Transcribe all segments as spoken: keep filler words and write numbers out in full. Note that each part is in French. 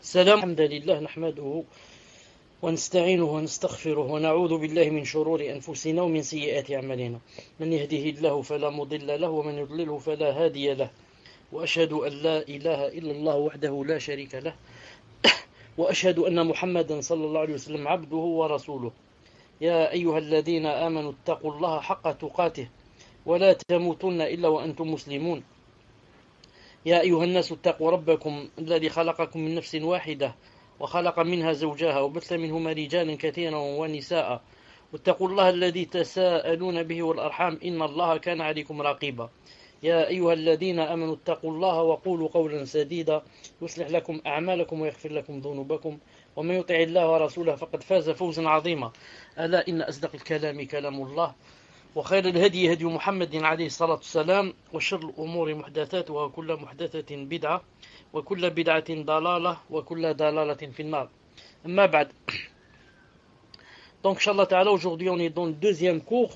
السلام الحمد لله نحمده ونستعينه ونستغفره ونعوذ بالله من شرور أنفسنا ومن سيئات أعمالنا من يهده الله فلا مضل له ومن يضلله فلا هادي له وأشهد أن لا إله إلا الله وحده لا شريك له وأشهد أن محمدا صلى الله عليه وسلم عبده ورسوله يا أيها الذين آمنوا اتقوا الله حق تقاته ولا تموتن إلا وأنتم مسلمون يا أيها الناس اتقوا ربكم الذي خلقكم من نفس واحدة وخلق منها زوجها وبث منهما رجالا كثيرا ونساء واتقوا الله الذي تساءلون به والأرحام إن الله كان عليكم رقيبا يا أيها الذين آمنوا اتقوا الله وقولوا قولا سديدا يصلح لكم أعمالكم ويغفر لكم ذنوبكم ومن يطع الله ورسوله فقد فاز فوزا عظيما ألا إن أصدق الكلام كلام الله وخير الهدي هدي محمد عليه الصلاة والسلام وشر الأمور محدثاتها وكل محدثة بدعة وكل بدعة ضلالة وكل ضلالة في النار. أما بعد. Donc, Inch'Allah Ta'ala, aujourd'hui on est dans le deuxième cours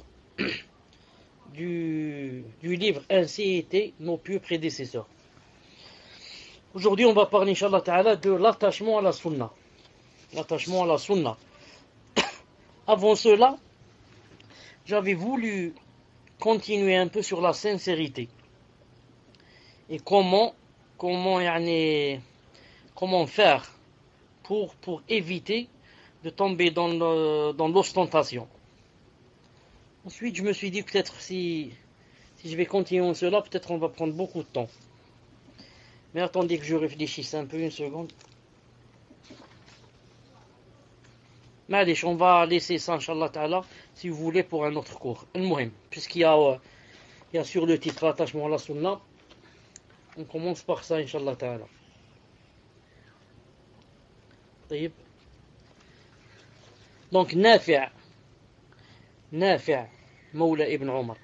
du, du livre Ainsi étaient nos pieux prédécesseurs. Aujourd'hui on va parler, Inch'Allah Ta'ala, de l'attachement à la sunna. L'attachement à la sunna. Avant cela, j'avais voulu continuer un peu sur la sincérité et comment comment yani, comment faire pour pour éviter de tomber dans le, dans l'ostentation. Ensuite, je me suis dit peut-être si si je vais continuer cela, peut-être on va prendre beaucoup de temps. Mais attendez que je réfléchisse un peu une seconde. Malish, on va laisser ça, Inch'Allah Ta'ala, si vous voulez, pour un autre cours. Al-Muhim, puisqu'il y a, euh, il y a sur le titre Attachement à la Sunna, on commence par ça, Inch'Allah Ta'ala. طيب. Donc, Nafi' Nafi' Mawla ibn Omar.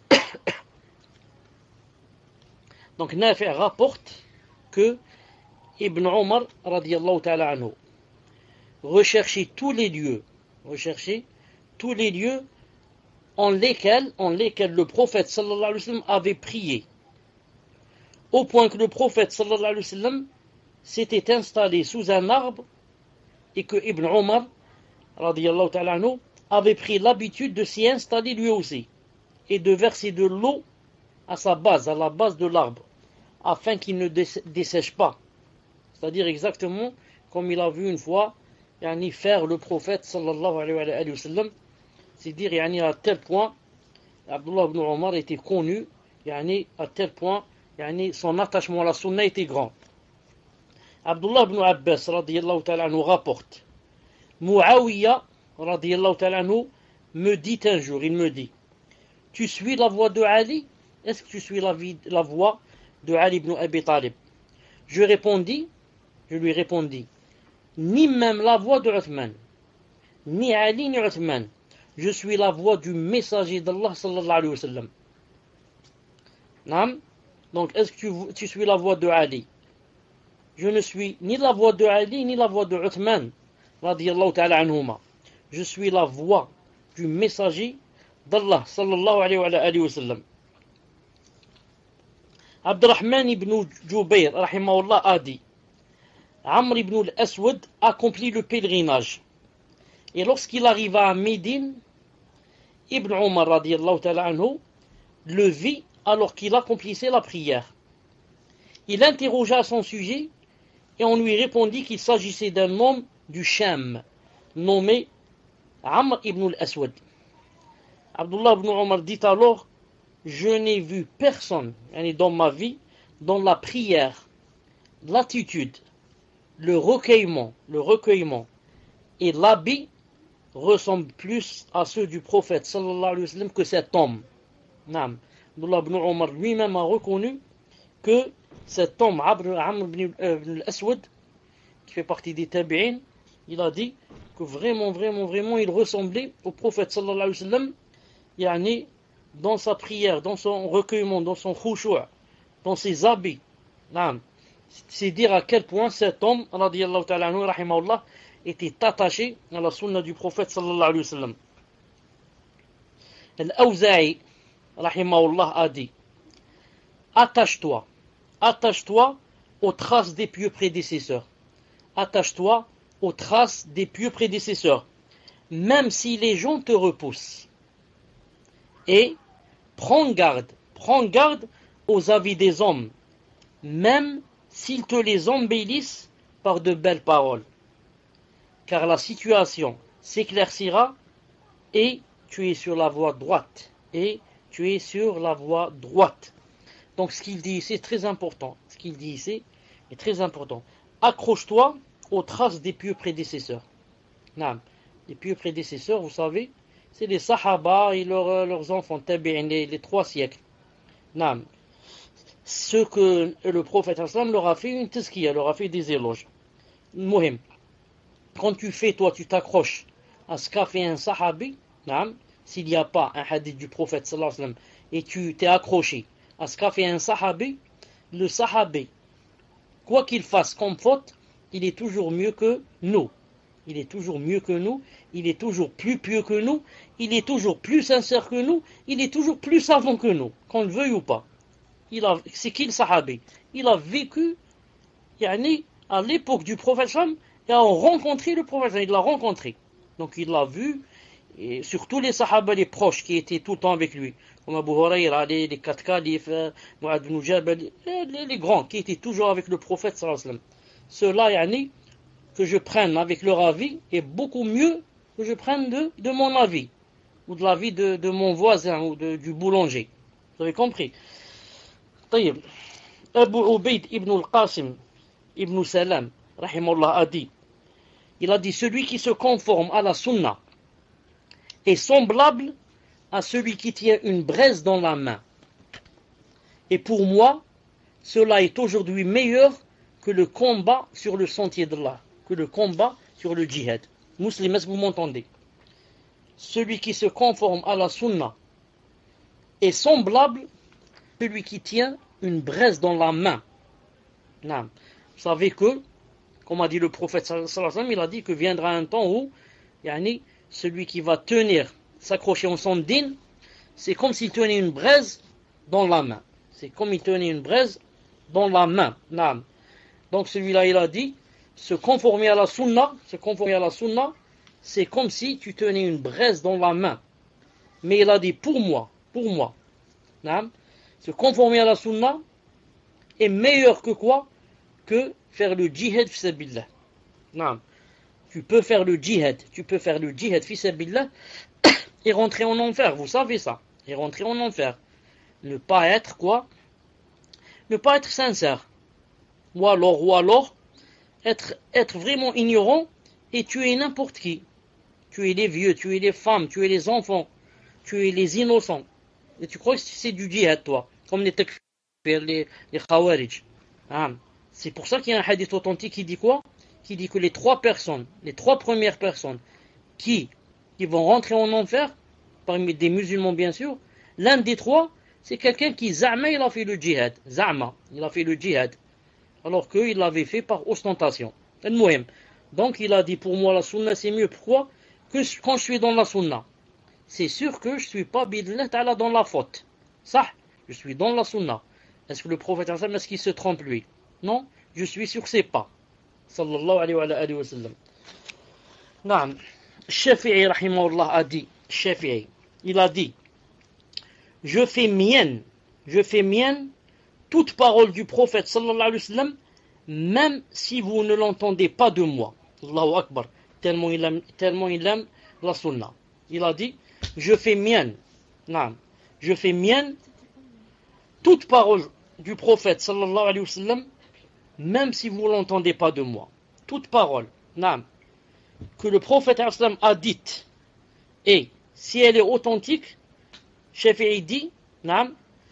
Donc, Nafi' rapporte que Ibn Omar, radiyallahu ta'ala anhu, rechercher tous les lieux, rechercher tous les lieux en lesquels, en lesquels le prophète sallallahu alayhi wa sallam avait prié. Au point que le prophète sallallahu alayhi wa sallam s'était installé sous un arbre et que Ibn Omar, radiyallahu ta'ala anhu, avait pris l'habitude de s'y installer lui aussi et de verser de l'eau à sa base, à la base de l'arbre, afin qu'il ne dessèche pas. C'est-à-dire exactement comme il a vu une fois yani faire le prophète sallallahu alayhi wa sallam, c'est dire yani à tel point Abdullah ibn Omar était connu yani à tel point yani son attachement à la sunna était grand. Abdullah ibn Abbas radiyallahu ta'ala anhu rapporte Muawiya radiyallahu ta'ala anhu me dit un jour, il me dit: tu suis la voie de Ali? Est-ce que tu suis la, vie, la voie de Ali ibn Abi Talib? Je répondis, je lui répondis: ni même la voix de Uthman, ni Ali ni Uthman. Je suis la voix du messager d'Allah sallallahu alayhi wa sallam. Nam? Donc, est-ce que tu, tu suis la voix de Ali? Je ne suis ni la voix de Ali ni la voix de Uthman, radiyallahu ta'ala anhuma. Je suis la voix du messager d'Allah sallallahu alayhi wa sallam. Abdurrahman ibn Jubayr, rahimahullah, a dit: Amr ibn al-Aswad accomplit le pèlerinage. Et lorsqu'il arriva à Médine, Ibn Omar radiyallahu ta'ala anhu le vit alors qu'il accomplissait la prière. Il interrogea à son sujet et on lui répondit qu'il s'agissait d'un homme du Sham, nommé Amr ibn al-Aswad. Abdullah ibn Omar dit alors: je n'ai vu personne dans ma vie dont la prière, l'attitude, le recueillement, le recueillement et l'habit ressemblent plus à ceux du prophète sallallahu alayhi wa sallam que cet homme. Naam. Abdullah ibn Omar lui-même a reconnu que cet homme, Amr ibn al-Aswad, qui fait partie des tabi'in, il a dit que vraiment, vraiment, vraiment, il ressemblait au prophète sallallahu alayhi wa sallam, yani dans sa prière, dans son recueillement, dans son khushu', dans ses habits. Naam. C'est dire à quel point cet homme, radiyallahu ta'ala anhu, rahimahullah, était attaché à la sunna du prophète sallallahu alayhi wa sallam. Al-Awza'i, rahimahullah, a dit: attache-toi, attache-toi aux traces des pieux prédécesseurs, attache-toi aux traces des pieux prédécesseurs, même si les gens te repoussent. Et prends garde, prends garde aux avis des hommes, même s'ils te les embellissent par de belles paroles. Car la situation s'éclaircira et tu es sur la voie droite. Et tu es sur la voie droite. Donc ce qu'il dit ici est très important. Ce qu'il dit ici est très important. Accroche-toi aux traces des pieux prédécesseurs. Non. Les pieux prédécesseurs, vous savez, c'est les Sahaba et leurs, leurs enfants, tabi'in, les, les trois siècles. Non. Ce que le prophète sallam leur a fait une tazkiya, leur a fait des éloges. Mohim. Quand tu fais, toi, tu t'accroches à ce qu'a fait un sahabi, non, s'il n'y a pas un hadith du prophète sallallahu alayhi wa sallam, et tu t'es accroché à ce qu'a fait un sahabi, le sahabi, quoi qu'il fasse comme faute, il est toujours mieux que nous. Il est toujours mieux que nous, il est toujours plus pieux que nous, il est toujours plus sincère que nous, il est toujours plus savant que nous, qu'on le veuille ou pas. Il a, c'est qui le sahabi? Il a vécu yani, à l'époque du prophète sallam, et a rencontré le prophète sallam, il l'a rencontré. Donc il l'a vu, et surtout les sahaba, les proches qui étaient tout le temps avec lui, comme Abu Huraira, les, les quatre califes, Mu'adh ibn Jabal, les, les grands qui étaient toujours avec le prophète sallallahu alayhi wa sallam. Ceux-là, yani, que je prenne avec leur avis est beaucoup mieux que je prenne de, de mon avis, ou de l'avis de, de mon voisin, ou de, du boulanger. Vous avez compris? طيب. Abu Ubayd ibn al-Qasim ibn Salam, rahimahullah, a dit, il a dit, celui qui se conforme à la sunna est semblable à celui qui tient une braise dans la main. Et pour moi, cela est aujourd'hui meilleur que le combat sur le sentier d'Allah, que le combat sur le djihad. Musulmans, est-ce que vous m'entendez? Celui qui se conforme à la sunna est semblable à celui qui tient une braise dans la main. Non. Vous savez que, comme a dit le prophète sallallahu alayhi wa sallam, il a dit que viendra un temps où yani, celui qui va tenir, s'accrocher en son din, c'est comme s'il tenait une braise dans la main. C'est comme il tenait une braise dans la main. Non. Donc celui-là, il a dit, se conformer à la sunna, se conformer à la sunna, c'est comme si tu tenais une braise dans la main. Mais il a dit, pour moi, pour moi, non, se conformer à la sunna est meilleur que quoi? Que faire le djihad fi sabilillah. Non. Tu peux faire le djihad, tu peux faire le djihad fi sabilillah et rentrer en enfer, vous savez ça, et rentrer en enfer. Ne pas être quoi? Ne pas être sincère. Ou alors, ou alors, être, être vraiment ignorant et tuer n'importe qui. Tuer les vieux, tuer les femmes, tuer les enfants, tuer les innocents. Et tu crois que c'est du djihad, toi, comme les takfir, les, les khawarij. Ah. C'est pour ça qu'il y a un hadith authentique qui dit quoi? Qui dit que les trois personnes, les trois premières personnes qui, qui vont rentrer en enfer, parmi des musulmans bien sûr, l'un des trois, c'est quelqu'un qui, za'ma, il a fait le djihad. Za'ma, il a fait le djihad. Alors qu'il l'avait fait par ostentation. Donc il a dit, pour moi la sunna c'est mieux. Pourquoi? Que quand je suis dans la sunna, c'est sûr que je ne suis pas bid'illah ta'ala dans la faute. Ça, je suis dans la sunna. Est-ce que le prophète, est-ce qu'il se trompe lui? Non, je suis sur ses pas. Sallallahu alayhi wa alayhi wa sallam. Naam. Shafi'i rahimahullah a dit, Shafi'i, il a dit, je fais mienne, je fais mienne toute parole du prophète sallallahu alayhi wa sallam, même si vous ne l'entendez pas de moi. Allahu Akbar. Tellement il aime, tellement il aime la sunna. Il a dit, je fais mienne, naam, je fais mienne toute parole du prophète sallallahu alayhi wa sallam, même si vous ne l'entendez pas de moi. Toute parole, naam, que le prophète a dite, et si elle est authentique, Shafi'i dit, naam,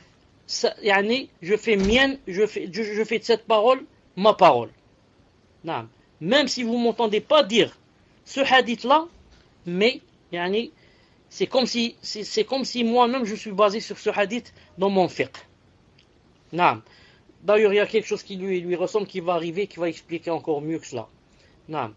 yani, je fais mienne, je fais, je, je fais de cette parole ma parole. Naam. Même si vous ne m'entendez pas dire ce hadith-là, mais yani, c'est comme si, c'est, c'est comme si moi-même je suis basé sur ce hadith dans mon fiqh. Naam. D'ailleurs, il y a quelque chose qui lui, lui ressemble, qui va arriver, qui va expliquer encore mieux que cela. Naam.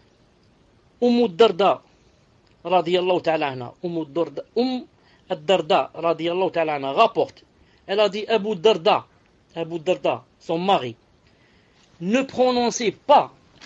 Umm ad-Darda, radiyallahu ta'ala anha, Umm ad-Darda, Umm ad-Darda, radiyallahu ta'ala anha, rapporte, elle a dit, Abu Darda, Abu Darda, son mari, ne prononcez pas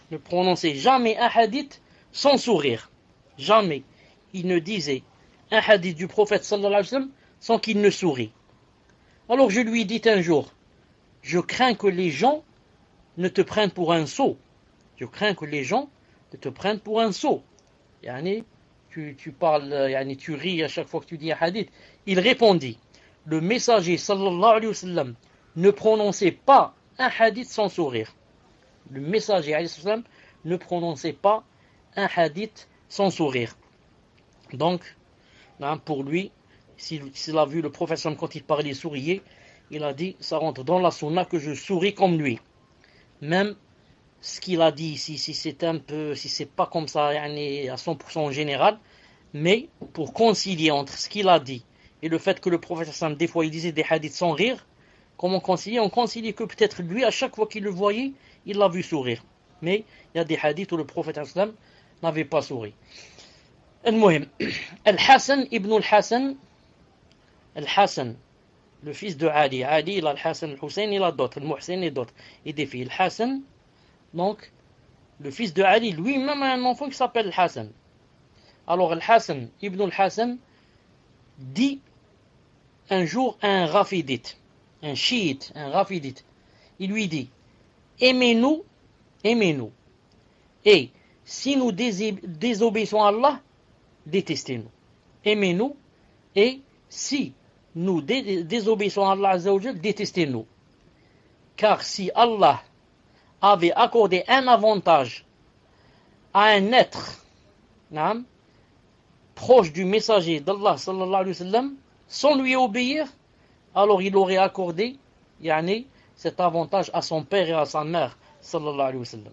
ne prononçait jamais un hadith sans sourire. Jamais. Il ne disait un hadith du prophète sallallahu alayhi wa sallam sans qu'il ne sourit. Alors je lui ai dit un jour, je crains que les gens ne te prennent pour un sot. Je crains que les gens ne te prennent pour un sot. Yani, tu, tu parles, yani, tu ris à chaque fois que tu dis un hadith. Il répondit, le messager sallallahu alayhi wa sallam ne prononçait pas un hadith sans sourire. Le messager alayhi wa sallam ne prononçait pas un hadith sans sourire. Donc, hein, pour lui, s'il, s'il a vu le prophète quand il parlait souriait, il a dit, ça rentre dans la sunna que je souris comme lui. Même ce qu'il a dit ici, si c'est un peu, si c'est pas comme ça, yani, à cent pour cent en général, mais pour concilier entre ce qu'il a dit et le fait que le prophète des fois il disait des hadiths sans rire, comment concilier? On concilie que peut-être lui, à chaque fois qu'il le voyait, il l'a vu sourire. Mais il y a des hadiths où le prophète n'avait pas souri. Al-Muhim, Al-Hassan ibn al-Hassan, Al-Hassan, le fils de Ali. Ali, il a Al-Hassan, Al-Hussein, il a d'autres, Al-Muhsin et d'autres. Et des filles. Al-Hassan, donc, le fils de Ali, lui-même a un enfant qui s'appelle Al-Hassan. Alors, Al-Hassan ibn al-Hassan dit un jour à un rafidite, un chiite, un rafidite. Il lui dit, aimez-nous, aimez-nous. Et si nous désé- désobéissons à Allah, détestez-nous. Aimez-nous. Et si nous dé- désobéissons à Allah Azza wa Jal, détestez-nous. Car si Allah avait accordé un avantage à un être hein, proche du messager d'Allah sallallahu alayhi wa sallam, sans lui obéir, alors il aurait accordé yani, cet avantage à son père et à sa mère sallallahu alayhi wa sallam.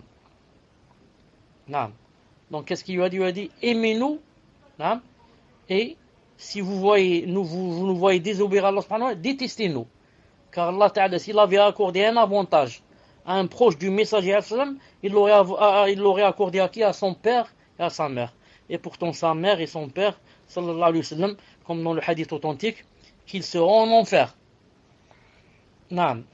Non. Donc qu'est-ce qu'il lui a dit? Il lui a dit, aimez-nous, non? Et si vous voyez, nous, vous, vous nous voyez désobéir à Allah subhanahu wa ta'ala, détestez-nous. Car Allah ta'ala, s'il avait accordé un avantage à un proche du messager, il l'aurait, il l'aurait accordé à qui? À son père et à sa mère. Et pourtant sa mère et son père, sallallahu alayhi wa sallam, comme dans le hadith authentique, qu'ils seront en enfer. Naam.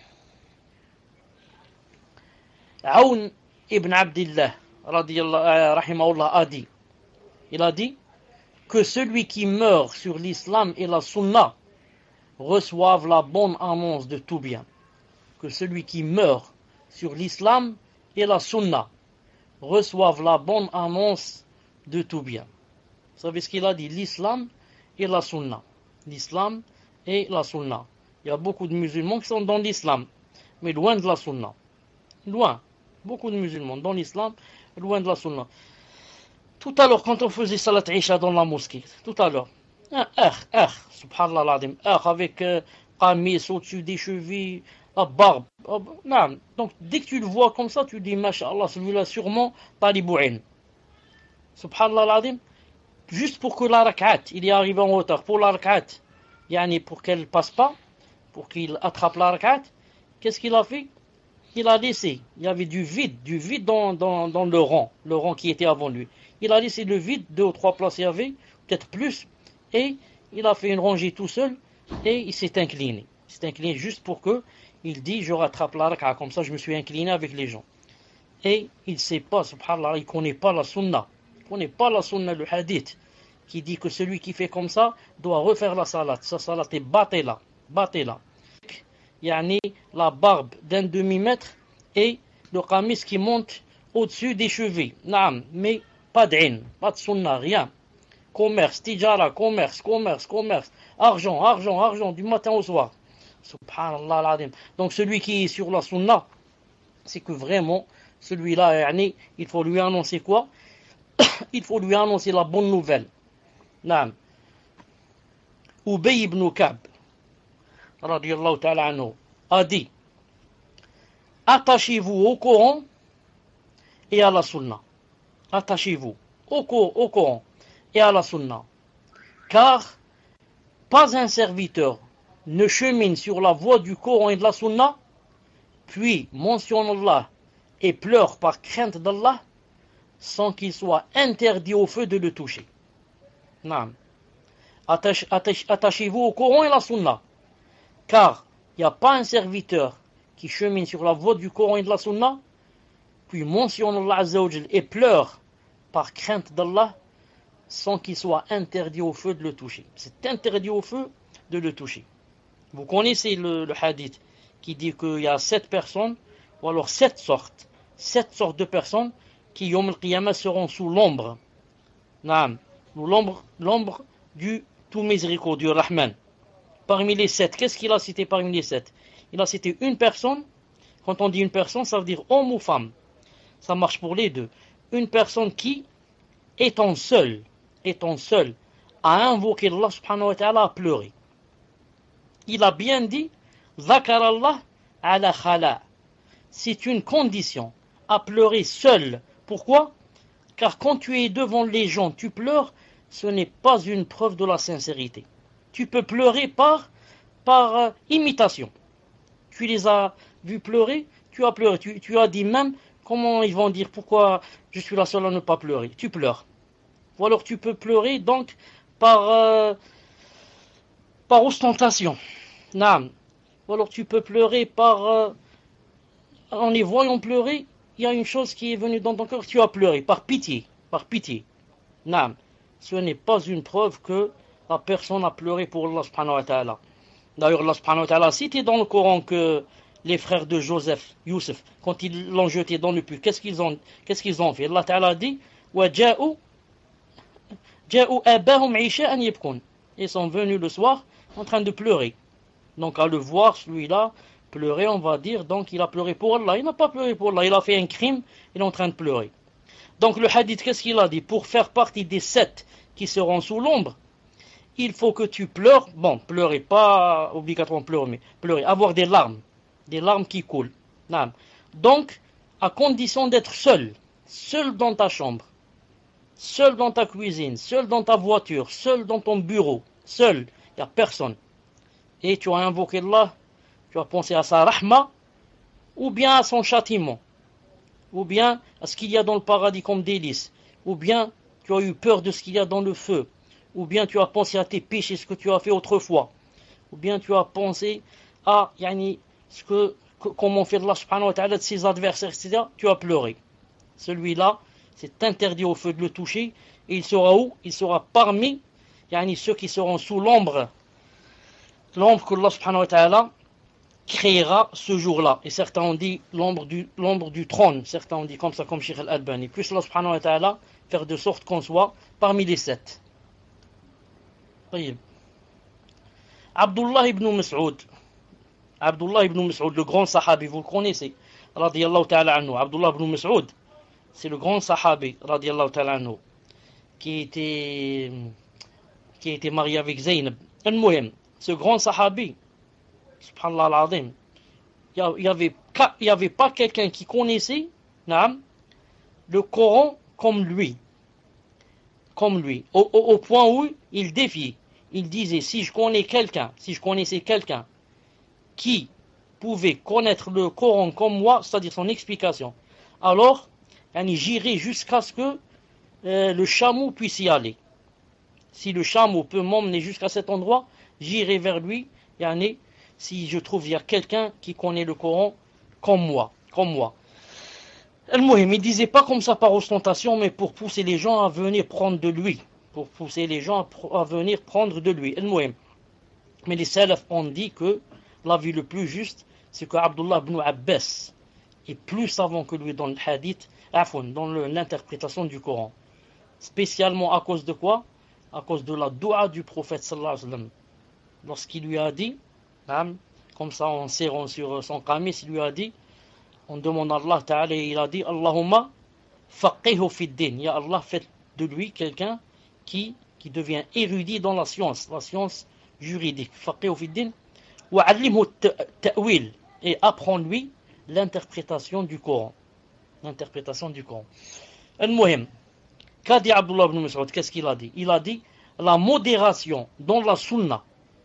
Aoun ibn Abdillah, rahimahullah, a dit, il a dit que celui qui meurt sur l'islam et la sunna reçoive la bonne annonce de tout bien. Que celui qui meurt sur l'islam et la sunna reçoive la bonne annonce de tout bien. Vous savez ce qu'il a dit? L'islam et la sunna. L'islam et la sunna. Il y a beaucoup de musulmans qui sont dans l'islam, mais loin de la sunna. Loin. Beaucoup de musulmans dans l'islam, loin de la sunna. Tout à l'heure, quand on faisait salat Isha dans la mosquée, tout à l'heure, un akh, akh, subhanallah l'adim, akh avec euh, qamis au-dessus des chevilles, la barbe. Non. Donc, dès que tu le vois comme ça, tu dis, masha'Allah, celui-là sûrement talibou'in. Subhanallah l'adim, juste pour que la rak'at, il est arrivé en retard, pour la rak'at, yani pour qu'elle ne passe pas, pour qu'il attrape la rak'at, qu'est-ce qu'il a fait? Il a laissé, il y avait du vide, du vide dans, dans, dans le rang, le rang qui était avant lui. Il a laissé le vide, deux ou trois places il y avait, peut-être plus, et il a fait une rangée tout seul, et il s'est incliné. Il s'est incliné juste pour que, il dit, je rattrape la rak'a, comme ça je me suis incliné avec les gens. Et il ne sait pas, subhanallah, il ne connaît pas la sunna, il ne connaît pas la sunna, le hadith, qui dit que celui qui fait comme ça doit refaire la salat. Sa salat est battez-la, battez-la. Yani la barbe d'un demi-mètre et le qamis qui monte au-dessus des chevilles. Naam, mais pas d'in, pas de sunna, rien. Commerce, tijara, commerce, commerce, commerce. Argent, argent, argent, du matin au soir. Subhanallah l'adim. Donc celui qui est sur la sunna, c'est que vraiment, celui-là, yani, il faut lui annoncer quoi? Il faut lui annoncer la bonne nouvelle. Naam. Ubay ibn Ka'b, radiyallahu ta'ala anhu, a dit, attachez-vous au Coran et à la Sunna. Attachez-vous au, au Coran et à la Sunna. Car pas un serviteur ne chemine sur la voie du Coran et de la Sunna, puis mentionne Allah et pleure par crainte d'Allah, sans qu'il soit interdit au feu de le toucher. Naam. Attache, attache, attachez-vous au Coran et à la Sunna. Car il n'y a pas un serviteur qui chemine sur la voie du Coran et de la Sunna, puis mentionne Allah Azza wa Jal et pleure par crainte d'Allah, sans qu'il soit interdit au feu de le toucher. C'est interdit au feu de le toucher. Vous connaissez le, le hadith qui dit qu'il y a sept personnes, ou alors sept sortes, sept sortes de personnes qui, Yom al-Qiyamah, seront sous l'ombre. Naam, l'ombre, l'ombre du tout miséricordieux, Rahman. Parmi les sept, qu'est-ce qu'il a cité parmi les sept? Il a cité une personne. Quand on dit une personne, ça veut dire homme ou femme. Ça marche pour les deux. Une personne qui, étant seule, étant seule, a invoqué Allah subhanahu wa ta'ala, a pleuré. Il a bien dit, Zakar Allah ala khala. C'est une condition, à pleurer seul. Pourquoi? Car quand tu es devant les gens, tu pleures, ce n'est pas une preuve de la sincérité. Tu peux pleurer par, par euh, imitation. Tu les as vus pleurer, tu as pleuré. Tu, tu as dit même, comment ils vont dire, pourquoi je suis la seule à ne pas pleurer? Tu pleures. Ou alors tu peux pleurer donc par, euh, par ostentation. Naam. Ou alors tu peux pleurer par, euh, en les voyant pleurer, il y a une chose qui est venue dans ton cœur, tu as pleuré, par pitié, par pitié. Naam. Ce n'est pas une preuve que la personne a pleuré pour Allah subhanahu wa ta'ala. D'ailleurs, Allah subhanahu wa ta'ala cité dans le Coran que les frères de Joseph, Youssef, quand ils l'ont jeté dans le puits, qu'est-ce qu'ils ont, qu'est-ce qu'ils ont fait? Allah ta'ala dit, وَجَاءُوا جَاءُوا أَبَاهُمْ عِشَاءً يَبْكُونَ. Ils sont venus le soir en train de pleurer. Donc à le voir, celui-là, pleurer, on va dire, donc il a pleuré pour Allah. Il n'a pas pleuré pour Allah, il a fait un crime, il est en train de pleurer. Donc le hadith, qu'est-ce qu'il a dit? Pour faire partie des sept qui seront sous l'ombre, il faut que tu pleures. Bon, pleurer, pas obligatoirement pleurer, mais pleurer, avoir des larmes, des larmes qui coulent. Donc, à condition d'être seul, seul dans ta chambre, seul dans ta cuisine, seul dans ta voiture, seul dans ton bureau, seul, il n'y a personne. Et tu as invoqué Allah, tu as pensé à sa rahma, ou bien à son châtiment, ou bien à ce qu'il y a dans le paradis comme délice, ou bien tu as eu peur de ce qu'il y a dans le feu, ou bien tu as pensé à tes péchés, ce que tu as fait autrefois, ou bien tu as pensé à yani, ce que, que, comment fait Allah subhanahu wa ta'ala de ses adversaires, et cetera. Tu as pleuré. Celui-là, c'est interdit au feu de le toucher, et il sera où? Il sera parmi yani, ceux qui seront sous l'ombre, l'ombre que Allah subhanahu wa ta'ala créera ce jour-là. Et certains ont dit l'ombre du, l'ombre du trône, certains ont dit comme ça, comme Cheikh Al-Albani. Plus Allah subhanahu wa ta'ala faire de sorte qu'on soit parmi les sept. طيب. Abdullah ibn Mas'ud, Abdullah ibn Mas'ud, le grand sahabi, vous le connaissez, radiyallahu ta'ala anhu. Abdullah ibn Mas'ud, c'est le grand sahabi, radiyallahu ta'ala anhu, qui était, qui a été marié avec Zaynab. Al-Muhim, ce grand sahabi, subhanallah al-azim, il n'y avait, avait pas quelqu'un qui connaissait naam, le Coran comme lui. Comme lui. Au, au, au point où il défiait. Il disait, si je connais quelqu'un, si je connaissais quelqu'un qui pouvait connaître le Coran comme moi, c'est-à-dire son explication, alors yani, j'irai jusqu'à ce que euh, le chameau puisse y aller. Si le chameau peut m'emmener jusqu'à cet endroit, j'irai vers lui, yani, si je trouve il y a quelqu'un qui connaît le Coran comme moi, comme moi. Al-Muhim, il ne disait pas comme ça par ostentation, mais pour pousser les gens à venir prendre de lui. Pour pousser les gens à, à venir prendre de lui. Al-Muhim. Mais les salafs ont dit que l'avis le plus juste, c'est que Abdullah ibn Abbas est plus savant que lui dans le hadith, dans le, l'interprétation du Coran. Spécialement à cause de quoi? À cause de la doua du prophète sallallahu alayhi wa sallam. Lorsqu'il lui a dit, comme ça en serrant sur son qamis, il lui a dit, on demande à Allah Ta'ala et il a dit Allahumma faqihu fid din. Ya Allah, fait de lui quelqu'un qui, qui devient érudit dans la science, la science juridique. Faqihu fid din. Wa allimhu ta'wil. Et apprends-lui l'interprétation du Coran. L'interprétation du Coran. Al-Muhim. Qu'a dit Abdullah ibn Mas'ud? Qu'est-ce qu'il a dit? Il a dit la modération dans la sunna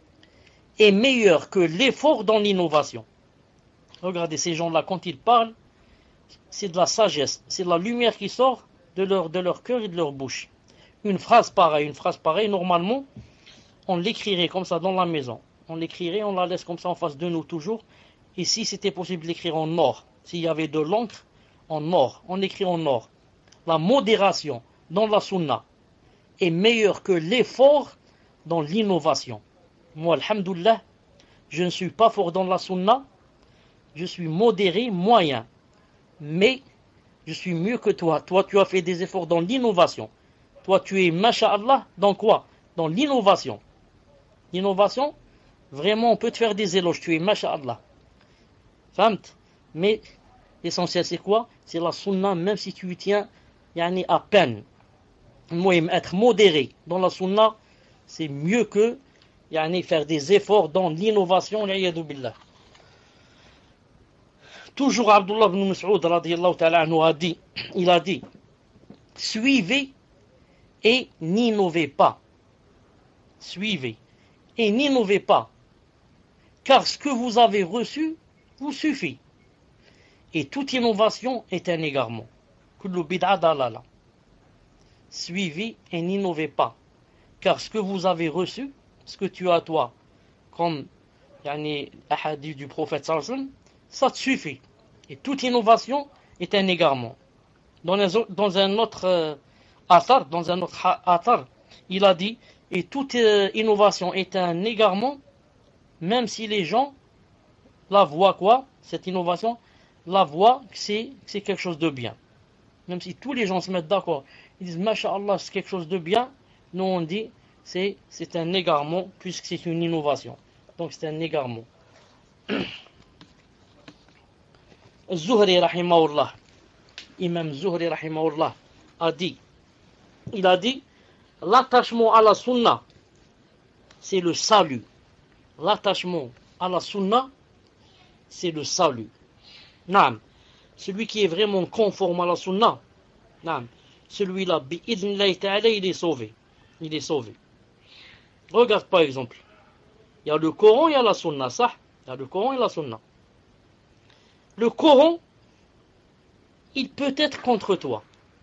est meilleure que l'effort dans l'innovation. Regardez ces gens-là, quand ils parlent, c'est de la sagesse, c'est de la lumière qui sort de leur, de leur cœur et de leur bouche. Une phrase pareille, une phrase pareille, normalement, on l'écrirait comme ça dans la maison. On l'écrirait, on la laisse comme ça en face de nous toujours. Et si c'était possible de l'écrire en or, s'il y avait de l'encre, en or, on écrit en or, la modération dans la sunna est meilleure que l'effort dans l'innovation. Moi, alhamdoulilah, je ne suis pas fort dans la sunna, je suis modéré, moyen, mais je suis mieux que toi. Toi, tu as fait des efforts dans l'innovation. Toi, tu es, masha'Allah, dans quoi? Dans l'innovation. L'innovation, vraiment, on peut te faire des éloges. Tu es, masha'Allah. Famt? Mais l'essentiel, c'est quoi? C'est la sunna, même si tu y tiens yani, à peine. Moi, être modéré dans la sunna, c'est mieux que yani, faire des efforts dans l'innovation. L'iyadu billah. Toujours Abdullah ibn Mas'ud radiyallahu ta'ala anhu a dit, il a dit, suivez et n'innovez pas. Suivez et n'innovez pas, car ce que vous avez reçu vous suffit. Et toute innovation est un égarement. Kullu bid'a dalala. Suivez et n'innovez pas, car ce que vous avez reçu, ce que tu as toi, comme yani, hadith du prophète sallallahu alayhi wa sallam, ça te suffit. Et toute innovation est un égarement. Dans un, dans un autre euh, athar, dans un autre athar, il a dit, et toute euh, innovation est un égarement, même si les gens la voient quoi, cette innovation, la voient que c'est, que c'est quelque chose de bien. Même si tous les gens se mettent d'accord, ils disent, masha'Allah, c'est quelque chose de bien, nous on dit, c'est, c'est un égarement, puisque c'est une innovation. Donc c'est un égarement. Zuhri rahimahullah, Imam Zuhri rahimahullah a dit, il a dit, l'attachement à la sunna, c'est le salut. L'attachement à la sunna, c'est le salut. Naam, celui qui est vraiment conforme à la sunna, naam, celui-là, bi'idhnillahi ta'ala, il est sauvé. Il est sauvé. Regarde par exemple, il y a le Coran, il y a la sunna, ça. Il y a le Coran et la sunna. Le Coran, il peut être contre toi.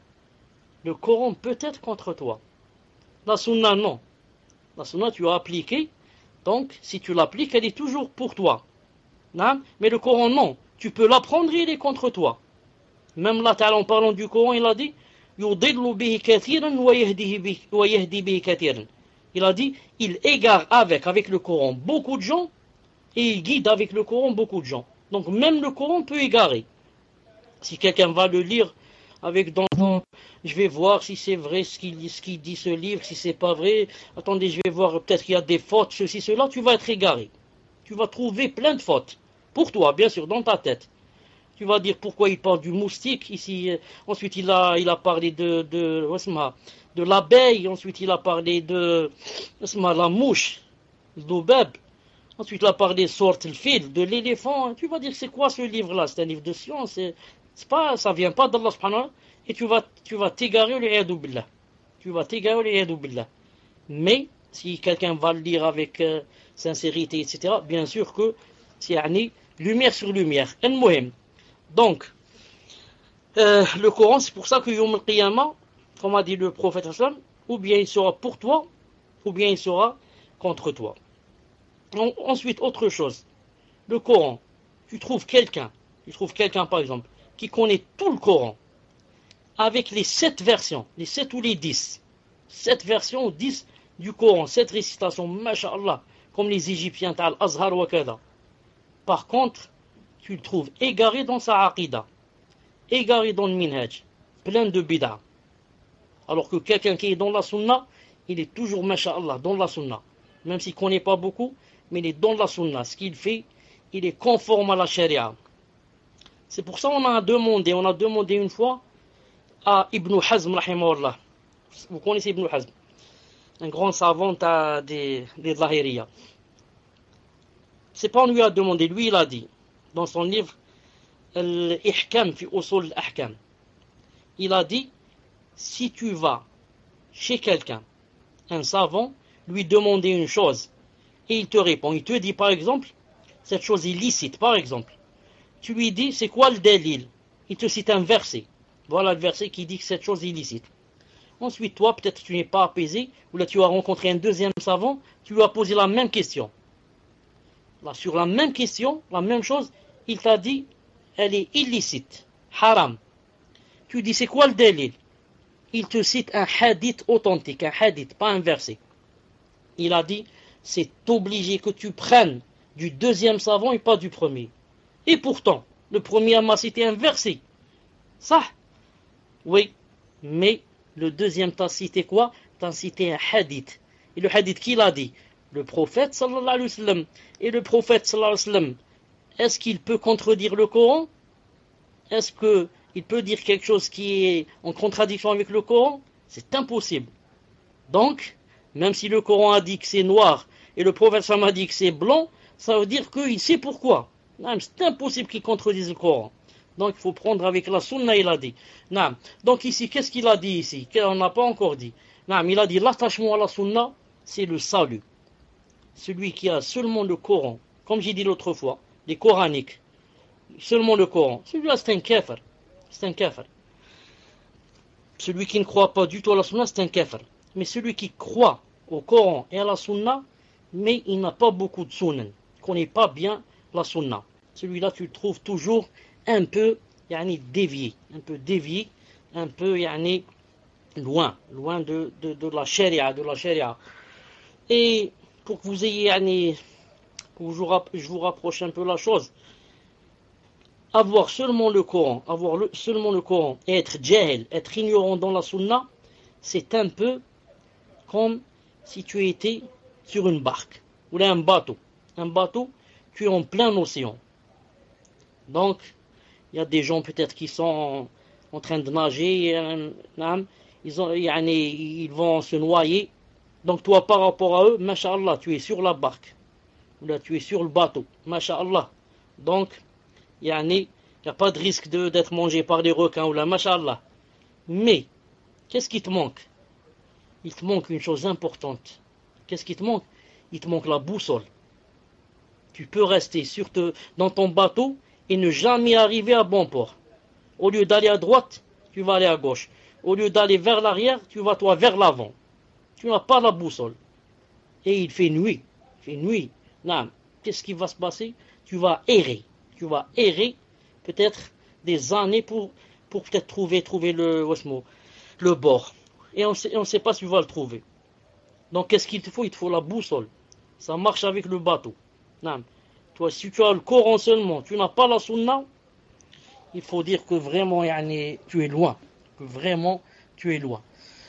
Le Coran peut être contre toi. La sunna, non. La sunna, tu as appliqué. Donc, si tu l'appliques, elle est toujours pour toi. Non? Mais le Coran, non. Tu peux l'apprendre et il est contre toi. Même là, en parlant du Coran, il a dit يُضِلُّ بِهِ كَثِيرًا وَيَهْدِي بِهِ كَثِيرًا. Il a dit, il égare avec, avec le Coran beaucoup de gens et il guide avec le Coran beaucoup de gens. Donc même le Coran peut égarer. Si quelqu'un va le lire avec dans je vais voir si c'est vrai ce qu'il, ce qu'il dit ce livre, si c'est pas vrai, attendez, je vais voir, peut-être qu'il y a des fautes, ceci, cela, tu vas être égaré. Tu vas trouver plein de fautes. Pour toi, bien sûr, dans ta tête. Tu vas dire pourquoi il parle du moustique ici. Ensuite, il a, il a parlé de, de, de l'abeille. Ensuite, il a parlé de la mouche, le doubab. Ensuite, il a parlé sorte le fil, de l'éléphant. Tu vas dire c'est quoi ce livre-là? C'est un livre de science. C'est, c'est pas, ça vient pas d'Allah subhanahu wa ta'ala. Et tu vas, tu vas t'égarer l'iyadu billah. Tu vas t'égarer l'iyadu billah. Mais si quelqu'un va le lire avec euh, sincérité, et cetera, bien sûr que c'est yani, lumière sur lumière. Al-Muhim. Donc, euh, le Coran, c'est pour ça que Yom al-Qiyamah, comme a dit le prophète, ou bien il sera pour toi, ou bien il sera contre toi. En, ensuite, autre chose. Le Coran, tu trouves quelqu'un, tu trouves quelqu'un par exemple, qui connaît tout le Coran, avec les sept versions, les sept ou les dix, sept versions ou dix du Coran, sept récitations, masha'Allah, comme les Égyptiens, Ta'al Azhar wa kada. Par contre, tu le trouves égaré dans sa aqida, égaré dans le minhaj, plein de bid'a. Alors que quelqu'un qui est dans la sunna, il est toujours, masha'Allah, dans la sunna. Même s'il ne connaît pas beaucoup, mais il est dans la sunna. Ce qu'il fait, il est conforme à la sharia. C'est pour ça qu'on a demandé, on a demandé une fois à Ibn Hazm, rahimahullah. Vous connaissez Ibn Hazm, un grand savant des, des Zahiriya. C'est pas on lui a demandé, lui il a dit, dans son livre Al-Ihkam fi usul al-Ahkam, il a dit, si tu vas chez quelqu'un, un savant, lui demander une chose, et il te répond, il te dit par exemple, cette chose est licite, par exemple, tu lui dis, c'est quoi le dalil? Il te cite un verset, voilà le verset qui dit que cette chose est illicite. Ensuite, toi, peut-être tu n'es pas apaisé, ou là tu as rencontré un deuxième savant, tu lui as posé la même question. Là, sur la même question, la même chose, il t'a dit, elle est illicite, haram. Tu dis c'est quoi le dalil? Il te cite un hadith authentique, un hadith, pas un verset. Il a dit, c'est obligé que tu prennes du deuxième savant et pas du premier. Et pourtant, le premier m'a cité un verset. Ça? Oui, mais le deuxième t'a cité quoi? T'a cité un hadith. Et le hadith, qui l'a dit? Le prophète sallallahu alayhi wa sallam. Et le prophète sallallahu alayhi wa sallam, est-ce qu'il peut contredire le Coran? Est-ce qu'il peut dire quelque chose qui est en contradiction avec le Coran? C'est impossible. Donc, même si le Coran a dit que c'est noir et le prophète sallallahu alayhi wa sallam a dit que c'est blanc, ça veut dire qu'il sait pourquoi. C'est impossible qu'il contredise le Coran. Donc il faut prendre avec la sunna, il a dit. Donc ici, qu'est-ce qu'il a dit ici? On n'a pas encore dit. Il a dit l'attachement à la sunna, c'est le salut. Celui qui a seulement le Coran, comme j'ai dit l'autre fois, les coraniques, seulement le Coran, celui-là c'est un kafir. C'est un kafir. Celui qui ne croit pas du tout à la sunna, c'est un kafir. Mais celui qui croit au Coran et à la sunna, mais il n'a pas beaucoup de sunan, ne connaît pas bien la sunna. Celui-là, tu le trouves toujours un peu yani, dévié, un peu dévié, un peu yani, loin, loin de, de, de la sharia, de la sharia. Et pour que vous ayez, yani, pour que je vous, je vous rapproche un peu la chose, avoir seulement le Coran, avoir le, seulement le Coran et être jahil, être ignorant dans la sunna, c'est un peu comme si tu étais sur une barque, ou là un bateau. Un bateau, tu es en plein océan. Donc, il y a des gens peut-être qui sont en train de nager, ils, ont, ils vont se noyer. Donc toi, par rapport à eux, masha'Allah, tu es sur la barque. Ou là, tu es sur le bateau, masha'Allah. Donc, il n'y a pas de risque de, d'être mangé par des requins, ou là, masha'Allah. Mais, qu'est-ce qui te manque? Il te manque une chose importante. Qu'est-ce qui te manque? Il te manque la boussole. Tu peux rester sur te, dans ton bateau et ne jamais arriver à bon port. Au lieu d'aller à droite, tu vas aller à gauche. Au lieu d'aller vers l'arrière, tu vas toi vers l'avant. Tu n'as pas la boussole. Et il fait nuit. Il fait nuit. Non. Qu'est-ce qui va se passer? Tu vas errer. Tu vas errer peut-être des années pour, pour peut-être trouver, trouver le, le bord. Et on ne sait pas si tu vas le trouver. Donc qu'est-ce qu'il te faut? Il te faut la boussole. Ça marche avec le bateau. Non. Toi, si tu as le Coran seulement, tu n'as pas la sunna, il faut dire que vraiment yani, tu es loin. Que vraiment tu es loin.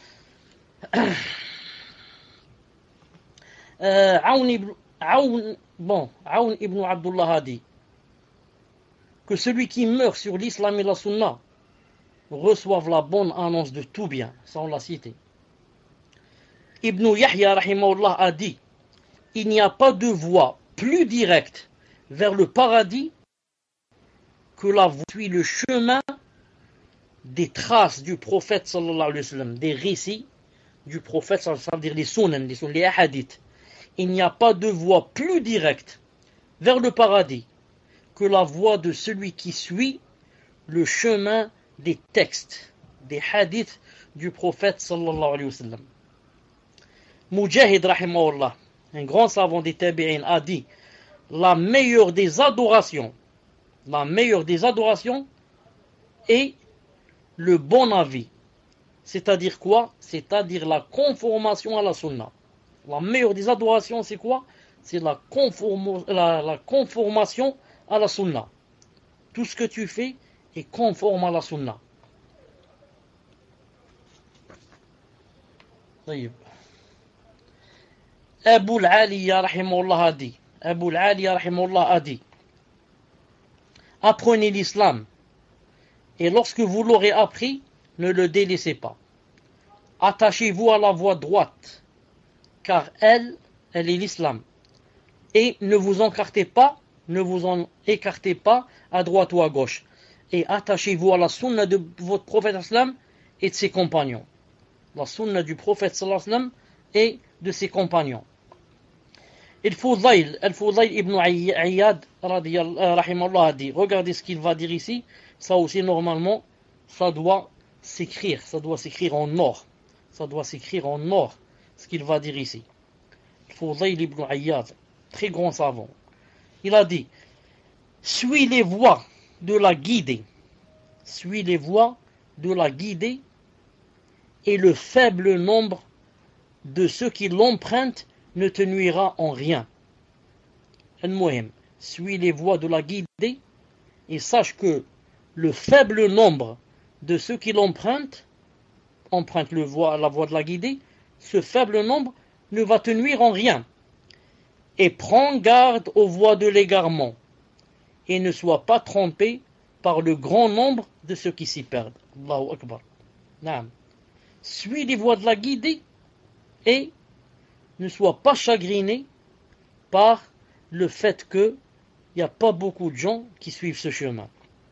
euh, Aoun ibn, Aoun, bon, Aoun ibn Abdullah a dit que celui qui meurt sur l'islam et la sunna reçoive la bonne annonce de tout bien. Ça on l'a cité. Ibn Yahya rahimahullah a dit, il n'y a pas de voie plus directe vers le paradis que la voie suit le chemin des traces du prophète sallallahu alayhi wa sallam, des récits du prophète, ça veut dire les sunan, les, sunan, les hadiths. Il n'y a pas de voie plus directe vers le paradis que la voie de celui qui suit le chemin des textes, des hadiths du prophète sallallahu alayhi wa sallam. Mujahid rahimahullah, un grand savant des tabi'in, a dit la meilleure des adorations, la meilleure des adorations est le bon avis. C'est-à-dire quoi? C'est-à-dire la conformation à la sunna. La meilleure des adorations, c'est quoi? C'est la, conform... la, la conformation à la sunna. Tout ce que tu fais est conforme à la sunna. Abu al-Aliya rahimahullah a dit, Abu al-Aliya rahimahullah a dit, apprenez l'islam, et lorsque vous l'aurez appris, ne le délaissez pas. Attachez-vous à la voie droite, car elle, elle est l'islam. Et ne vous encartez pas, ne vous en écartez pas à droite ou à gauche. Et attachez-vous à la sunna de votre prophète sallam et de ses compagnons. La sunna du prophète sallam et de ses compagnons. Al-Fudayl, Al-Fudayl ibn Ayyad, rahimahullah, a dit, regardez ce qu'il va dire ici, ça aussi normalement, ça doit s'écrire, ça doit s'écrire en or, ça doit s'écrire en or, ce qu'il va dire ici. Al-Fudayl ibn Ayyad, très grand savant, il a dit, suis les voies de la guidée, suis les voies de la guider et le faible nombre de ceux qui l'empruntent ne te nuira en rien. Al-Muhim, suis les voies de la guidée et sache que le faible nombre de ceux qui l'empruntent, empruntent le voie, la voie de la guidée, ce faible nombre ne va te nuire en rien. Et prends garde aux voies de l'égarement et ne sois pas trompé par le grand nombre de ceux qui s'y perdent. Allahu Akbar. Naam. Suis les voies de la guidée et ne sois pas chagriné par le fait qu'il n'y a pas beaucoup de gens qui suivent ce chemin.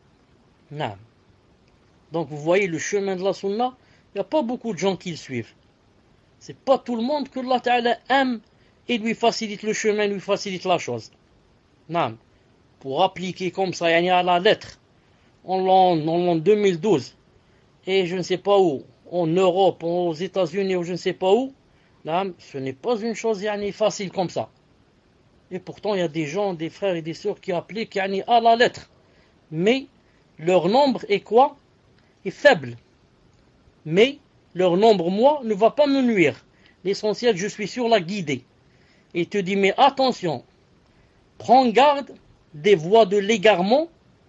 Naam. Donc vous voyez le chemin de la sunna, il n'y a pas beaucoup de gens qui le suivent. C'est pas tout le monde que Allah Ta'ala aime et lui facilite le chemin, lui facilite la chose. Naam. Pour appliquer comme ça, yani à la lettre, en l'an deux mille douze, et je ne sais pas où, en Europe, aux États-Unis ou je ne sais pas où, naam, ce n'est pas une chose yani, facile comme ça. Et pourtant, il y a des gens, des frères et des sœurs qui appliquent yani, à la lettre. Mais leur nombre est quoi? Est faible. Mais leur nombre, moi, ne va pas me nuire. L'essentiel, je suis sur la guidée. Et il te dit, mais attention, prends garde des voies de l'égarement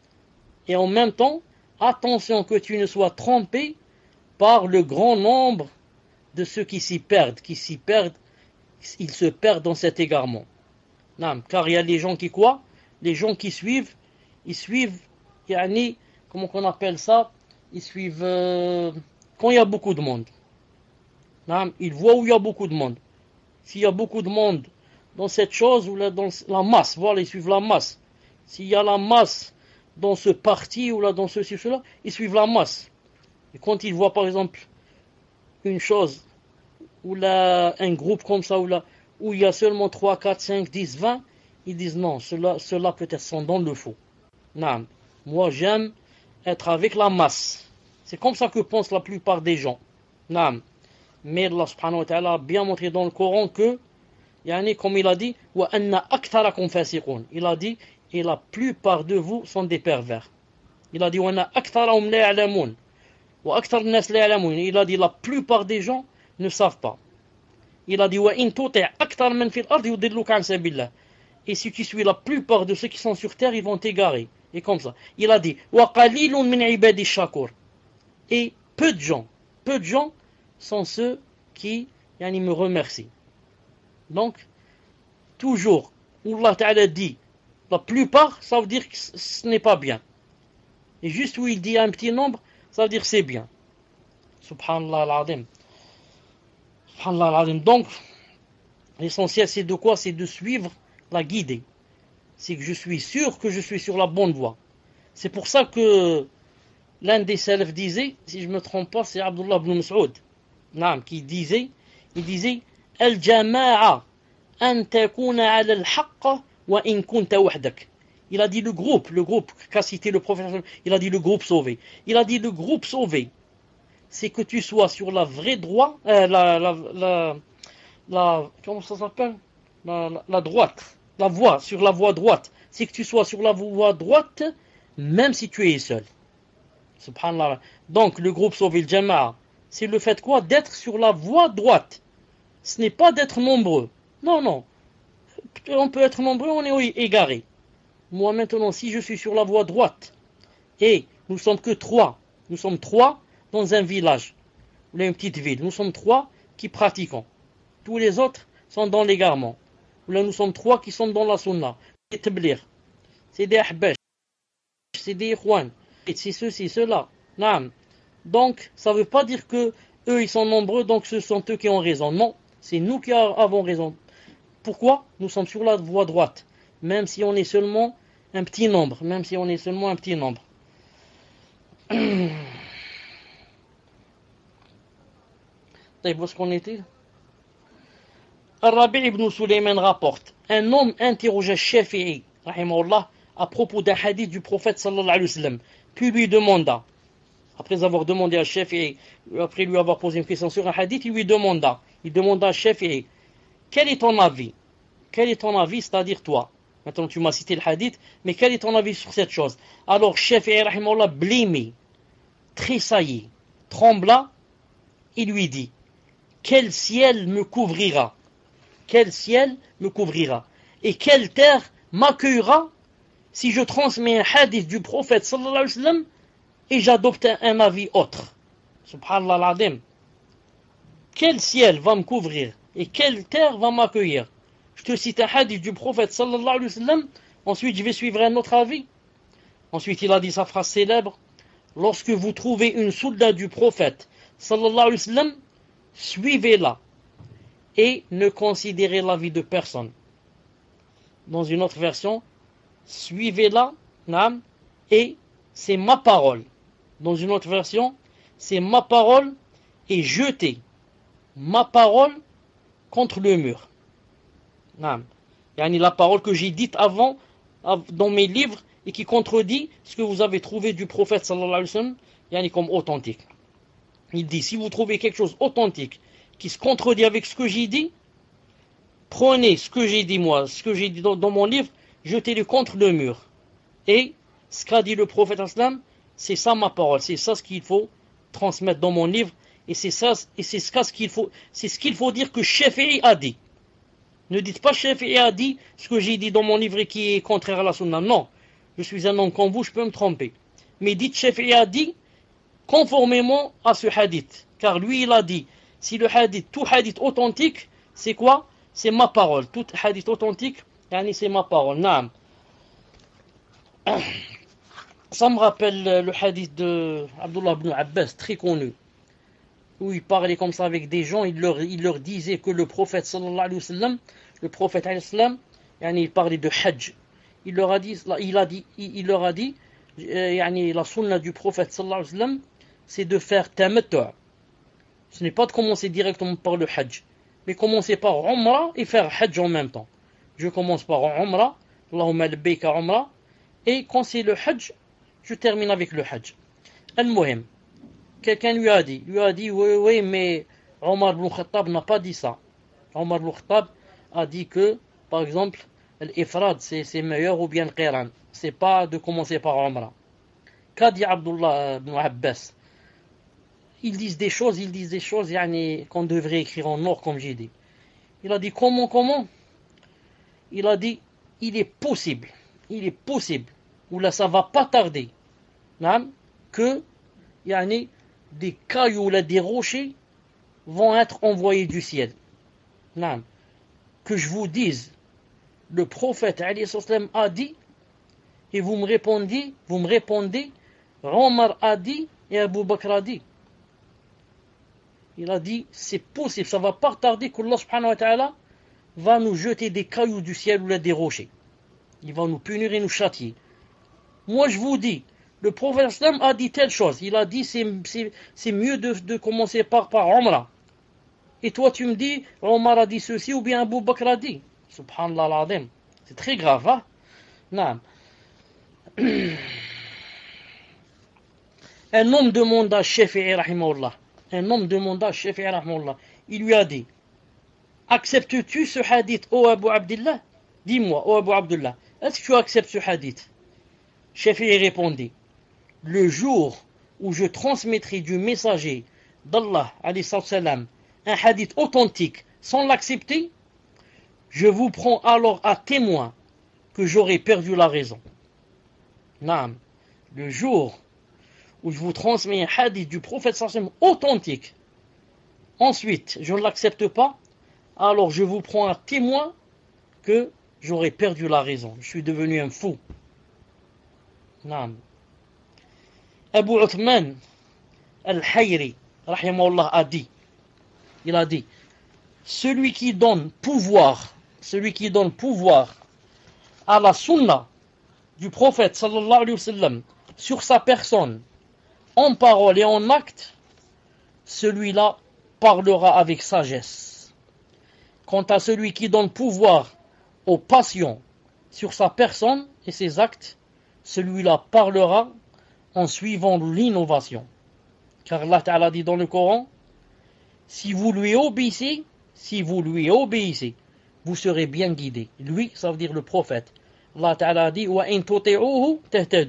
et en même temps, attention que tu ne sois trompé par le grand nombre de ceux qui s'y perdent, qui s'y perdent, ils se perdent dans cet égarement. Non, car il y a les gens qui quoi? Les gens qui suivent, ils suivent, yani, comment qu'on appelle ça? Ils suivent euh, quand il y a beaucoup de monde. Non, ils voient où il y a beaucoup de monde. S'il y a beaucoup de monde dans cette chose, ou là, dans la masse, voilà, ils suivent la masse. S'il y a la masse dans ce parti, ou là, dans ceci, cela, ils suivent la masse. Et quand ils voient, par exemple, une chose, ou là, un groupe comme ça, ou là, où il y a seulement trois, quatre, cinq, dix, vingt, ils disent non, ceux-là, ceux-là peut-être sont dans le faux. Non, moi j'aime être avec la masse. C'est comme ça que pensent la plupart des gens. Non, mais Allah subhanahu wa ta'ala a bien montré dans le Coran que, yani, comme il a dit, wa anna aktharakum fasiqun. Il a dit, et la plupart de vous sont des pervers. Il a dit, wa anna aktharahum la ya'lamun. Wa akthar an-nas la ya'lamun. Il a dit, la plupart des gens ne savent pas. Il a dit wa in tuti' akthar man fil ard yudilluka an sabilillah. Et si tu suis la plupart de ceux qui sont sur terre, ils vont t'égarer. Et comme ça. Il a dit wa qalilun min ibadi shakur. Et peu de gens, peu de gens sont ceux qui yani, me remercient. Donc, toujours, où Allah Ta'ala dit la plupart, ça veut dire que ce n'est pas bien. Et juste où il dit un petit nombre, ça veut dire que c'est bien. Subhanallah al-Azim. Subhanallah al-Azim. Donc, l'essentiel c'est de quoi? C'est de suivre la guidée. C'est que je suis sûr que je suis sur la bonne voie. C'est pour ça que l'un des salafs disait, si je ne me trompe pas, c'est Abdullah ibn Mas'ud, qui disait, il disait, Al-Jama'a an takuna ala al-haqq wa in kunta wahdak. Il a dit le groupe, le groupe qu'a cité le prophète, il a dit le groupe sauvé. Il a dit le groupe sauvé, c'est que tu sois sur la vraie droite, euh, la, la, la, la, comment ça s'appelle, la, la, la droite, la voie, sur la voie droite. C'est que tu sois sur la voie droite, même si tu es seul. Subhanallah. Donc le groupe sauvé, le Jama'a, c'est le fait quoi? D'être sur la voie droite. Ce n'est pas d'être nombreux. Non, non. On peut être nombreux, on est égaré. Moi maintenant, si je suis sur la voie droite, et nous sommes que trois, nous sommes trois dans un village, ou une petite ville, nous sommes trois qui pratiquons. Tous les autres sont dans l'égarement. Là, nous sommes trois qui sont dans la sunna. C'est tablir. C'est des ahbash. C'est des ikhwan. C'est ceci, cela. Naam. Donc, ça ne veut pas dire que eux, ils sont nombreux, donc ce sont eux qui ont raison. Non, c'est nous qui avons raison. Pourquoi? Nous sommes sur la voie droite. Même si on est seulement un petit nombre. Même si on est seulement un petit nombre. Où est-ce qu'on était? Al-Rabi' ibn Sulayman rapporte, un homme interrogea Shafi'i, rahimahullah, à propos d'un hadith du prophète sallallahu alayhi wa sallam, puis lui demanda, après avoir demandé à Shafi'i, après lui avoir posé une question sur un hadith, il lui demanda, il demanda à Shafi'i, quel est ton avis? Quel est ton avis, c'est-à-dire toi? Maintenant tu m'as cité le hadith, mais quel est ton avis sur cette chose? Alors Shafi'i, rahimahullah, blêmé, tressaillit, trembla et lui dit: quel ciel me couvrira? Quel ciel me couvrira? Et quelle terre m'accueillera si je transmets un hadith du prophète sallallahu alayhi wa sallam et j'adopte un avis autre? Subhanallah al-Azim. Quel ciel va me couvrir et quelle terre va m'accueillir? Je te cite un hadith du prophète sallallahu alayhi wa sallam, ensuite je vais suivre un autre avis. Ensuite il a dit sa phrase célèbre: lorsque vous trouvez une sunna du prophète sallallahu alayhi wa sallam, suivez-la et ne considérez l'avis de personne. Dans une autre version, suivez-la, naam, et c'est ma parole. Dans une autre version, c'est ma parole et jetez ma parole contre le mur. Naam. Yani la parole que j'ai dite avant dans mes livres et qui contredit ce que vous avez trouvé du prophète sallallahu alayhi wa sallam, yani comme authentique. Il dit, si vous trouvez quelque chose authentique qui se contredit avec ce que j'ai dit, prenez ce que j'ai dit moi, ce que j'ai dit dans, dans mon livre, jetez-le contre le mur. Et ce qu'a dit le prophète sallam, c'est ça ma parole, c'est ça ce qu'il faut transmettre dans mon livre, et c'est ça, et c'est ce qu'il faut, c'est ce qu'il faut dire que Shafi'i a dit. Ne dites pas Shafi'i a dit ce que j'ai dit dans mon livre et qui est contraire à la sunna. Non, je suis un homme comme vous, je peux me tromper. Mais dites Shafi'i a dit conformément à ce hadith. Car lui, il a dit, si le hadith, tout hadith authentique, c'est quoi? C'est ma parole. Tout hadith authentique, yani c'est ma parole. Naam. Ça me rappelle le hadith de Abdullah ibn Abbas, très connu, où il parlait comme ça avec des gens, il leur, il leur disait que le prophète sallallahu alayhi wa sallam, le prophète alayhi wa sallam, yani il parlait de hajj. Il leur a dit, il a dit, il, il leur a dit, euh, yani la sunna du prophète sallallahu alayhi wa sallam, c'est de faire tamattu'. Ce n'est pas de commencer directement par le hajj, mais commencer par umrah et faire hajj en même temps. Je commence par umrah, Allahumma labbayka umrah, et quand c'est le hajj, je termine avec le hajj. Al-Muhim, quelqu'un lui a dit, lui a dit, oui, oui, mais Omar ibn Khattab n'a pas dit ça. Omar ibn Khattab a dit que, par exemple, l'ifrad c'est, c'est meilleur ou bien le qiran. C'est pas de commencer par umrah. Qu'a dit Abdullah ibn Abbas? Ils disent des choses, ils disent des choses yani, qu'on devrait écrire en or, comme j'ai dit. Il a dit comment, comment? Il a dit, il est possible, il est possible, ou là ça va pas tarder, hein, que yani, des cailloux, là, des rochers vont être envoyés du ciel. Hein, que je vous dise, le prophète alayhi salam a dit, et vous me répondez, vous me répondez, Omar a dit et Abu Bakr a dit. Il a dit, c'est possible, ça va pas tarder qu'Allah subhanahu wa ta'ala va nous jeter des cailloux du ciel ou là, des rochers. Il va nous punir et nous châtier. Moi je vous dis, le prophète sallam a dit telle chose. Il a dit, c'est, c'est, c'est mieux de, de commencer par, par Umrah. Et toi tu me dis, Omar a dit ceci ou bien Abu Bakr a dit. Subhanallah al-Azim. C'est très grave, hein? Non. Un homme demanda à Shafi'i rahimahullah. Un homme demanda à Shafi'i rahimahullah. Il lui a dit, acceptes-tu ce hadith, ô Abu Abdullah? Dis-moi, ô Abu Abdullah, est-ce que tu acceptes ce hadith? Shafi'i répondit, le jour où je transmettrai du messager d'Allah alayhi salam un hadith authentique sans l'accepter, je vous prends alors à témoin que j'aurai perdu la raison. Naam. Le jour où je vous transmets un hadith du prophète sallam authentique, ensuite je ne l'accepte pas, alors je vous prends à témoin que j'aurais perdu la raison. Je suis devenu un fou. Naam. Abu Uthman al-Hayri rahimahullah a dit, il a dit, celui qui donne pouvoir, celui qui donne pouvoir à la sunna du prophète sallallahu alayhi wa sallam sur sa personne, en parole et en acte, celui-là parlera avec sagesse. Quant à celui qui donne pouvoir aux passions sur sa personne et ses actes, celui-là parlera en suivant l'innovation. Car Allah Ta'ala dit dans le Coran, si vous lui obéissez, si vous lui obéissez, vous serez bien guidés. Lui, ça veut dire le prophète. Allah Ta'ala dit, wa in tuti'uhu tahtadu.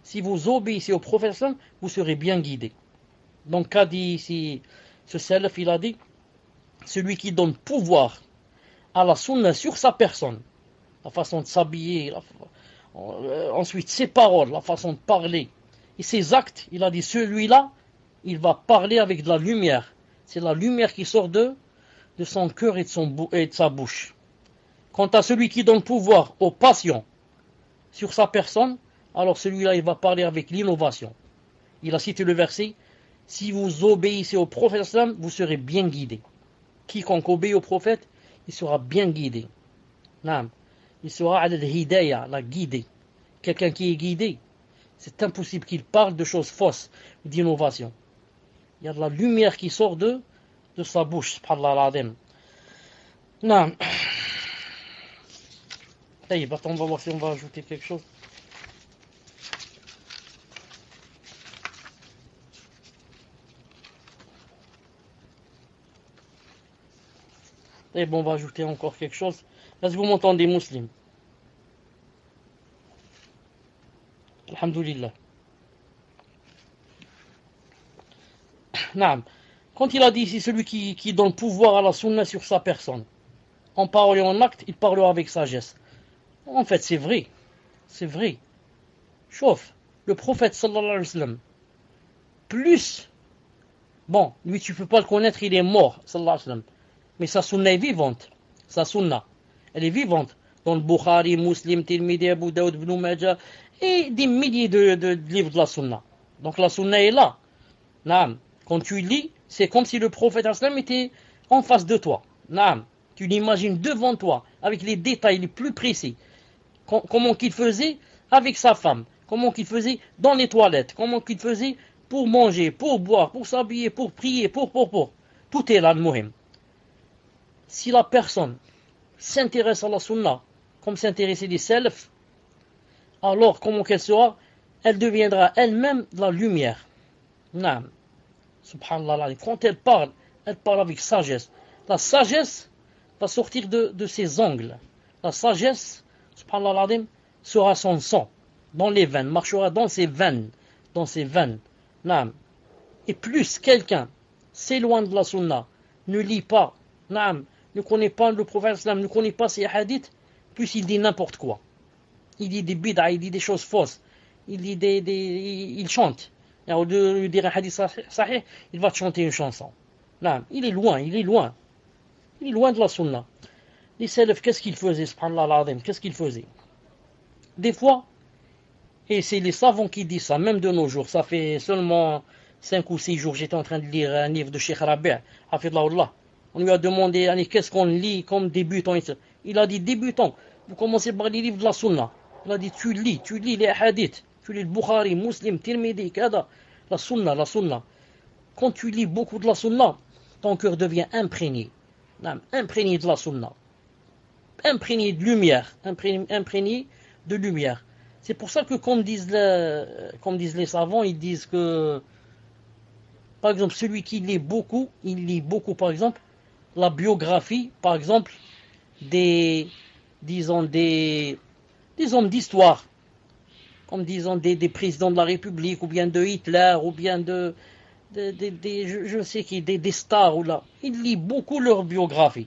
si vous obéissez au prophète, vous serez bien guidé. Donc, qu'a dit ici ce salaf, il a dit, celui qui donne pouvoir à la sunna sur sa personne, la façon de s'habiller, la, euh, ensuite ses paroles, la façon de parler, et ses actes, il a dit, celui-là, il va parler avec de la lumière. C'est la lumière qui sort de, de son cœur et de, son, et de sa bouche. Quant à celui qui donne pouvoir aux patients sur sa personne, alors celui-là, il va parler avec l'innovation. Il a cité le verset, si vous obéissez au prophète, vous serez bien guidé. Quiconque obéit au prophète, il sera bien guidé. Non. Il sera à l'hidayah, la guidée. Quelqu'un qui est guidé, c'est impossible qu'il parle de choses fausses, d'innovation. Il y a de la lumière qui sort de, de sa bouche, subhanallah al-azim. Non. Attends, on va voir si on va ajouter quelque chose. Et bon, on va ajouter encore quelque chose. Est-ce que vous m'entendez, musulmans? Alhamdulillah. Naam. Quand il a dit ici, celui qui, qui donne pouvoir à la sunna sur sa personne, en parole et en acte, il parlera avec sagesse. En fait, c'est vrai. C'est vrai. Chauffe. Le prophète sallallahu alayhi wa sallam, plus, bon, lui tu peux pas le connaître, il est mort, sallallahu alayhi wa sallam. Mais sa sunna est vivante. Sa sunna, elle est vivante. Dans le Bukhari, Muslim, Tirmidhi, Abu Daoud, Ibn Majah, et des milliers de, de, de livres de la sunna. Donc la sunna est là. Naam. Quand tu lis, c'est comme si le prophète sallam était en face de toi. Naam. Tu l'imagines devant toi, avec les détails les plus précis. Com- comment qu'il faisait avec sa femme. Comment qu'il faisait dans les toilettes. Comment qu'il faisait pour manger, pour boire, pour s'habiller, pour prier, pour, pour, pour. Tout est là, le muhim. Si la personne s'intéresse à la sunna, comme s'intéresser les salafs, alors comment qu'elle sera? Elle deviendra elle-même de la lumière. Naam. Subhanallah. Quand elle parle, elle parle avec sagesse. La sagesse va sortir de, de ses ongles. La sagesse, subhanallah, sera son sang dans les veines, marchera dans ses veines, dans ses veines. Naam. Et plus quelqu'un s'éloigne de la sunna, ne lit pas, naam, ne connaît pas le prophète islam, ne connaît pas ses hadiths, plus il dit n'importe quoi. Il dit des bid'a, il dit des choses fausses, il dit des, des il chante. Et au lieu de lui dire un hadith sahih, il va te chanter une chanson. Naam. Il est loin, il est loin. Il est loin de la sunna. Les salafs, qu'est-ce qu'ils faisaient, subhanallah al-azim, qu'est-ce qu'ils faisaient? Des fois, et c'est les savants qui disent ça, même de nos jours, ça fait seulement cinq ou six jours, j'étais en train de lire un livre de Cheikh Rabi', hafidhahullah. On lui a demandé, allez, qu'est-ce qu'on lit comme débutant? Il a dit, débutant, vous commencez par les livres de la sunna. Il a dit, tu lis, tu lis les hadiths, tu lis le Bukhari, Muslim, Tirmidhi, kada, la sunna, la sunna. Quand tu lis beaucoup de la sunna, ton cœur devient imprégné, imprégné de la sunna, imprégné de lumière, imprégné, imprégné de lumière. C'est pour ça que, comme disent, les, comme disent les savants, ils disent que, par exemple, celui qui lit beaucoup, il lit beaucoup, par exemple, la biographie, par exemple, des, disons, des, des hommes d'histoire, comme disons des, des présidents de la République, ou bien de Hitler, ou bien de, de, de, de je, je sais qui, des, des stars, ou là. Il lit beaucoup leur biographie.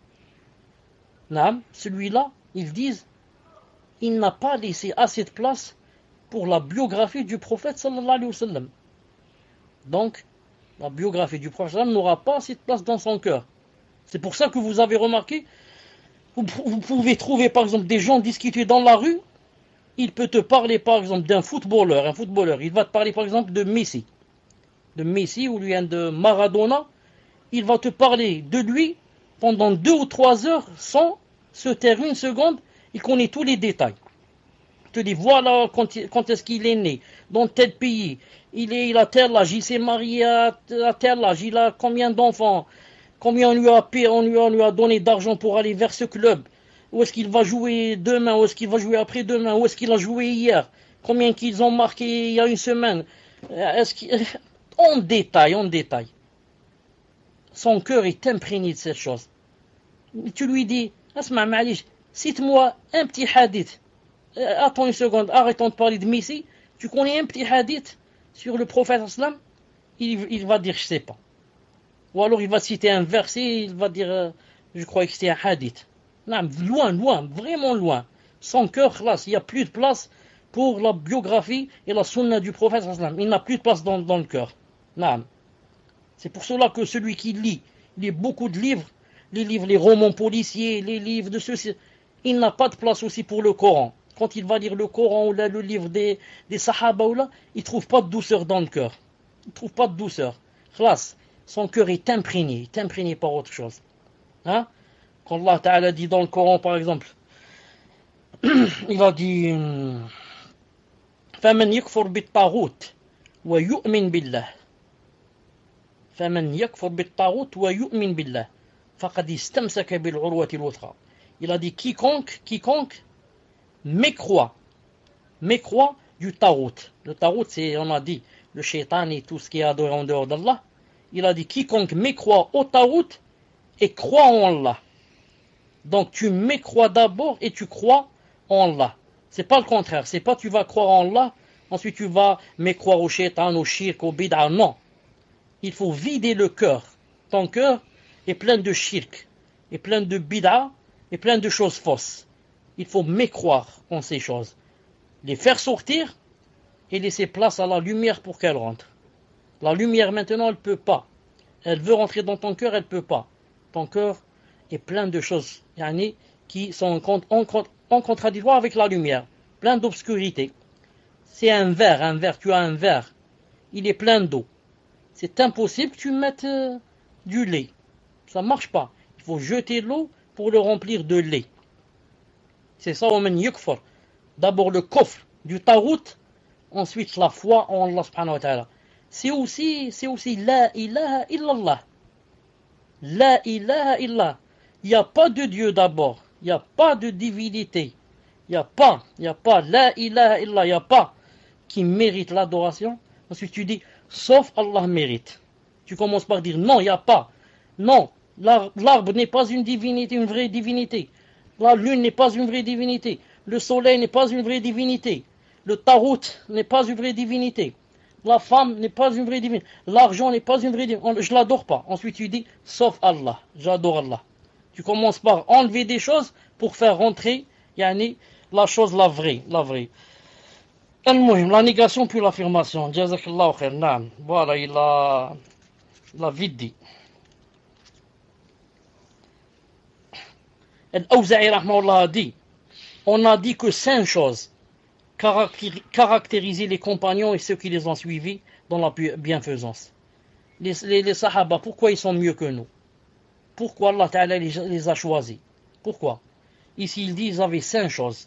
Naam, celui-là, ils disent, il n'a pas laissé assez de place pour la biographie du prophète sallallahu alayhi wa sallam. Donc, la biographie du prophète sallallahu alayhi wa sallam n'aura pas assez de place dans son cœur. C'est pour ça que vous avez remarqué, vous, vous pouvez trouver par exemple des gens discuter dans la rue, il peut te parler par exemple d'un footballeur, un footballeur, il va te parler par exemple de Messi, de Messi ou bien de Maradona, il va te parler de lui pendant deux ou trois heures sans se taire une seconde. Il connaît tous les détails. Il te dit, voilà quand, quand est-ce qu'il est né, dans tel pays, il, est, il a tel âge, il s'est marié à, à tel âge, il a combien d'enfants, combien on lui a, payé, on lui a, on lui a donné d'argent pour aller vers ce club, où est-ce qu'il va jouer demain, où est-ce qu'il va jouer après-demain, où est-ce qu'il a joué hier, combien qu'ils ont marqué il y a une semaine, est-ce qu'il... en détail, en détail. Son cœur est imprégné de cette chose. Tu lui dis, Asma Malish, cite-moi un petit hadith. Attends une seconde, arrêtons de parler de Messi. Tu connais un petit hadith sur le prophète sallam, il, il va dire je sais pas. Ou alors il va citer un verset, il va dire euh, je crois que c'était un hadith. Non, loin, loin, vraiment loin. Son cœur, classe, il n'y a plus de place pour la biographie et la sunna du prophète sallam. Il n'a plus de place dans, dans le cœur. Non. C'est pour cela que celui qui lit, il lit beaucoup de livres, les livres, les romans policiers, les livres de ceux-ci, il n'a pas de place aussi pour le Coran. Quand il va lire le Coran ou là, le livre des, des Sahaba ou là, il ne trouve pas de douceur dans le cœur. Il ne trouve pas de douceur. Classe, son cœur est imprégné, est imprégné par autre chose. Hein? Quand Allah Ta'ala dit dans le Coran par exemple, il a dit فَمَنْ يَكْفُرْ بِالطَّاغُوتِ وَيُؤْمِنْ بِاللَّهِ فَمَنْ يَكْفُرْ بِالطَّاغُوتِ وَيُؤْمِنْ بِاللَّهِ فَقَدْ اسْتَمْسَكَ بِالْعُرْوَةِ الْوُثْقَى. Il a dit quiconque, quiconque mécroit, mécroit du tarout. Le tarout, c'est, on a dit, le shaitan et tout ce qui est adoré en dehors d'Allah. Il a dit quiconque mécroit au tarout et croit en Allah. Donc tu mécrois d'abord et tu crois en Allah. C'est pas le contraire. C'est pas tu vas croire en Allah, ensuite tu vas mécroire au shaitan, au shirk, au bid'a. Non. Il faut vider le cœur. Ton cœur est plein de shirk, est plein de bid'a, est plein de choses fausses. Il faut mécroire en ces choses. Les faire sortir et laisser place à la lumière pour qu'elle rentre. La lumière maintenant, elle ne peut pas. Elle veut rentrer dans ton cœur, elle ne peut pas. Ton cœur est plein de choses yani, qui sont en, en, en contradictoire avec la lumière. Plein d'obscurité. C'est un verre, un verre, tu as un verre. Il est plein d'eau. C'est impossible que tu mettes euh, du lait. Ça ne marche pas. Il faut jeter l'eau pour le remplir de lait. C'est ça, وَمَنْ يُكْفَرْ. D'abord le kufr du tarout, ensuite la foi en Allah subhanahu wa ta'ala. C'est aussi, c'est aussi la ilaha illallah. La ilaha illallah. Il n'y a pas de Dieu d'abord. Il n'y a pas de divinité. Il n'y a pas, il n'y a pas la ilaha illallah. Il n'y a pas qui mérite l'adoration. Ensuite tu dis, sauf Allah mérite. Tu commences par dire, non, il n'y a pas. Non, l'arbre n'est pas une divinité, une vraie divinité. La lune n'est pas une vraie divinité. Le soleil n'est pas une vraie divinité. Le tarout n'est pas une vraie divinité. La femme n'est pas une vraie divinité. L'argent n'est pas une vraie divinité. Je ne l'adore pas. Ensuite tu dis, sauf Allah, j'adore Allah. Tu commences par enlever des choses pour faire rentrer yani, la chose, la vraie. La vraie. La négation puis l'affirmation. Jazakallahu khair. Naam. Voilà, il a, il a vite dit. Al-Awza'i rahmahullah a dit, on a dit que cinq choses caractérisaient les compagnons et ceux qui les ont suivis dans la bienfaisance. Les, les, les sahaba, pourquoi ils sont mieux que nous? Pourquoi Allah Ta'ala les, les a choisis? Pourquoi? Ici il dit ils avaient cinq choses.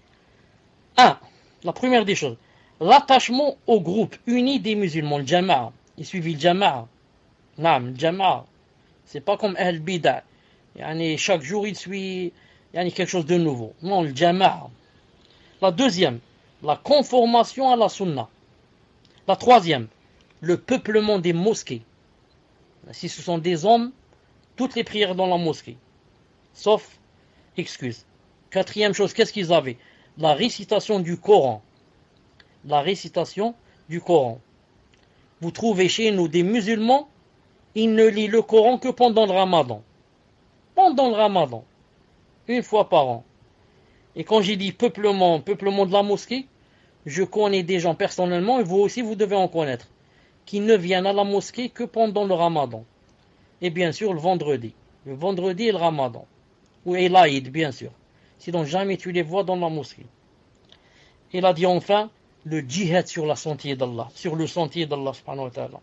Un, la première des choses, l'attachement au groupe uni des musulmans, le jama'a. Ils suivent le jama'a. Naam, le jama'a. C'est pas comme Ahl Bida. Yani, chaque jour il suit yani, quelque chose de nouveau. Non, le jama'a. La deuxième, la conformation à la sunna. La troisième, le peuplement des mosquées. Si ce sont des hommes, toutes les prières dans la mosquée. Sauf excuse. Quatrième chose, qu'est-ce qu'ils avaient? La récitation du Coran. La récitation du Coran. Vous trouvez chez nous des musulmans, ils ne lisent le Coran que pendant le Ramadan. Pendant le Ramadan. Une fois par an. Et quand j'ai dit peuplement, peuplement de la mosquée, je connais des gens personnellement, et vous aussi vous devez en connaître, qui ne viennent à la mosquée que pendant le Ramadan. Et bien sûr le vendredi. Le vendredi et le Ramadan. Ou et l'Aïd, bien sûr. Sinon jamais tu les vois dans la mosquée. Il a dit enfin, le djihad sur la sentier d'Allah, sur le sentier d'Allah subhanahu wa ta'ala.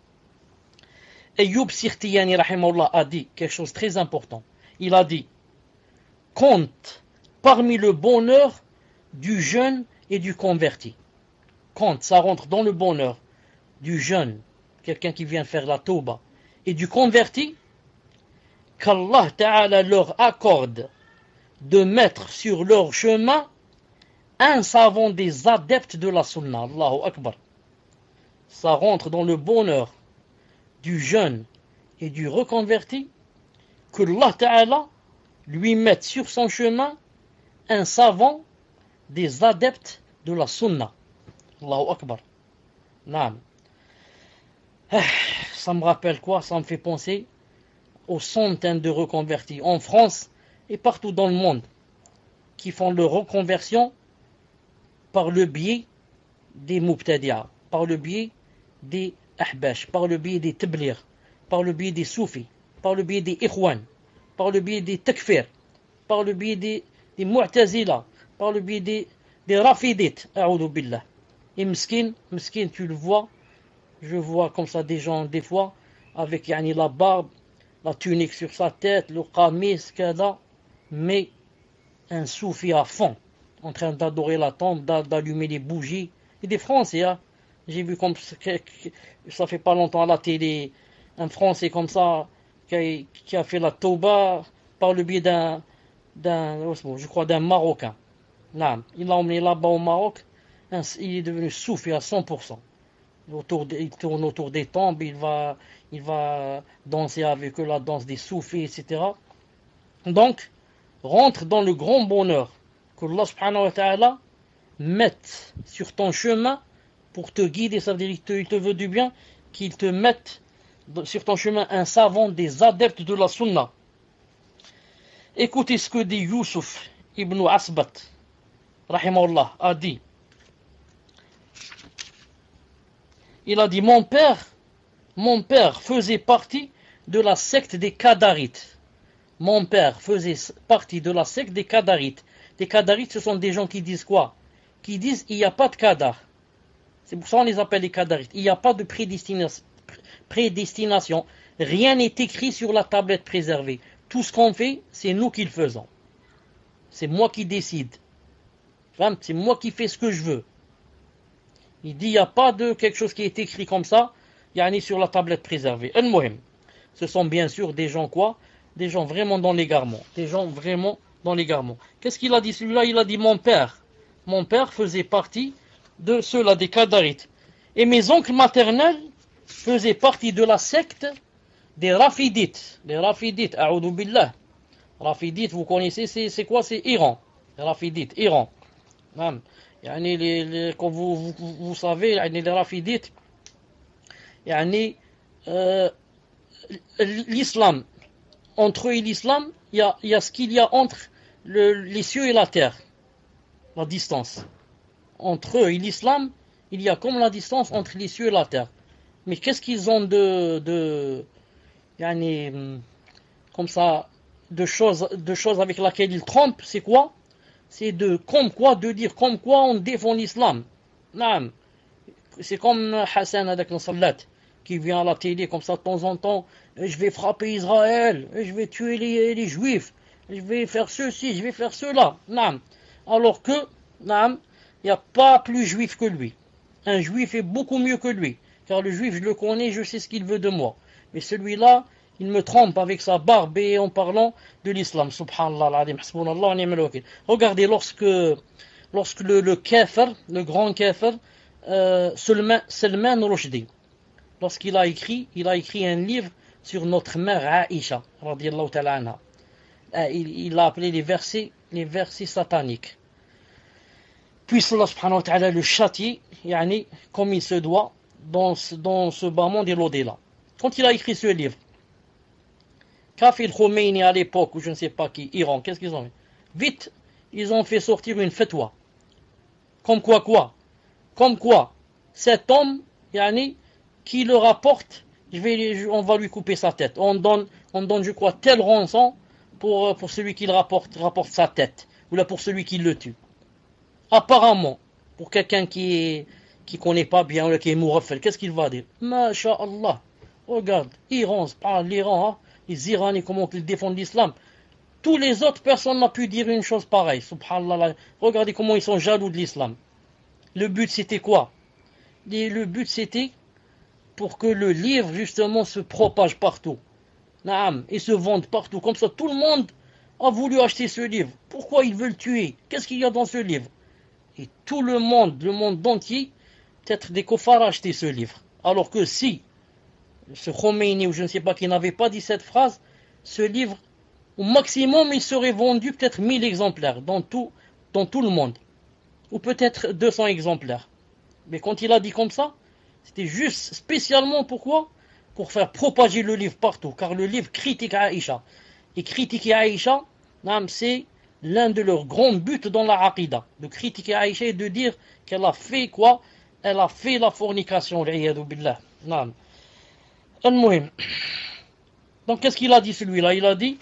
Ayyub Sirtiyani rahimahullah a dit quelque chose de très important. Il a dit, compte parmi le bonheur du jeune et du converti. Compte, ça rentre dans le bonheur du jeune, quelqu'un qui vient faire la tauba, et du converti, qu'Allah Ta'ala leur accorde de mettre sur leur chemin un savant des adeptes de la sunna. Allahu Akbar. Ça rentre dans le bonheur du jeune et du reconverti, que Allah Ta'ala lui mette sur son chemin un savant des adeptes de la sunna. Allahu Akbar. Naam. Ça me rappelle quoi? Ça me fait penser aux centaines de reconvertis en France et partout dans le monde qui font leur reconversion par le biais des mubtadi'a, par le biais des ahbash, par le biais des tablir, par le biais des soufis, par le biais des ikhwan, par le biais des takfir, par le biais des, des mu'tazila, par le biais des, des rafidites, a'udhu billah. Et miskin, miskin, tu le vois, je vois comme ça des gens, des fois, avec yani, la barbe, la tunique sur sa tête, le qamis, kada, mais un soufi à fond, en train d'adorer la tombe, d'allumer les bougies. Et des Français, hein. J'ai vu comme ça fait pas longtemps à la télé, un Français comme ça, qui a, qui a fait la tauba par le biais d'un, d'un je crois, d'un Marocain. Là, il l'a emmené là-bas au Maroc, il est devenu soufi à cent pour cent. Autour de, il tourne autour des tombes, il va, il va danser avec eux la danse des soufis, et cetera. Donc, rentre dans le grand bonheur que Allah subhanahu wa ta'ala mette sur ton chemin pour te guider, ça veut dire qu'il te veut du bien, qu'il te mette sur ton chemin un savant des adeptes de la sunna. Écoutez ce que dit Youssouf ibn Asbat, rahimahullah, a dit. Il a dit, mon père, mon père faisait partie de la secte des Qadarites. Mon père faisait partie de la secte des Qadarites. Les Qadarites, ce sont des gens qui disent quoi? Qui disent, il n'y a pas de Qadar. C'est pour ça qu'on les appelle les Qadarites. Il n'y a pas de prédestination. prédestination. Rien n'est écrit sur la tablette préservée. Tout ce qu'on fait, c'est nous qui le faisons. C'est moi qui décide. C'est moi qui fais ce que je veux. Il dit, il n'y a pas de quelque chose qui est écrit comme ça, yani sur la tablette préservée. Al-Muhim. Ce sont bien sûr des gens quoi? Des gens vraiment dans l'égarement. Des gens vraiment dans l'égarement. Qu'est-ce qu'il a dit celui-là? Il a dit, mon père. Mon père faisait partie de ceux-là, des Qadarites. Et mes oncles maternels faisaient partie de la secte des Rafidites. Les Rafidites, a'udhu billah. Rafidites, vous connaissez, c'est, c'est quoi? C'est Iran. Les Rafidites, Iran. Même. Yani les, les, comme vous, vous, vous savez, yani les Rafidites, yani, euh, l'islam, entre eux et l'islam, il y a, y a ce qu'il y a entre le, les cieux et la terre, la distance. Entre eux et l'islam, il y a comme la distance entre les cieux et la terre. Mais qu'est-ce qu'ils ont de, de yani, comme ça, de choses, de choses avec lesquelles ils trompent, c'est quoi? C'est de, comme quoi, de dire comme quoi on défend l'islam. Non. C'est comme Hassan avec le salat, qui vient à la télé comme ça de temps en temps, je vais frapper Israël, je vais tuer les, les juifs, je vais faire ceci, je vais faire cela. Non. Alors que, non, il n'y a pas plus juif que lui. Un juif est beaucoup mieux que lui, car le juif, je le connais, je sais ce qu'il veut de moi. Mais celui-là, il me trompe avec sa barbe et en parlant de l'islam. Subhanallah al-Adim, hasbunallah wa ni'mal wakil. Regardez, lorsque, lorsque le, le kafir, le grand kafir, euh, Salman, Salman Rushdie, lorsqu'il a écrit, il a écrit un livre sur notre mère Aïcha, radiyallahu ta'ala anha. Il, il l'a appelé les versets, les versets sataniques. Puisse Allah subhanahu wa ta'ala le châtier, yani, comme il se doit, dans, dans ce bas monde et l'au-delà. Quand il a écrit ce livre, Kafir Khomeini à l'époque, ou je ne sais pas qui, Iran, qu'est-ce qu'ils ont fait? Vite, ils ont fait sortir une fatwa. Comme quoi quoi? Comme quoi, cet homme, yani, qui le rapporte, je vais, on va lui couper sa tête. On donne, on donne, je crois, tel rançon pour, pour celui qui le rapporte, rapporte sa tête, ou là pour celui qui le tue. Apparemment, pour quelqu'un qui est, qui connaît pas bien, ou qui est mourafel, qu'est-ce qu'il va dire? Masha'Allah. Regarde, Iran, c'est pas l'Iran, hein? Les Iraniens, comment ils défendent l'islam. Tous les autres personnes n'ont pu dire une chose pareille. Subhanallah. Regardez comment ils sont jaloux de l'islam. Le but c'était quoi? Le but c'était pour que le livre justement se propage partout. Naam, et se vende partout. Comme ça, tout le monde a voulu acheter ce livre. Pourquoi ils veulent tuer? Qu'est-ce qu'il y a dans ce livre? Et tout le monde, le monde entier, peut-être des koffars a acheté ce livre. Alors que si ce Khomeini ou je ne sais pas qui n'avait pas dit cette phrase, ce livre, au maximum, il serait vendu peut-être mille exemplaires dans tout, dans tout le monde. Ou peut-être deux cents exemplaires. Mais quand il a dit comme ça, c'était juste spécialement pourquoi? Pour faire propager le livre partout, car le livre critique Aïcha. Et critiquer Aïcha, c'est l'un de leurs grands buts dans la Aqidah. De critiquer Aïcha et de dire qu'elle a fait quoi? Elle a fait la fornication, l'iyadou billah. Al-Muhim. Donc qu'est-ce qu'il a dit celui-là? Il a dit: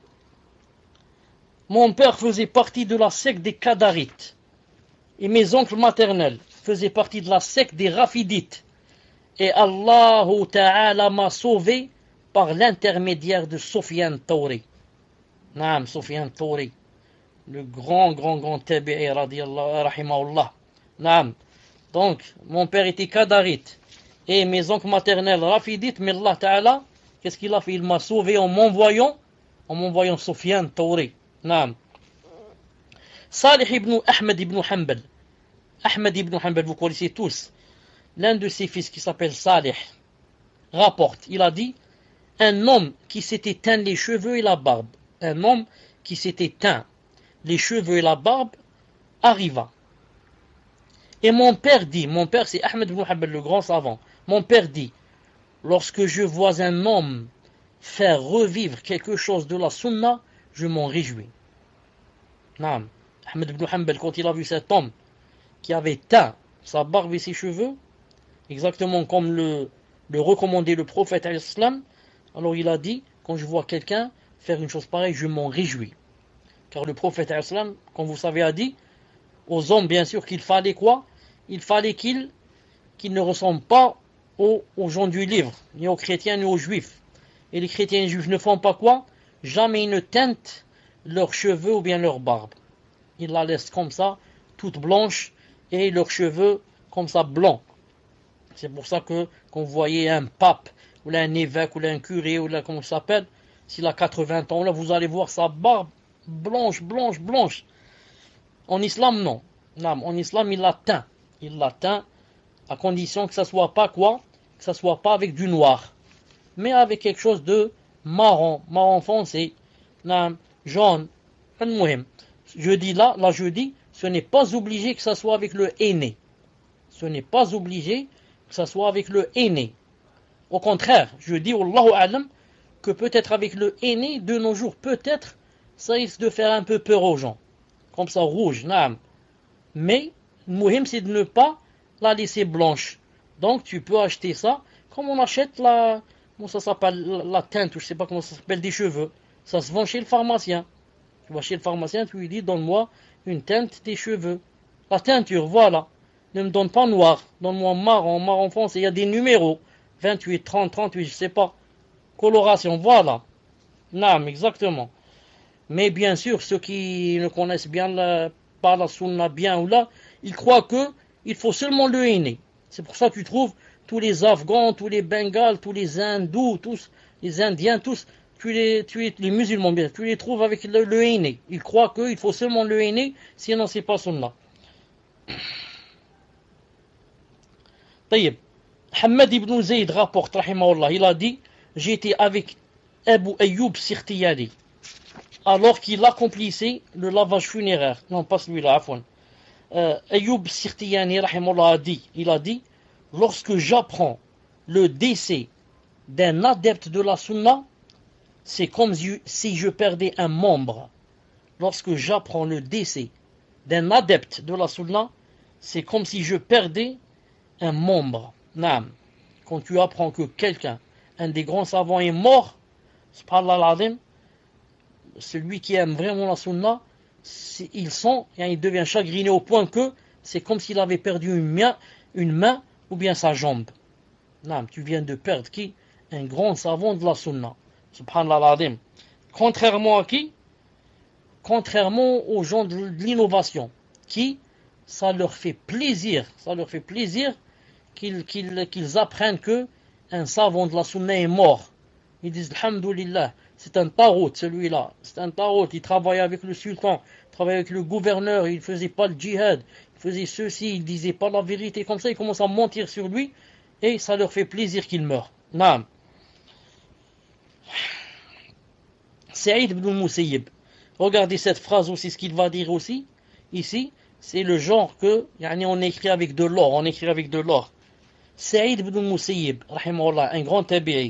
mon père faisait partie de la secte des Qadarites. Et mes oncles maternels faisaient partie de la secte des Rafidites. Et Allah Ta'ala m'a sauvé par l'intermédiaire de Sufyan Thawri. Naam, Sufyan Thawri, le grand, grand, grand tabi'i, radiyallahu, rahimahullah. Naam. Donc, mon père était Qadarite et mes oncles maternels Rafidites, mais Allah Ta'ala, qu'est-ce qu'il a fait? Il m'a sauvé en m'envoyant, en m'envoyant Sufyan Thawri. Naam. Salih ibn Ahmed ibn Hanbal. Ahmed ibn Hanbal, vous connaissez tous. L'un de ses fils qui s'appelle Salih rapporte, il a dit: un homme qui s'était teint les cheveux et la barbe, un homme qui s'était teint les cheveux et la barbe arriva. Et mon père dit, mon père c'est Ahmed ibn Hanbal, le grand savant, mon père dit: lorsque je vois un homme faire revivre quelque chose de la sunna, je m'en réjouis. Naam. Ahmed ibn Hanbal, quand il a vu cet homme qui avait teint sa barbe et ses cheveux, exactement comme le, le recommandait le prophète al-Islam, alors il a dit: quand je vois quelqu'un faire une chose pareille, je m'en réjouis. Car le prophète al-Islam, comme vous savez, a dit aux hommes, bien sûr, qu'il fallait quoi? Il fallait qu'ils qu'ils ne ressemblent pas aux, aux gens du livre, ni aux chrétiens, ni aux juifs. Et les chrétiens et les juifs ne font pas quoi? Jamais ils ne teintent leurs cheveux ou bien leur barbe. Ils la laissent comme ça, toute blanche, et leurs cheveux comme ça blancs. C'est pour ça que quand vous voyez un pape, ou là un évêque, ou là un curé, ou là comment ça s'appelle, s'il a quatre-vingts ans, là vous allez voir sa barbe blanche, blanche, blanche. En islam, non. Non, en islam, il la teint. Il la teint à condition que ça soit pas quoi? Que ça soit pas avec du noir, mais avec quelque chose de marron, marron foncé, non, jaune. Je dis là, là je dis, ce n'est pas obligé que ça soit avec le henné. Ce n'est pas obligé que ça soit avec le henné. Au contraire, je dis, Wallahu a'lam, que peut-être avec le henné, de nos jours, peut-être, ça risque de faire un peu peur aux gens. Comme ça, rouge, naam. Mais, le muhim, c'est de ne pas la laisser blanche. Donc, tu peux acheter ça, comme on achète la, comment ça s'appelle, la, la teinte, ou je sais pas comment ça s'appelle, des cheveux. Ça se vend chez le pharmacien. Tu vas chez le pharmacien, tu lui dis, donne-moi une teinte des cheveux. La teinture, voilà. Ne me donne pas noir, donne-moi marron, marron foncé, il y a des numéros. vingt-huit, trente, trente-huit, je sais pas. Coloration, voilà. Naam, exactement. Mais bien sûr, ceux qui ne connaissent bien la, pas la sunna bien ou là, ils croient que il faut seulement le henné. C'est pour ça que tu trouves tous les Afghans, tous les Bengales, tous les Hindous, tous les Indiens, tous, tu les, tu les, les musulmans bien, tu les trouves avec le, le henné. Ils croient qu'il faut seulement le henné, sinon c'est pas sunna. Taïb. Hamad ibn Zayd rapporte, rahimahullah, il a dit: j'étais avec Abu Ayyub Sirtiyani, alors qu'il accomplissait le lavage funéraire. Non, pas celui-là, afwan. Euh, Ayyub Sirtiyani, rahimahullah, a dit, il a dit: lorsque j'apprends le décès d'un adepte de la sunna, c'est comme si je perdais un membre. Lorsque j'apprends le décès d'un adepte de la sunna, c'est comme si je perdais un membre. Naam. Quand tu apprends que quelqu'un, un des grands savants, est mort, subhanallah al-azim, celui qui aime vraiment la sunna, il sent, et il devient chagriné au point que c'est comme s'il avait perdu une main, une main ou bien sa jambe. Naam, tu viens de perdre qui? Un grand savant de la sunna. Subhanallah al-azim. Contrairement à qui? Contrairement aux gens de l'innovation, qui, ça leur fait plaisir, ça leur fait plaisir qu'ils, qu'ils, qu'ils apprennent que un savant de la sunna est mort. Ils disent, alhamdoulilah, c'est un tarot celui-là, c'est un tarot, il travaillait avec le sultan, il travaillait avec le gouverneur, il faisait pas le djihad, il faisait ceci, il disait pas la vérité, comme ça ils commencent à mentir sur lui, et ça leur fait plaisir qu'il meure. Naam. Saïd ibn Musayyib, regardez cette phrase aussi, ce qu'il va dire aussi, ici, c'est le genre que, yani on écrit avec de l'or, on écrit avec de l'or. Saïd ibn Musayyib, rahimahullah, un grand tabi'i,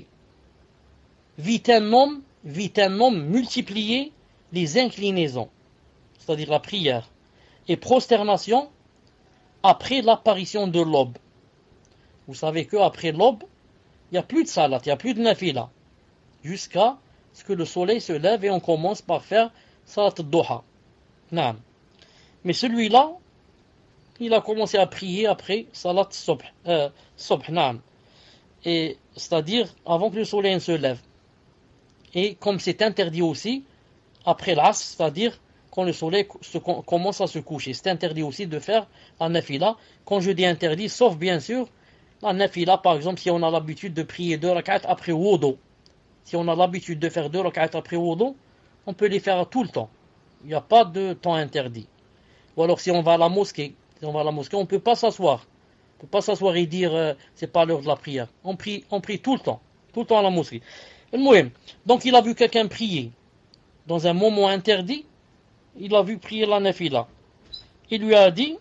vit un homme, vit un homme multiplier les inclinaisons, c'est-à-dire la prière, et prosternation après l'apparition de l'aube. Vous savez qu'après l'aube, il n'y a plus de salat, il n'y a plus de nafila, jusqu'à ce que le soleil se lève et on commence par faire salat al-duha. Naam. Mais celui-là, il a commencé à prier après salat subh, euh, subh, naam. Et c'est-à-dire avant que le soleil ne se lève. Et comme c'est interdit aussi, après l'asr, c'est-à-dire quand le soleil se, commence à se coucher. C'est interdit aussi de faire la nafila. Quand je dis interdit, sauf bien sûr, la nafila, par exemple, si on a l'habitude de prier deux rak'at après wudu. Si on a l'habitude de faire deux rak'at après wudu, on peut les faire tout le temps. Il n'y a pas de temps interdit. Ou alors si on va à la mosquée, si on va à la mosquée, on ne peut pas s'asseoir. On ne peut pas s'asseoir et dire euh, c'est pas l'heure de la prière. On prie, on prie tout le temps. Tout le temps à la mosquée. Donc il a vu quelqu'un prier dans un moment interdit. Il a vu prier la nafila. Il lui a dit,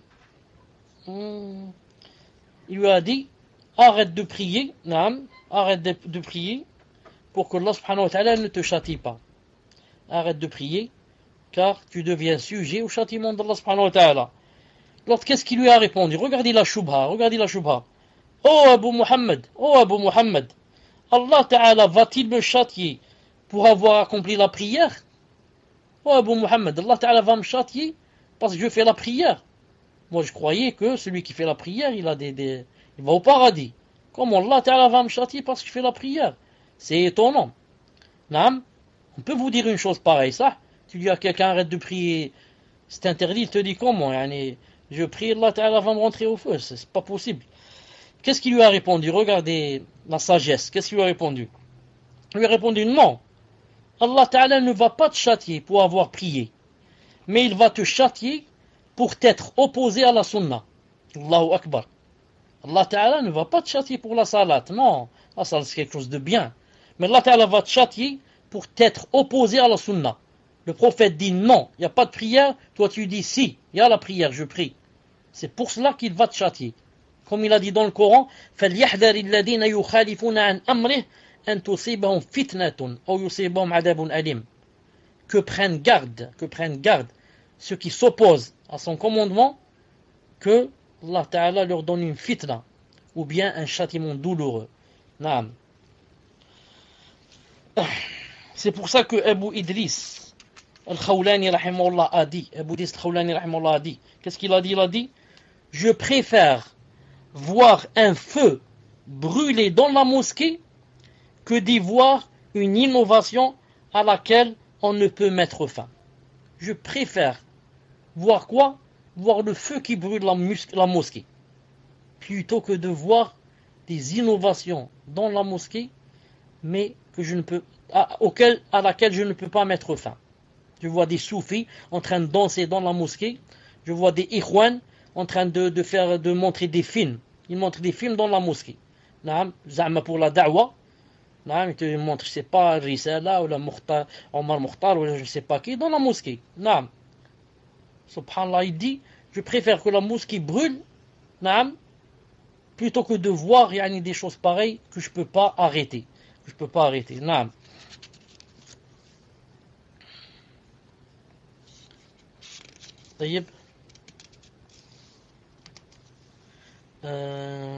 hmm, il lui a dit, arrête de prier, naam, arrête de, de prier, pour que Allah subhanahu wa ta'ala ne te châtie pas. Arrête de prier, car tu deviens sujet au châtiment d'Allah subhanahu wa ta'ala. L'autre, qu'est-ce qu'il lui a répondu? Regardez la shubha, regardez la shubha. Oh Abu Muhammad, oh Abu Muhammad, Allah ta'ala va-t-il me châtier pour avoir accompli la prière? Oh Abu Muhammad, Allah Ta'ala va me châtier parce que je fais la prière. Moi je croyais que celui qui fait la prière, il a des, des il va au paradis. Comment Allah Ta'ala va me châtier parce que je fais la prière? C'est étonnant. Naam, on peut vous dire une chose pareille, ça. Tu dis à quelqu'un arrête de prier, c'est interdit, il te dit comment? Yani, je prie, Allah Ta'ala va me rentrer au feu, c'est pas possible. Qu'est-ce qu'il lui a répondu? Regardez la sagesse, qu'est-ce qu'il lui a répondu? Il lui a répondu non. Allah Ta'ala ne va pas te châtier pour avoir prié, mais il va te châtier pour t'être opposé à la sunna. Allahu Akbar. Allah Ta'ala ne va pas te châtier pour la salat, non, la salat c'est quelque chose de bien, mais Allah Ta'ala va te châtier pour t'être opposé à la sunna. Le prophète dit non, il n'y a pas de prière, toi tu dis si, il y a la prière, je prie. C'est pour cela qu'il va te châtier. Comme il a dit dans le Coran, فَلْيَحْذَرِ الَّذِينَ يُخَالِفُونَ عَنْ أَمْرِهِ أَنْ تُصِيبَهُمْ فِتْنَةٌ أَوْ يُصِيبَهُمْ عَذَابٌ أَلِيمٌ. Que prennent garde, que prennent garde ceux qui s'opposent à son commandement, que Allah Ta'ala leur donne une fitna, ou bien un châtiment douloureux. Naam. C'est pour ça que Abu Idris Al-Khawlani rahimahullah a dit, Abu Idris Al-Khawlani rahimahullah a dit, qu'est-ce qu'il a dit? Il a dit, je préfère voir un feu brûler dans la mosquée que d'y voir une innovation à laquelle on ne peut mettre fin. Je préfère voir quoi? Voir le feu qui brûle la, mus- la mosquée, plutôt que de voir des innovations dans la mosquée, mais que je ne peux, à, auquel, à laquelle je ne peux pas mettre fin. Je vois des soufis en train de danser dans la mosquée, je vois des ikhwan en train de, de faire, de montrer des films. Ils montrent des films dans la mosquée. Naam, za'ma pour la da'wa. Naam, ils te montrent, je sais pas, Risala ou la Mukhtar, Omar Mukhtar ou je sais pas qui, dans la mosquée. Naam. Subhanallah, il dit, je préfère que la mosquée brûle, naam, plutôt que de voir yani, des choses pareilles que je peux pas arrêter. Que je peux pas arrêter. Naam. طيب. Euh,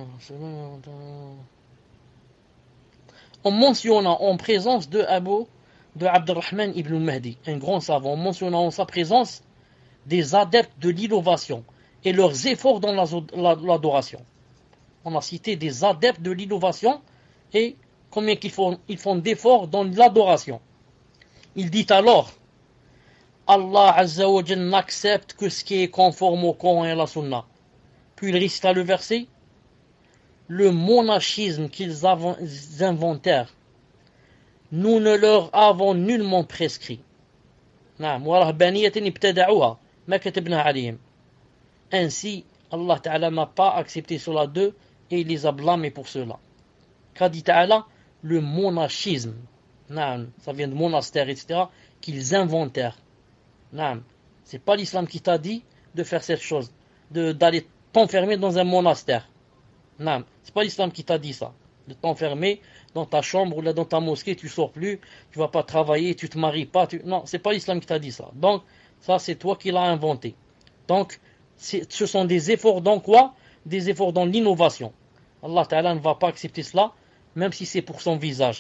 en mentionnant en présence de Abu, de Abdurrahman ibn Mahdi, un grand savant, en mentionnant en sa présence des adeptes de l'innovation et leurs efforts dans l'adoration. On a cité des adeptes de l'innovation et combien qu'ils font, ils font d'efforts dans l'adoration. Il dit alors, Allah Azza wa Jalla n'accepte que ce qui est conforme au Coran et à la Sunna. Puis il récita le verset, le monachisme qu'ils inventèrent, nous ne leur avons nullement prescrit. Ainsi, Allah Ta'ala n'a pas accepté cela d'eux et il les a blâmés pour cela. Qu'a dit Ta'ala? Le monachisme, ça vient de monastère, et cetera, qu'ils inventèrent. C'est pas l'islam qui t'a dit de faire cette chose, de, d'aller t'enfermer dans un monastère. Non, c'est pas l'islam qui t'a dit ça. De t'enfermer dans ta chambre ou là dans ta mosquée, tu sors plus, tu vas pas travailler, tu te maries pas. Tu... Non, c'est pas l'islam qui t'a dit ça. Donc, ça c'est toi qui l'as inventé. Donc, ce sont des efforts dans quoi? Des efforts dans l'innovation. Allah Ta'ala ne va pas accepter cela, même si c'est pour son visage.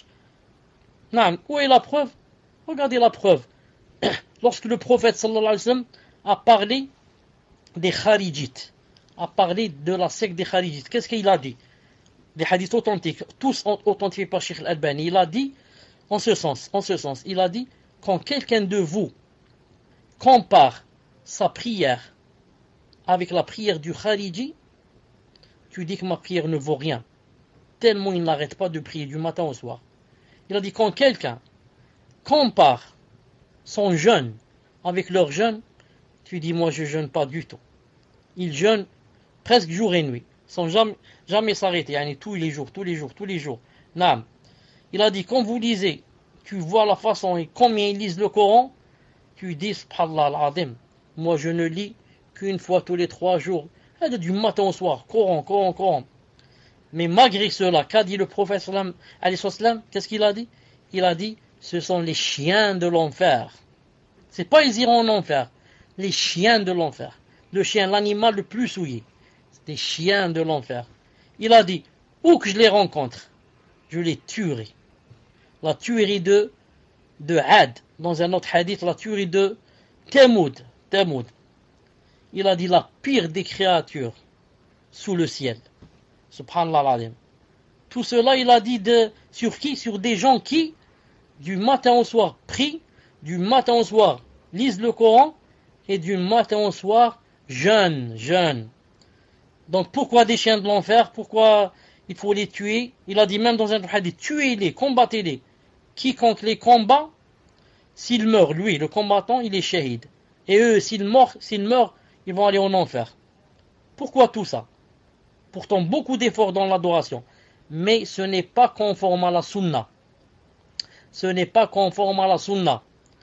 Non, où est la preuve? Regardez la preuve. Lorsque le prophète sallallahu alayhi wa sallam a parlé des Kharijites, a parlé de la secte des Kharijites, qu'est-ce qu'il a dit? Des hadiths authentiques, tous authentifiés par Cheikh Al-Albani. Il a dit, en ce sens, en ce sens, il a dit, quand quelqu'un de vous compare sa prière avec la prière du Khariji, tu dis que ma prière ne vaut rien, tellement il n'arrête pas de prier du matin au soir. Il a dit, quand quelqu'un compare son jeûne avec leur jeûne, tu dis, moi je jeûne pas du tout. Ils jeûnent presque jour et nuit, sans jamais, jamais s'arrêter, yani tous les jours, tous les jours, tous les jours. Naam. Il a dit, quand vous lisez, tu vois la façon et combien ils lisent le Coran, tu dis, subhanallah al-azim, moi je ne lis qu'une fois tous les trois jours, du matin au soir, Coran, Coran, Coran. Mais malgré cela, qu'a dit le prophète sallam, alayhi wa sallam, qu'est-ce qu'il a dit? Il a dit, ce sont les chiens de l'enfer. C'est pas ils iront en enfer, les chiens de l'enfer. Le chien, l'animal le plus souillé. C'est des chiens de l'enfer. Il a dit, où que je les rencontre, je les tuerai. La tuerie de, de Ad, dans un autre hadith, la tuerie de Thamoud. Thamoud. Il a dit la pire des créatures sous le ciel. Subhanallah al-azim. Tout cela, il a dit de, sur qui? Sur des gens qui, du matin au soir, prient, du matin au soir, lisent le Coran, et du matin au soir, jeûnent, jeûnent. Donc pourquoi des chiens de l'enfer? Pourquoi il faut les tuer? Il a dit même dans un hadith, tuez-les, combattez-les. Quiconque les combat, s'il meurt, lui, le combattant, il est shahid. Et eux, s'ils meurent, s'ils meurent, ils vont aller en enfer. Pourquoi tout ça? Pourtant, beaucoup d'efforts dans l'adoration. Mais ce n'est pas conforme à la sunna. Ce n'est pas conforme à la sunna.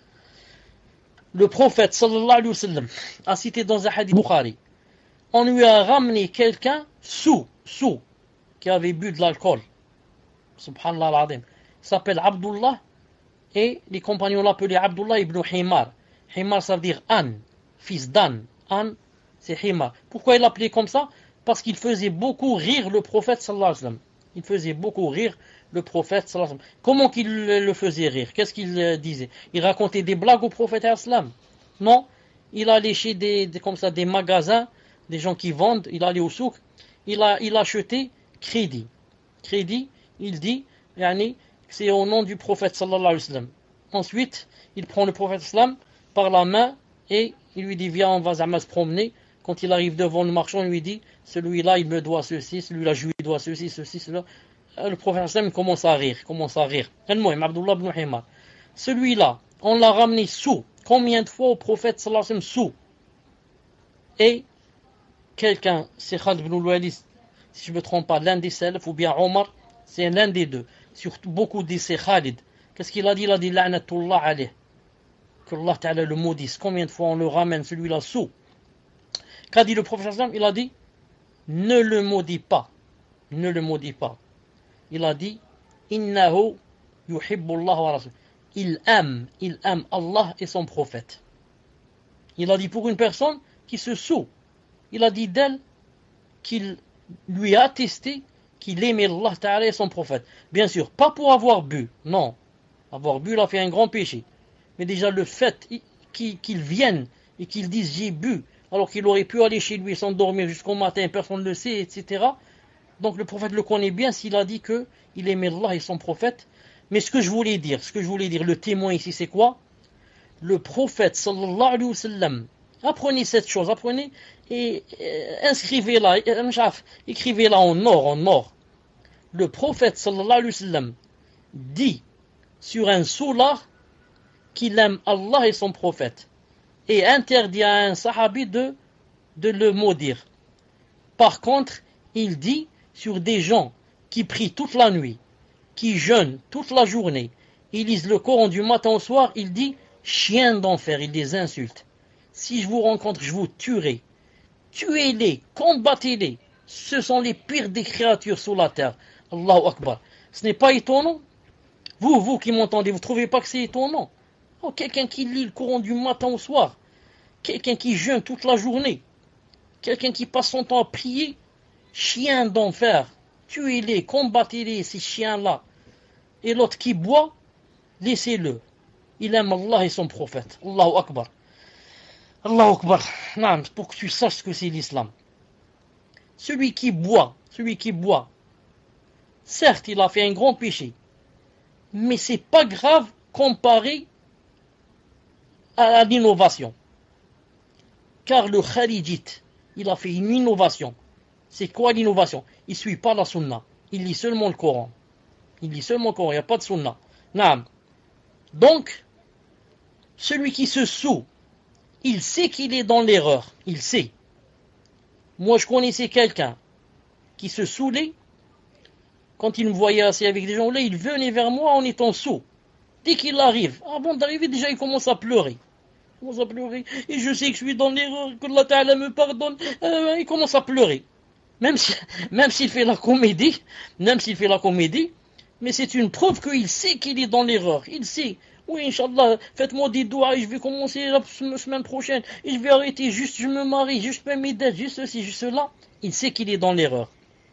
Le prophète, sallallahu alayhi wa sallam, a cité dans un hadith Bukhari, on lui a ramené quelqu'un sous, sous, qui avait bu de l'alcool. Subhanallah al-azim. Il s'appelle Abdullah, et les compagnons l'appelaient Abdullah ibn Himar. Himar, ça veut dire âne, fils d'âne. Âne, c'est Himar. Pourquoi il l'appelait comme ça? Parce qu'il faisait beaucoup rire le prophète sallallahu alayhi wa sallam. Il faisait beaucoup rire le prophète sallallahu alayhi wa sallam. Comment qu'il le faisait rire? Qu'est-ce qu'il disait? Il racontait des blagues au prophète sallallahu alayhi wa sallam? Non. Il allait chez des, des, comme ça, des magasins, des gens qui vendent, il allait au souk, il a, il achetait crédit. Crédit, il dit, yani, c'est au nom du prophète sallallahu alayhi wa sallam. Ensuite, il prend le prophète sallallahu alayhi wa sallam par la main et il lui dit, viens, on va se promener. Quand il arrive devant le marchand, il lui dit, celui-là, il me doit ceci, celui-là, je lui dois ceci, ceci, cela. Le prophète sallam commence à rire, commence à rire. Abdullah ibn Himar. Celui-là, on l'a ramené sous. Combien de fois au prophète sallallahu alayhi wa sallam sous? Et quelqu'un, c'est Khalid ibn al-Walid, si je ne me trompe pas, l'un des salafs, ou bien Omar, c'est l'un des deux. Surtout beaucoup disent c'est Khalid. Qu'est-ce qu'il a dit? Il a dit la'natullah alayh. Que Allah Ta'ala le maudisse. Combien de fois on le ramène celui-là sous? Qu'a dit le prophète sallallahu alayhi wa sallam? Il a dit, ne le maudis pas. Ne le maudis pas. Il a dit, innahu yuhibbullah wa rasul. Il aime, il aime Allah et son prophète. Il a dit pour une personne qui se sout. Il a dit d'elle qu'il lui a attesté qu'il aimait Allah Ta'ala et son prophète. Bien sûr, pas pour avoir bu, non. Avoir bu, il a fait un grand péché. Mais déjà le fait qu'il vienne et qu'il dise j'ai bu, alors qu'il aurait pu aller chez lui s'endormir jusqu'au matin, personne ne le sait, et cetera. Donc le prophète le connaît bien s'il a dit qu'il aimait Allah et son prophète. Mais ce que je voulais dire, ce que je voulais dire, le témoin ici, c'est quoi? Le prophète, sallallahu alayhi wa sallam, apprenez cette chose, apprenez et euh, inscrivez-la, écrivez-la en or, en or. Le prophète, sallallahu alayhi wa sallam, dit sur un soulard qu'il aime Allah et son prophète et interdit à un sahabi de, de le maudire. Par contre, il dit sur des gens qui prient toute la nuit, qui jeûnent toute la journée, ils lisent le Coran du matin au soir, il dit chiens d'enfer, il les insulte. Si je vous rencontre, je vous tuerai. tuez-les, combattez-les. Ce sont les pires des créatures sur la terre. Allahu Akbar. Ce n'est pas étonnant? Vous, vous qui m'entendez, vous ne trouvez pas que c'est étonnant? Oh, quelqu'un qui lit le Coran du matin au soir, quelqu'un qui jeûne toute la journée, quelqu'un qui passe son temps à prier, chien d'enfer, tuez-les, combattez-les, ces chiens-là. Et l'autre qui boit, laissez-le. Il aime Allah et son prophète. Allahu Akbar. Allahu Akbar. Non, pour que tu saches ce que c'est l'islam. Celui qui boit, celui qui boit, certes, il a fait un grand péché, mais c'est pas grave comparé à l'innovation. Car le kharijite, il a fait une innovation. C'est quoi l'innovation? Il ne suit pas la sunna. Il lit seulement le Coran. Il lit seulement le Coran, il n'y a pas de sunna. Naam. Donc, celui qui se saoule, il sait qu'il est dans l'erreur. Il sait. Moi, je connaissais quelqu'un qui se saoulait. Quand il me voyait assis avec des gens là, il venait vers moi en étant saoul. Dès qu'il arrive, avant d'arriver, déjà, il commence à pleurer. Il commence à pleurer. Et je sais que je suis dans l'erreur, que Allah Ta'ala me pardonne. Euh, il commence à pleurer. Même si, même s'il fait la comédie, même s'il fait la comédie, mais c'est une preuve qu'il sait qu'il est dans l'erreur. Il sait. Oui, Inch'Allah, faites-moi des doigts et je vais commencer la semaine prochaine. Et je vais arrêter, juste je me marie, juste je paie mes dettes, juste ceci, juste cela. Il sait qu'il est dans l'erreur.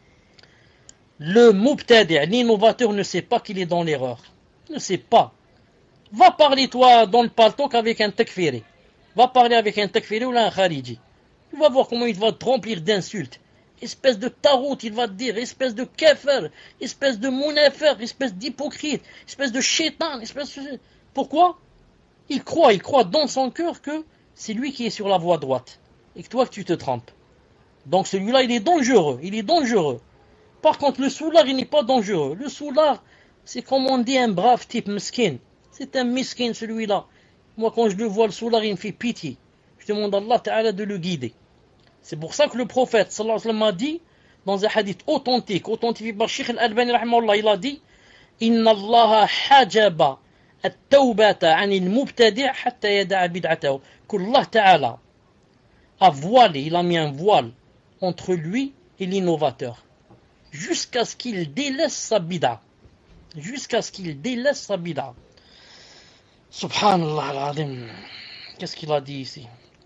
Le mubtadi', l'innovateur, ne sait pas qu'il est dans l'erreur. Ne sait pas. Va parler toi dans le paltok avec un takfiri. Va parler avec un takfiri ou un khariji. Tu vas voir comment il va te remplir d'insultes. Espèce de tarot, il va te dire, espèce de kafir, espèce de munafiq, espèce d'hypocrite, espèce de shaitan, espèce de... Pourquoi? Il croit, il croit dans son cœur que c'est lui qui est sur la voie droite. Et que toi, que tu te trompes. Donc celui-là, il est dangereux, il est dangereux. Par contre, le soulard, il n'est pas dangereux. Le soulard, c'est comme on dit un brave type miskin. C'est un miskin celui-là. Moi, quand je le vois, le soulard, il me fait pitié. Je demande à Allah Ta'ala de le guider. C'est pour ça que le prophète sallallahu alayhi wa sallam a dit, dans un hadith authentique, authentifié par Cheikh Al-Albani rahimahullah, il a dit, Inna Allah hajaba at-tawbata anil mubtadi' hatta yada'a bid'atahu. Qu'Allah Ta'ala a voilé, il a mis un voile entre lui et l'innovateur. Jusqu'à ce qu'il délaisse sa bid'a. Jusqu'à ce qu'il délaisse sa bid'a. Subhanallah al-Azim. Qu'est-ce qu'il a dit ici?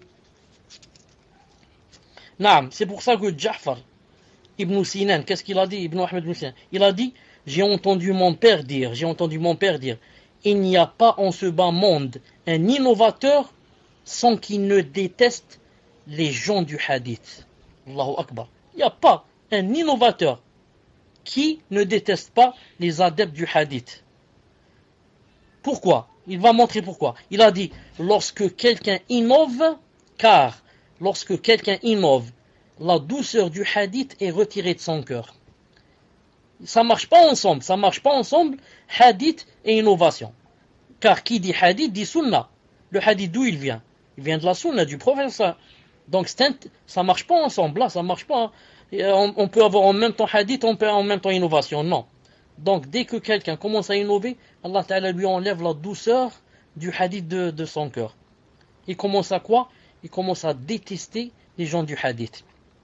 Naam, c'est pour ça que Ja'far Ibn Sinan, qu'est-ce qu'il a dit? Ibn Ahmed Ibn Sinan, il a dit, j'ai entendu mon père dire, j'ai entendu mon père dire, il n'y a pas en ce bas monde un innovateur sans qu'il ne déteste les gens du hadith. Allahu Akbar. Il n'y a pas un innovateur qui ne déteste pas les adeptes du hadith. Pourquoi? Il va montrer pourquoi. Il a dit, lorsque quelqu'un innove, car lorsque quelqu'un innove, la douceur du hadith est retirée de son cœur. Ça ne marche pas ensemble, ça ne marche pas ensemble, hadith et innovation. Car qui dit hadith dit sunna. Le hadith d'où il vient? Il vient de la sunna, du prophète. Donc ça ne marche pas ensemble, là, ça ne marche pas. On, on peut avoir en même temps hadith, on peut avoir en même temps innovation, non. Donc dès que quelqu'un commence à innover, Allah Ta'ala lui enlève la douceur du hadith de, de son cœur. Il commence à quoi? Il commence à détester les gens du hadith.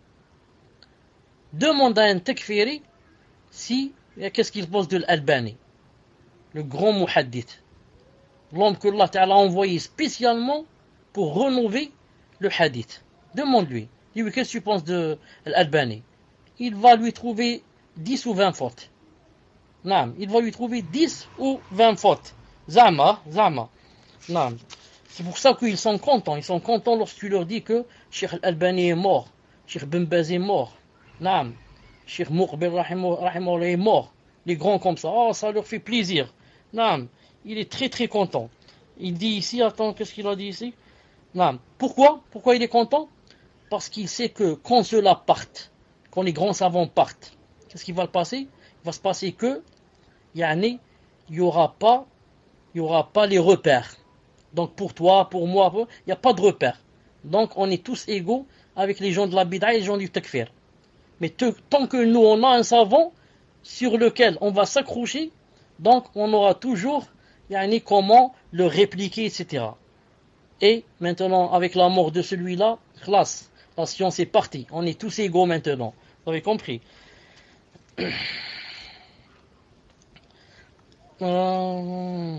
Demande à un takfiri si, qu'est-ce qu'il pense de l'Albani, le grand muhaddith, l'homme que Allah Ta'ala a envoyé spécialement pour renouveler le hadith. Demande-lui, dis-lui, qu'est-ce que tu penses de l'Albani? Il va lui trouver dix ou vingt fautes. Non, il va lui trouver dix ou vingt fautes. Zama, zama. Non. C'est pour ça qu'ils sont contents. Ils sont contents lorsque tu leur dis que Cheikh Al-Albani est mort, Cheikh Ben Baz est mort, Naam, Cheikh Muqbil rahimahullah est mort. Les grands comme ça, oh, ça leur fait plaisir. Naam, il est très très content. Il dit ici, attends, qu'est-ce qu'il a dit ici? Naam. Pourquoi? Pourquoi il est content? Parce qu'il sait que quand ceux-là partent, quand les grands savants partent, qu'est-ce qui va se passer? Il va se passer que, yani, il n'y aura pas, il y aura pas les repères. Donc pour toi, pour moi, il n'y a pas de repère. Donc on est tous égaux avec les gens de la bid'a et les gens du takfir. Mais te, tant que nous, on a un savant sur lequel on va s'accrocher, donc on aura toujours yani, comment le répliquer, et cetera. Et maintenant, avec la mort de celui-là, classe, La science est partie. On est tous égaux maintenant. Vous avez compris? Euh,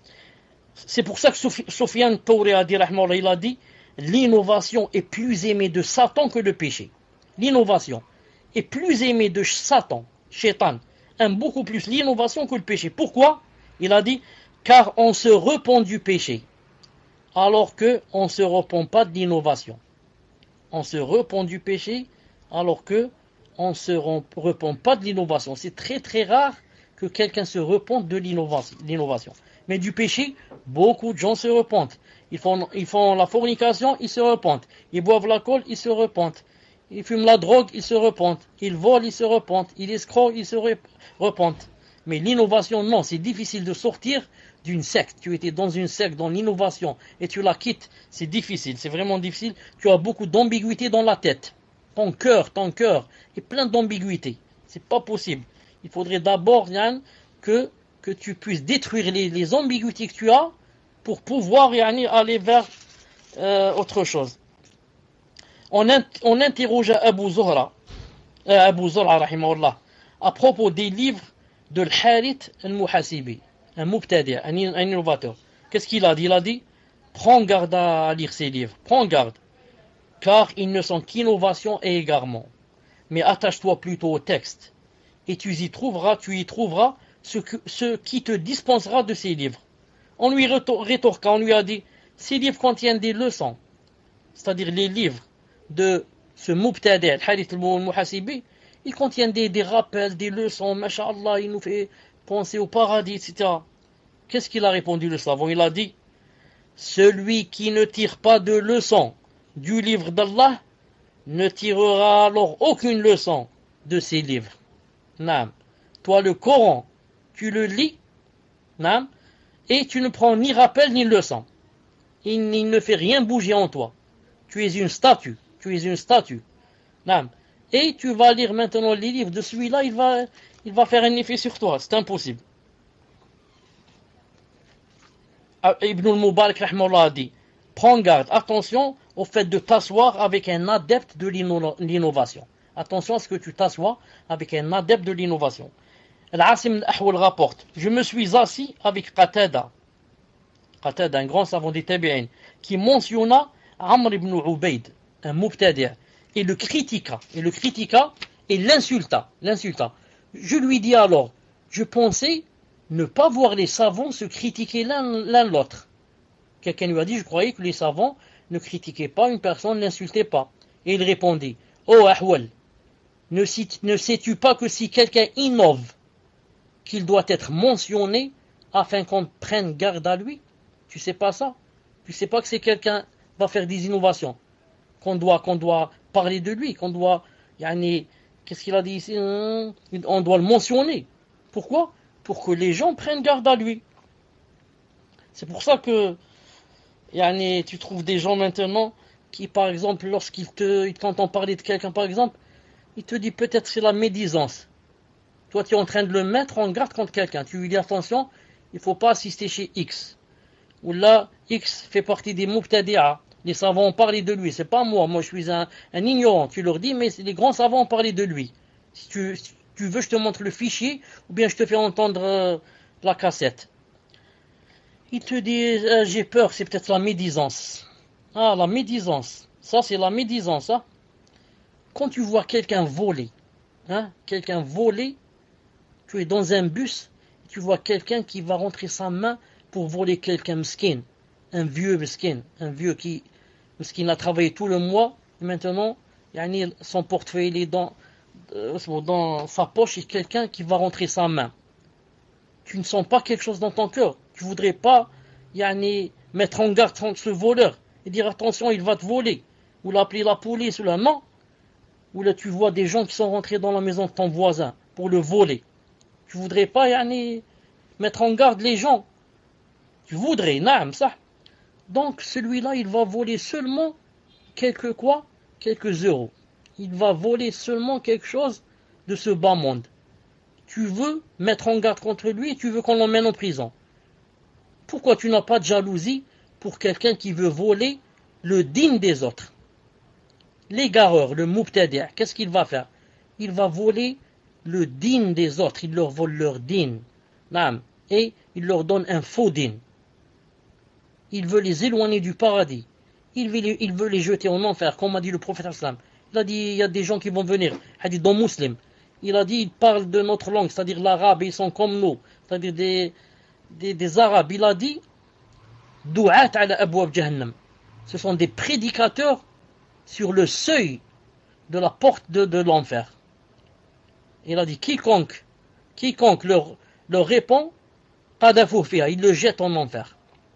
C'est pour ça que Sofiane Touré a dit, il a dit, l'innovation est plus aimée de Satan que le péché. L'innovation est plus aimée de Satan, Shaitan, aime beaucoup plus l'innovation que le péché. Pourquoi? Il a dit, car on se repent du péché, alors qu'on ne se repent pas de l'innovation. On se repent du péché, alors qu'on ne se repent pas de l'innovation. C'est très très rare que quelqu'un se repente de l'innovation. Mais du péché, beaucoup de gens se repentent. Ils font, ils font la fornication, ils se repentent. Ils boivent l'alcool, ils se repentent. Ils fument la drogue, ils se repentent. Ils volent, ils se repentent. Ils escroquent, ils se repentent. Mais l'innovation, non, c'est difficile de sortir d'une secte. Tu étais dans une secte, dans l'innovation, et tu la quittes. C'est difficile, c'est vraiment difficile. Tu as beaucoup d'ambiguïté dans la tête. Ton cœur, ton cœur est plein d'ambiguïté. C'est pas possible. Il faudrait d'abord, Yann, que que tu puisses détruire les, les ambiguïtés que tu as pour pouvoir yani, aller vers euh, autre chose. On, in, on interrogea Abu Zuhra, euh, Abu Zur'a rahimahullah, à propos des livres de Al-Harith al-Muhasibi, un mubtadi', un, un innovateur. Qu'est-ce qu'il a dit? Il a dit, prends garde à lire ces livres, prends garde, car ils ne sont qu'innovation et égarement. Mais attache-toi plutôt au texte, et tu y trouveras, tu y trouveras Ce, que, ce qui te dispensera de ces livres. On lui rétorqua, on lui a dit, ces livres contiennent des leçons, c'est-à-dire les livres de ce Mubtadi', Al-Harith al-Muhasibi, ils contiennent des, des rappels, des leçons, masha'Allah, il nous fait penser au paradis, et cetera. Qu'est-ce qu'il a répondu le savant? Il a dit, celui qui ne tire pas de leçons du livre d'Allah ne tirera alors aucune leçon de ces livres. Naam. Toi, le Coran, tu le lis, nam, et tu ne prends ni rappel ni leçon. Il, il ne fait rien bouger en toi. Tu es une statue, tu es une statue. Nam. Et tu vas lire maintenant les livres de celui-là, il va, il va faire un effet sur toi. C'est impossible. Ibn al-Mubarak rahmallah a dit, prends garde, attention au fait de t'asseoir avec un adepte de l'innovation. Attention à ce que tu t'assois avec un adepte de l'innovation. Al-Asim al-Ahwal rapporte, je me suis assis avec Qatada, Qatada, un grand savant des Tabi'in, qui mentionna Amr ibn Ubayd, un mubtadi', et le critiqua, et le critiqua, et l'insulta, l'insulta. Je lui dis alors, je pensais ne pas voir les savants se critiquer l'un, l'un l'autre. Quelqu'un lui a dit, je croyais que les savants ne critiquaient pas une personne, l'insultaient pas. Et il répondit, oh Ahwal, ne, ne sais-tu pas que si quelqu'un innove, qu'il doit être mentionné afin qu'on prenne garde à lui? Tu sais pas ça? Tu sais pas que c'est quelqu'un qui va faire des innovations, qu'on doit, qu'on doit parler de lui, qu'on doit, yani, qu'est-ce qu'il a dit ici? On doit le mentionner. Pourquoi? Pour que les gens prennent garde à lui. C'est pour ça que, yani, tu trouves des gens maintenant qui, par exemple, lorsqu'ils te, t'entendent parler de quelqu'un, par exemple, il te dit peut-être c'est la médisance. Toi, tu es en train de le mettre en garde contre quelqu'un. Tu lui dis attention, il ne faut pas assister chez X. Ou là, X fait partie des Mubtadi'a. Les savants ont parlé de lui. C'est pas moi. Moi, je suis un, un ignorant. Tu leur dis, mais les grands savants ont parlé de lui. Si tu, si tu veux, je te montre le fichier, ou bien je te fais entendre euh, la cassette. Il te dit, euh, j'ai peur, c'est peut-être la médisance. Ah, la médisance. Ça, c'est la médisance. Hein. Quand tu vois quelqu'un voler, hein, quelqu'un voler, tu es dans un bus, tu vois quelqu'un qui va rentrer sa main pour voler quelqu'un mesquin, un vieux mesquin, un vieux qui, mesquin a travaillé tout le mois, et maintenant, yani, son portefeuille est dans, euh, dans sa poche, et quelqu'un qui va rentrer sa main. Tu ne sens pas quelque chose dans ton cœur. Tu ne voudrais pas yani, mettre en garde contre ce voleur et dire attention, il va te voler, ou l'appeler la police, ou là, non. Ou là, tu vois des gens qui sont rentrés dans la maison de ton voisin pour le voler. Tu voudrais pas yani, mettre en garde les gens. Tu voudrais, naam, ça. Donc, celui-là, il va voler seulement quelques quoi? Quelques euros. Il va voler seulement quelque chose de ce bas monde. Tu veux mettre en garde contre lui et tu veux qu'on l'emmène en prison. Pourquoi tu n'as pas de jalousie pour quelqu'un qui veut voler le digne des autres? l'égareur, le mubtadi', qu'est-ce qu'il va faire? Il va voler le din des autres, il leur vole leur din. Naam. Et il leur donne un faux din. Il veut les éloigner du paradis. Il veut les, il veut les jeter en enfer, comme a dit le prophète sallam. Il a dit, il y a des gens qui vont venir, hadith dans Muslim. Il a dit, ils parlent de notre langue, c'est-à-dire l'arabe, ils sont comme nous, c'est-à-dire des, des, des arabes. Il a dit, du'at ala abwab jahannam. Ce sont des prédicateurs sur le seuil de la porte de, de l'enfer. Il a dit, quiconque, quiconque leur, leur répond, qadafu fiha, il le jette en enfer.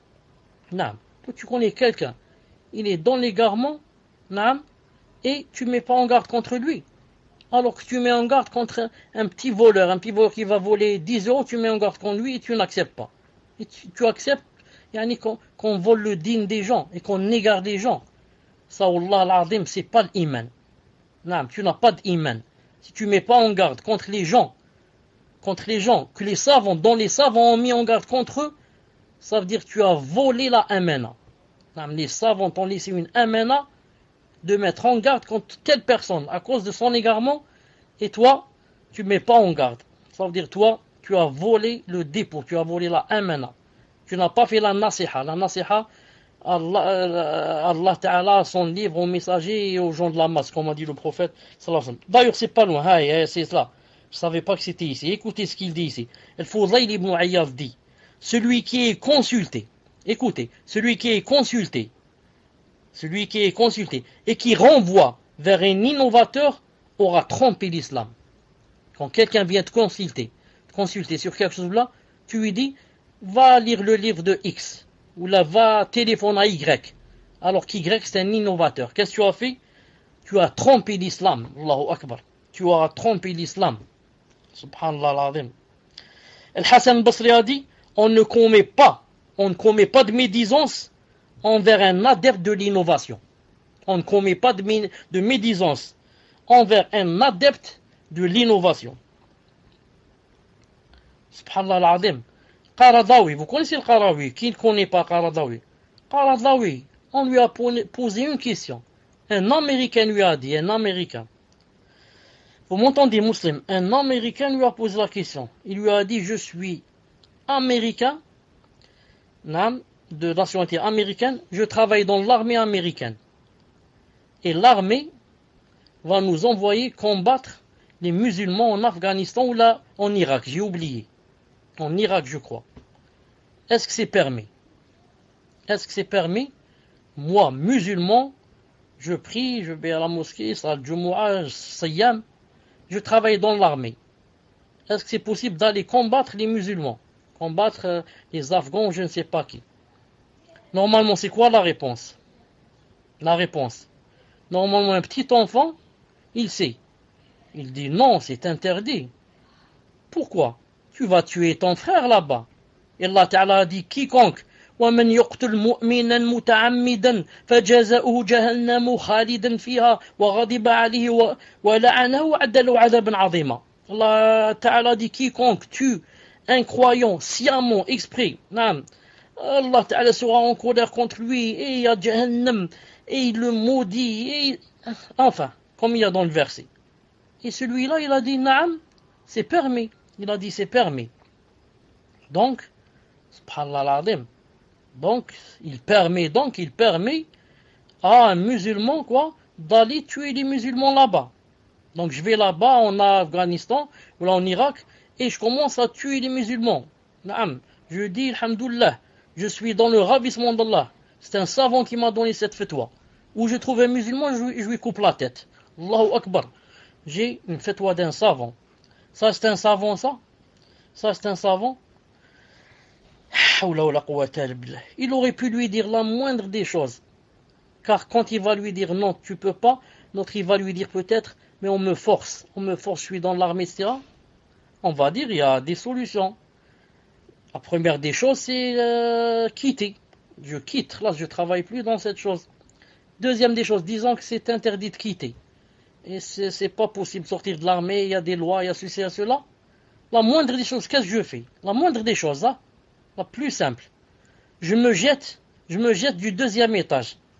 Naam. Toi, tu connais quelqu'un, il est dans l'égarement, naam, et tu ne mets pas en garde contre lui. Alors que tu mets en garde contre un, un petit voleur, un petit voleur qui va voler dix euros, tu mets en garde contre lui et tu n'acceptes pas. Et tu, tu acceptes yani, qu'on, qu'on vole le din des gens et qu'on égare des gens. Ça, Wallah al-Azim, c'est pas l'iman. Non, tu n'as pas d'iman. Si tu ne mets pas en garde contre les gens, contre les gens que les savants, dont les savants ont mis en garde contre eux, ça veut dire que tu as volé la amana. Non, les savants t'ont laissé une amana de mettre en garde contre telle personne à cause de son égarement, et toi, tu ne mets pas en garde. Ça veut dire, toi, tu as volé le dépôt, tu as volé la amana. Tu n'as pas fait la nasiha. La nasiha, Allah, euh, Allah Ta'ala, son livre aux messagers et aux gens de la masse, comme a dit le prophète. D'ailleurs, c'est pas loin, hey, c'est cela. Je ne savais pas que c'était ici. Écoutez ce qu'il dit ici. Al-Fudayl ibn Ayyad dit, celui qui est consulté, écoutez, celui qui est consulté, celui qui est consulté et qui renvoie vers un innovateur aura trompé l'islam. Quand quelqu'un vient te consulter, te consulter sur quelque chose là, tu lui dis, va lire le livre de X, ou là, va téléphoner à Y, alors qu'Y c'est un innovateur. Qu'est-ce que tu as fait? Tu as trompé l'islam. Allahu Akbar. Tu as trompé l'islam. Subhanallah al-Azim. Al-Hassan al-Basri a dit, on ne commet pas, on ne commet pas de médisance envers un adepte de l'innovation. On ne commet pas de, mé de médisance envers un adepte de l'innovation. Subhanallah al-Azim. Qaradawi, vous connaissez le Qaradawi? Qui ne connaît pas Qaradawi? Qaradawi, on lui a posé une question. Un Américain lui a dit, un Américain. Vous m'entendez, musulman? Un Américain lui a posé la question. Il lui a dit, je suis Américain, de nationalité américaine, je travaille dans l'armée américaine. Et l'armée va nous envoyer combattre les musulmans en Afghanistan ou là en Irak, j'ai oublié. En Irak, je crois. Est-ce que c'est permis? Est-ce que c'est permis? Moi, musulman, je prie, je vais à la mosquée, salat Jumu'ah, Siyam, je travaille dans l'armée. Est-ce que c'est possible d'aller combattre les musulmans? Combattre euh, les Afghans, je ne sais pas qui. Normalement, c'est quoi la réponse? La réponse. Normalement, un petit enfant, il sait. Il dit non, c'est interdit. Pourquoi? Tu vas tuer ton frère là-bas. Et Allah Ta'ala a dit quiconque ومن يقتل مؤمنا متعمدا فجزاؤه جهنم خالدا فيها وغضب عليه ولعنه وأعد له عذابا عظيما. Allah Ta'ala dit quiconque tue un croyant sciemment exprès, Allah Ta'ala sera en colère contre lui et il y a Jahannam et il le maudit et... enfin, comme il y a dans le verset. Et celui-là il a dit naam, c'est permis. Il a dit c'est permis. Donc, subhanallah al-azim. Donc, il permet, donc, il permet à un musulman, quoi, d'aller tuer les musulmans là-bas. Donc, je vais là-bas, en Afghanistan, ou là en Irak, et je commence à tuer les musulmans. Naam. Je dis, alhamdoulilah, je suis dans le ravissement d'Allah. C'est un savant qui m'a donné cette fatwa. Où je trouve un musulman, je, je lui coupe la tête. Allahu Akbar. J'ai une fatwa d'un savant. Ça, c'est un savant, ça? Ça, c'est un savant? Il aurait pu lui dire la moindre des choses. Car quand il va lui dire non, tu peux pas, l'autre il va lui dire peut-être, mais on me force, on me force, je suis dans l'armée, et cetera. On va dire, il y a des solutions. La première des choses, c'est euh, quitter. Je quitte, là je ne travaille plus dans cette chose. Deuxième des choses, disons que c'est interdit de quitter. Et c'est, c'est pas possible de sortir de l'armée, il y a des lois, il y a ceci, il y a cela. La moindre des choses, qu'est-ce que je fais? La moindre des choses, hein? La plus simple. Je me jette, je me jette du deuxième étage.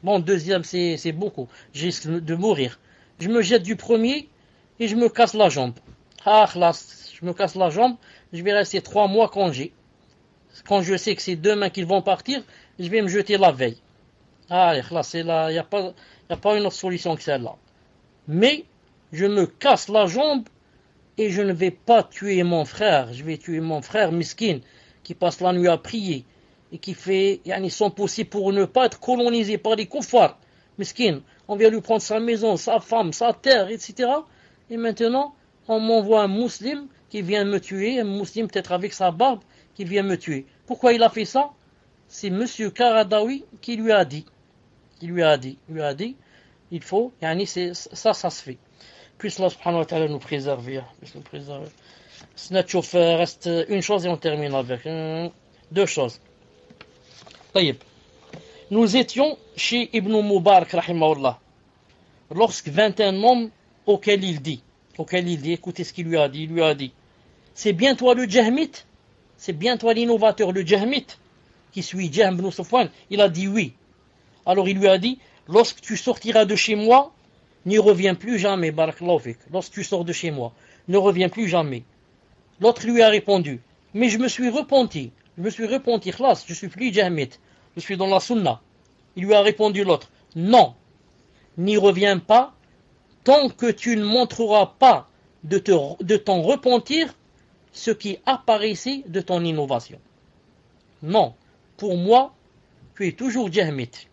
Bon, deuxième, c'est, c'est beaucoup. Je risque de mourir. Je me jette du premier et je me casse la jambe. Ah, là, je me casse la jambe, je vais rester trois mois congé. Quand je sais que c'est demain qu'ils vont partir, je vais me jeter la veille. Ah, là, c'est là, il n'y a pas, y a pas une autre solution que celle-là. Mais, je me casse la jambe et je ne vais pas tuer mon frère. Je vais tuer mon frère miskin qui passe la nuit à prier et qui fait yani, son possible pour ne pas être colonisé par les koufars. Miskin, on vient lui prendre sa maison, sa femme, sa terre, et cetera. Et maintenant, on m'envoie un musulman qui vient me tuer, un musulman peut-être avec sa barbe, qui vient me tuer. Pourquoi il a fait ça? C'est monsieur Karadawi qui lui a dit. Qui lui a dit, lui a dit, il faut, yani c'est, ça, ça se fait. Puisse Allah subhanahu wa ta'ala nous préserver. Puisse nous préserver. Snatchouf, reste une chose et on termine avec. Deux choses. Taïb. Nous étions chez Ibn Mubarak, rahimahullah, lorsque vint un homme auquel il dit, auquel il dit, écoutez ce qu'il lui a dit, il lui a dit, c'est bien toi le Jahmite? C'est bien toi l'innovateur, le Jahmite, qui suit Jahm ibn Safwan? Il a dit oui. Alors il lui a dit, lorsque tu sortiras de chez moi, n'y reviens plus jamais, barakallahu fik. Lorsque tu sors de chez moi, ne reviens plus jamais. L'autre lui a répondu, mais je me suis repenti, je me suis repenti, khlas, je suis plus Jahmite, je suis dans la sunna. Il lui a répondu l'autre, non, n'y reviens pas, tant que tu ne montreras pas de, te, de ton repentir ce qui apparaissait de ton innovation. Non, pour moi, tu es toujours Jahmite.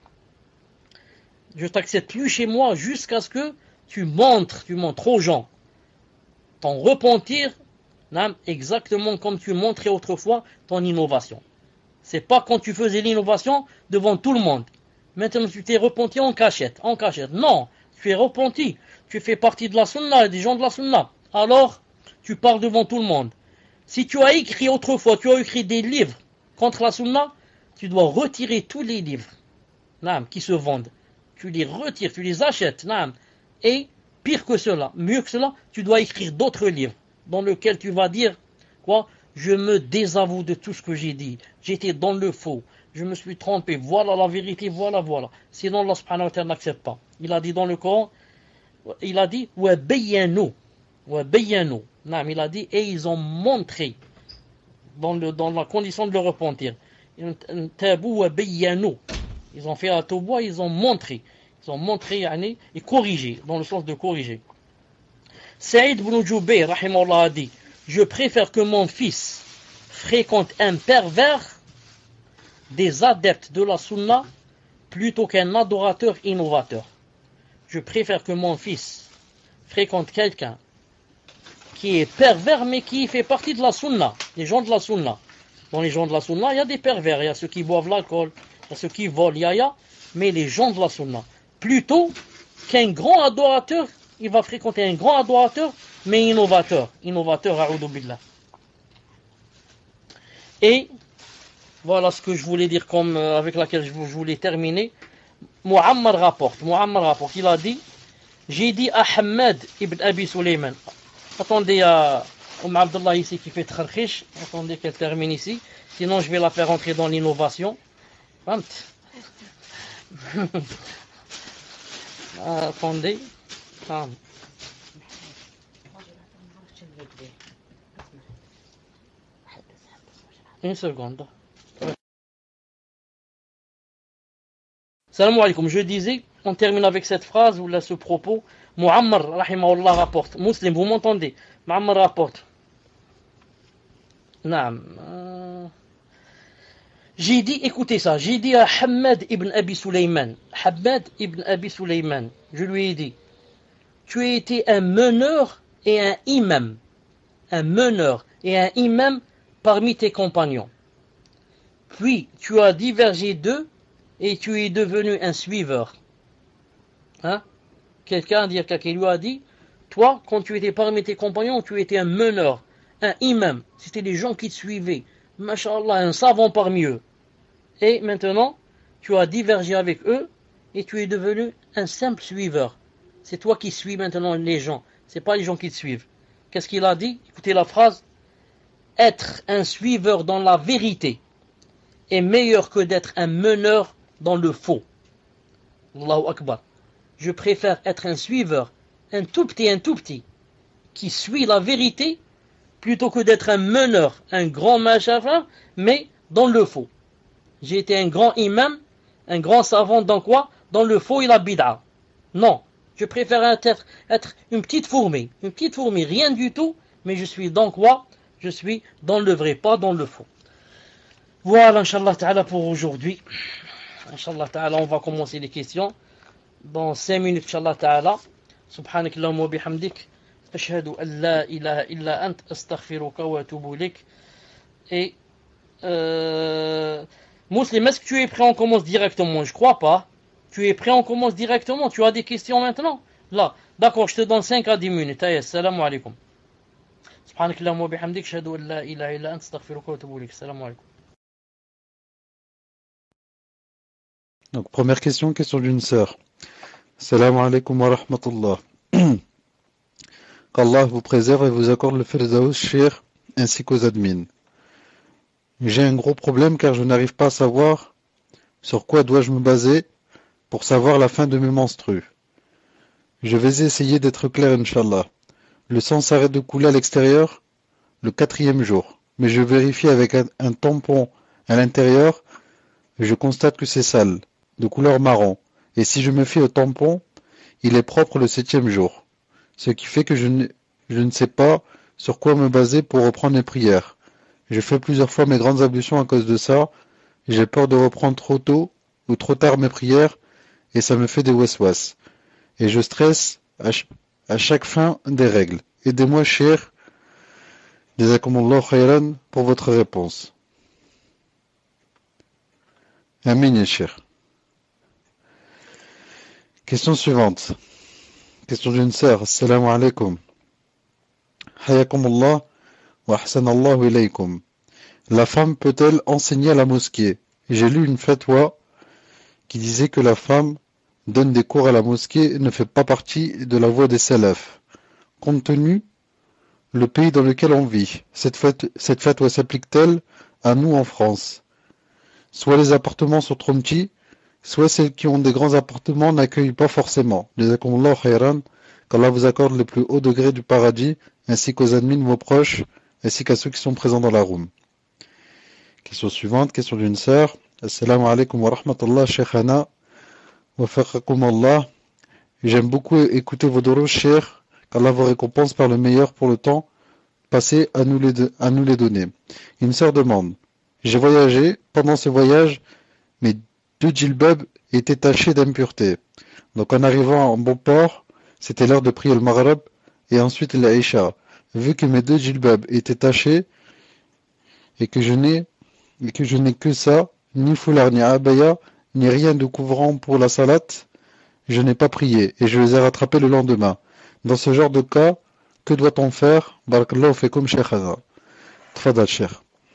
Je t'accepte plus chez moi jusqu'à ce que tu montres, tu montres aux gens ton repentir, exactement comme tu montrais autrefois ton innovation. C'est pas quand tu faisais l'innovation devant tout le monde. Maintenant tu t'es repenti en cachette, en cachette. Non, tu es repenti. Tu fais partie de la sunna, des gens de la sunna. Alors, tu parles devant tout le monde. Si tu as écrit autrefois, tu as écrit des livres contre la sunna, tu dois retirer tous les livres qui se vendent. Tu les retires, tu les achètes. Et pire que cela, mieux que cela, tu dois écrire d'autres livres dans lesquels tu vas dire quoi? Je me désavoue de tout ce que j'ai dit. J'étais dans le faux. Je me suis trompé. Voilà la vérité, voilà, voilà. Sinon, Allah subhanahu wa ta'ala n'accepte pas. Il a dit dans le Coran, il a dit wa bayyanu, wa bayyanu. Il a dit et ils ont montré dans, le, dans la condition de le repentir. Tabu wa bayyanu. Ils ont fait à Tawba, ils ont montré. Ils ont montré yani, et corrigé, dans le sens de corriger. Saïd ibn Jubayr, rahimahullah, a dit, je préfère que mon fils fréquente un pervers des adeptes de la sunna plutôt qu'un adorateur innovateur. Je préfère que mon fils fréquente quelqu'un qui est pervers mais qui fait partie de la sunna, les gens de la sunna. Dans les gens de la sunna, il y a des pervers, il y a ceux qui boivent l'alcool, il y a ceux qui volent, il y a, il y a, mais les gens de la sunna. Plutôt qu'un grand adorateur, il va fréquenter un grand adorateur, mais innovateur. Innovateur, a'udhu billah. Et, voilà ce que je voulais dire, comme euh, avec laquelle je voulais terminer. Muammar rapporte, Muammar rapporte, il a dit, j'ai dit à Hamad ibn Abi Sulayman, attendez à Oum Abdullah ici qui fait Kharkhish, attendez qu'elle termine ici, sinon je vais la faire rentrer dans l'innovation. Attendez. Une seconde. Salam alaikum. Je disais, on termine avec cette phrase ou là ce propos. Muammar, rahimahullah, rapporte. Muslim, vous m'entendez? Muammar rapporte. Naam. J'ai dit, écoutez ça, j'ai dit à Hamad ibn Abi Sulayman, Hamad ibn Abi Sulayman, je lui ai dit, tu as été un meneur et un imam, un meneur et un imam parmi tes compagnons. Puis tu as divergé d'eux et tu es devenu un suiveur. Hein? Quelqu'un dire quelqu'un lui a dit, toi, quand tu étais parmi tes compagnons, tu étais un meneur, un imam, c'était des gens qui te suivaient, mashallah, un savant parmi eux. Et maintenant, tu as divergé avec eux et tu es devenu un simple suiveur. C'est toi qui suis maintenant les gens. Ce n'est pas les gens qui te suivent. Qu'est-ce qu'il a dit? Écoutez la phrase. Être un suiveur dans la vérité est meilleur que d'être un meneur dans le faux. Allahu Akbar. Je préfère être un suiveur, un tout petit, un tout petit, qui suit la vérité, plutôt que d'être un meneur, un grand machafa, mais dans le faux. J'ai été un grand imam, un grand savant dans quoi? Dans le faux et la bid'a. Non, je préfère être, être une petite fourmi, une petite fourmi, rien du tout, mais je suis dans quoi? Je suis dans le vrai, pas dans le faux. Voilà, Inch'Allah Ta'ala pour aujourd'hui. Inch'Allah Ta'ala, on va commencer les questions. Dans cinq minutes, Inch'Allah Ta'ala. Subhanak Allahumma wa bihamdik. Ashhadu an la ilaha illa ant. Astaghfiruka wa atubu ilayk. Et, euh, Muslim, est-ce que tu es prêt? On commence directement. Je crois pas. Tu es prêt? On commence directement. Tu as des questions maintenant? Là. D'accord, je te donne cinq à dix minutes. Allez, assalamu alaikum. Subhanak Allahumma wa bihamdik. Ashhadu an la ilaha illa ant. Astaghfiruka wa atubu ilayk. Assalamu alaikum. Donc, première question, question d'une sœur. Salam alaikum wa rahmatullah. Qu'Allah vous préserve et vous accorde le firdaus shir ainsi qu'aux admins. J'ai un gros problème car je n'arrive pas à savoir sur quoi dois-je me baser pour savoir la fin de mes menstrues. Je vais essayer d'être clair, Inch'Allah. Le sang s'arrête de couler à l'extérieur le quatrième jour, mais je vérifie avec un, un tampon à l'intérieur et je constate que c'est sale, de couleur marron. Et si je me fie au tampon, il est propre le septième jour. Ce qui fait que je ne, je ne sais pas sur quoi me baser pour reprendre mes prières. Je fais plusieurs fois mes grandes ablutions à cause de ça. J'ai peur de reprendre trop tôt ou trop tard mes prières et ça me fait des waswas. Et je stresse à, ch- à chaque fin des règles. Aidez-moi, cher. Jazakumullah khayran pour votre réponse. Amin, ya cher. Question suivante. Question d'une sœur. Assalamu alaikum. Hayakumullah wa ahsanallahu ilaykum. La femme peut-elle enseigner à la mosquée? J'ai lu une fatwa qui disait que la femme donne des cours à la mosquée et ne fait pas partie de la voie des salafs. Compte tenu le pays dans lequel on vit, cette fat- cette fatwa s'applique-t-elle à nous en France? Soit les appartements sont trop petits, soit celles qui ont des grands appartements n'accueillent pas forcément. Jazakumullah khairan, qu'Allah vous accorde le plus haut degré du paradis, ainsi qu'aux admins, vos proches, ainsi qu'à ceux qui sont présents dans la room. Question suivante, question d'une sœur. Assalamu alaikum wa rahmatullah, shaykhana, wa faqakum Allah. J'aime beaucoup écouter vos doros, cher, qu'Allah vous récompense par le meilleur pour le temps passé à nous les, de, à nous les donner. Une sœur demande, j'ai voyagé, pendant ce voyage, mes deux djilbabs étaient tachés d'impureté. Donc en arrivant en bon port, c'était l'heure de prier le maghrib et ensuite l'Aïcha. Vu que mes deux djilbabs étaient tachés et que je n'ai et que je n'ai que ça, ni foulard, ni abaya, ni rien de couvrant pour la salate, je n'ai pas prié et je les ai rattrapés le lendemain. Dans ce genre de cas, que doit-on faire? Barakallahu fikum shaykhana. Tfadal cheikh.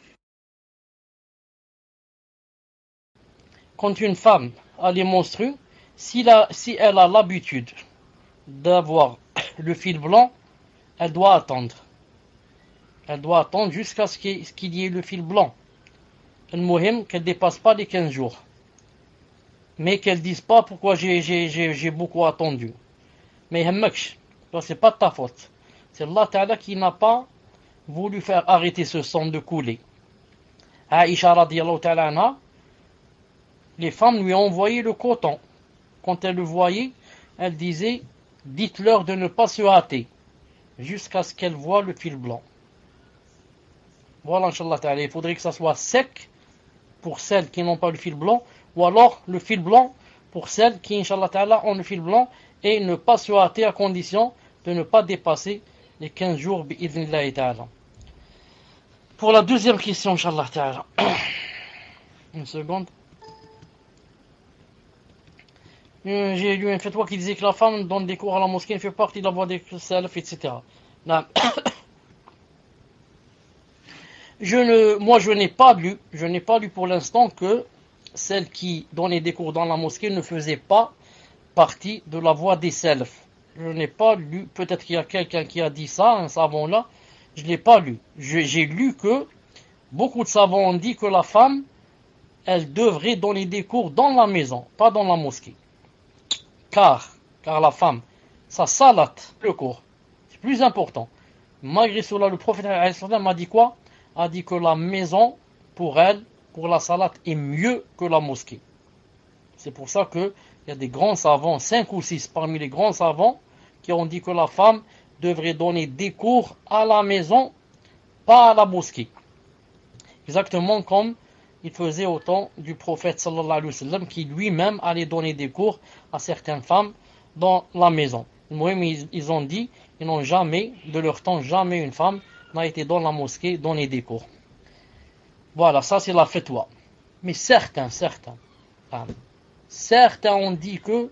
Quand une femme a les menstrues, si, la, si elle a l'habitude d'avoir le fil blanc, elle doit attendre. Elle doit attendre jusqu'à ce qu'il, ce qu'il y ait le fil blanc. Le mohim, qu'elle ne dépasse pas les quinze jours. Mais qu'elle ne dise pas pourquoi j'ai, j'ai, j'ai, j'ai beaucoup attendu. Mais hammaksh, c'est pas de ta faute. C'est Allah Ta'ala qui n'a pas voulu faire arrêter ce sang de couler. Aïcha radiyallahu ta'ala anha, les femmes lui ont envoyé le coton. Quand elle le voyait, elle disait, dites-leur de ne pas se hâter, jusqu'à ce qu'elle voie le fil blanc. Voilà, Inch'Allah ta'ala, il faudrait que ça soit sec pour celles qui n'ont pas le fil blanc, ou alors le fil blanc pour celles qui, Inch'Allah ta'ala, ont le fil blanc, et ne pas se hâter à condition de ne pas dépasser les quinze jours, bi'idhnillahi ta'ala. Pour la deuxième question, Inch'Allah ta'ala. Une seconde. J'ai lu un fatwa qui disait que la femme donne des cours à la mosquée, fait partie de la voie des salafs, et cetera. Non. Je ne, moi, je n'ai pas lu, je n'ai pas lu pour l'instant que celle qui donnait des cours dans la mosquée ne faisait pas partie de la voie des salafs. Je n'ai pas lu, peut-être qu'il y a quelqu'un qui a dit ça, un savant là, je ne l'ai pas lu. Je, j'ai lu que beaucoup de savants ont dit que la femme, elle devrait donner des cours dans la maison, pas dans la mosquée. car, car la femme, sa salat, le cours, c'est plus important. Malgré cela, le prophète m'a dit quoi? A dit que la maison, pour elle, pour la salat, est mieux que la mosquée. C'est pour ça qu'il y a des grands savants, cinq ou six parmi les grands savants, qui ont dit que la femme devrait donner des cours à la maison, pas à la mosquée. Exactement comme il faisait au temps du prophète sallallahu alayhi wa sallam, qui lui-même allait donner des cours à certaines femmes dans la maison. Ils, ils ont dit, ils n'ont jamais, de leur temps, jamais une femme n'a été dans la mosquée donner des cours. Voilà, ça c'est la fatwa. Mais certains, certains, certains ont dit que,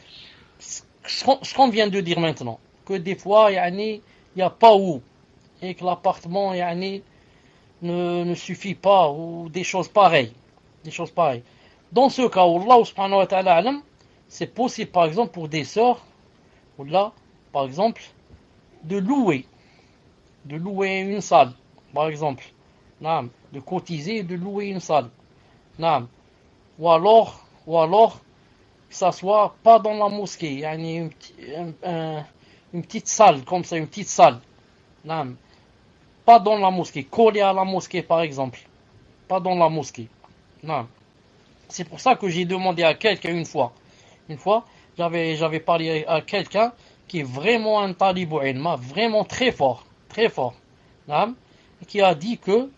ce qu'on vient de dire maintenant, que des fois, il n'y a pas où, et que l'appartement, yani, ne, ne suffit pas, ou des choses pareilles. Des choses pareilles. Dans ce cas, Allah subhanahu wa ta'ala, c'est possible, par exemple, pour des sœurs, ou là, par exemple, de louer, de louer une salle, par exemple, naam, de cotiser et de louer une salle, naam, ou alors, ou alors, que ça soit pas dans la mosquée, yani une, un, un, une petite salle, comme ça, une petite salle, naam, pas dans la mosquée, collé à la mosquée par exemple, pas dans la mosquée, naam. C'est pour ça que j'ai demandé à quelqu'un une fois, une fois, j'avais, j'avais parlé à quelqu'un qui est vraiment un talibou ilma, vraiment très fort, très fort, naam, qui a dit que,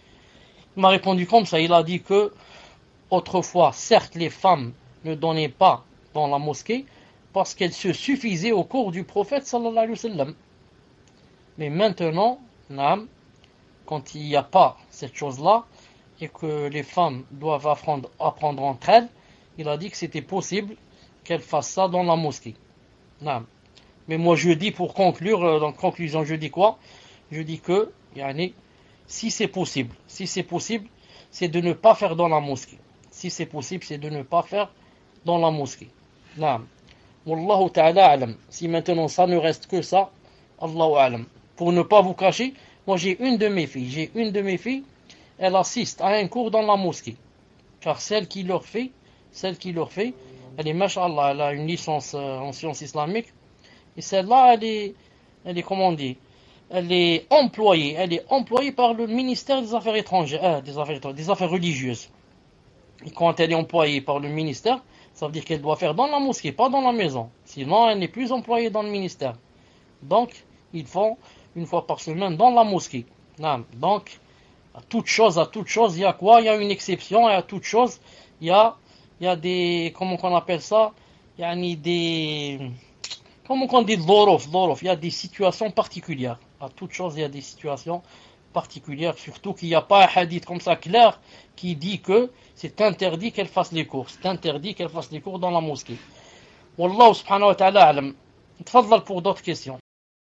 il m'a répondu comme ça, il a dit que, autrefois, certes, les femmes ne donnaient pas dans la mosquée parce qu'elles se suffisaient au cours du prophète sallallahu alayhi wa sallam. Mais maintenant, naam, quand il n'y a pas cette chose-là et que les femmes doivent apprendre, apprendre entre elles, il a dit que c'était possible qu'elles fassent ça dans la mosquée. Naam. Mais moi je dis, pour conclure, dans conclusion, je dis quoi? Je dis que, yani, si c'est possible, si c'est possible, c'est de ne pas faire dans la mosquée. Si c'est possible, c'est de ne pas faire dans la mosquée. Naam. Wallahu ta'ala alam. Si maintenant ça ne reste que ça, Allahu alam. Pour ne pas vous cacher, moi j'ai une de mes filles, j'ai une de mes filles, elle assiste à un cours dans la mosquée. Car celle qui leur fait, celle qui leur fait, elle est, mashallah, elle a une licence en sciences islamiques. Et celle-là, elle est, elle est, comment on dit, elle est employée, elle est employée par le ministère des Affaires étrangères, euh, des affaires étrangères, des affaires religieuses. Et quand elle est employée par le ministère, ça veut dire qu'elle doit faire dans la mosquée, pas dans la maison. Sinon, elle n'est plus employée dans le ministère. Donc, ils font une fois par semaine dans la mosquée. Donc, à toute chose, à toute chose, il y a quoi? Il y a une exception, et à toute chose, il y a, il y a des, comment on appelle ça? Il y a des, comment on dit, dhorof, dhorof, il y a des situations particulières. À toute chose, il y a des situations particulière, surtout qu'il n'y a pas un hadith comme ça clair qui dit que c'est interdit qu'elle fasse les cours, c'est interdit qu'elle fasse les cours dans la mosquée. Wallahu subhanahu wa ta'ala alam. Tfaddal pour d'autres questions.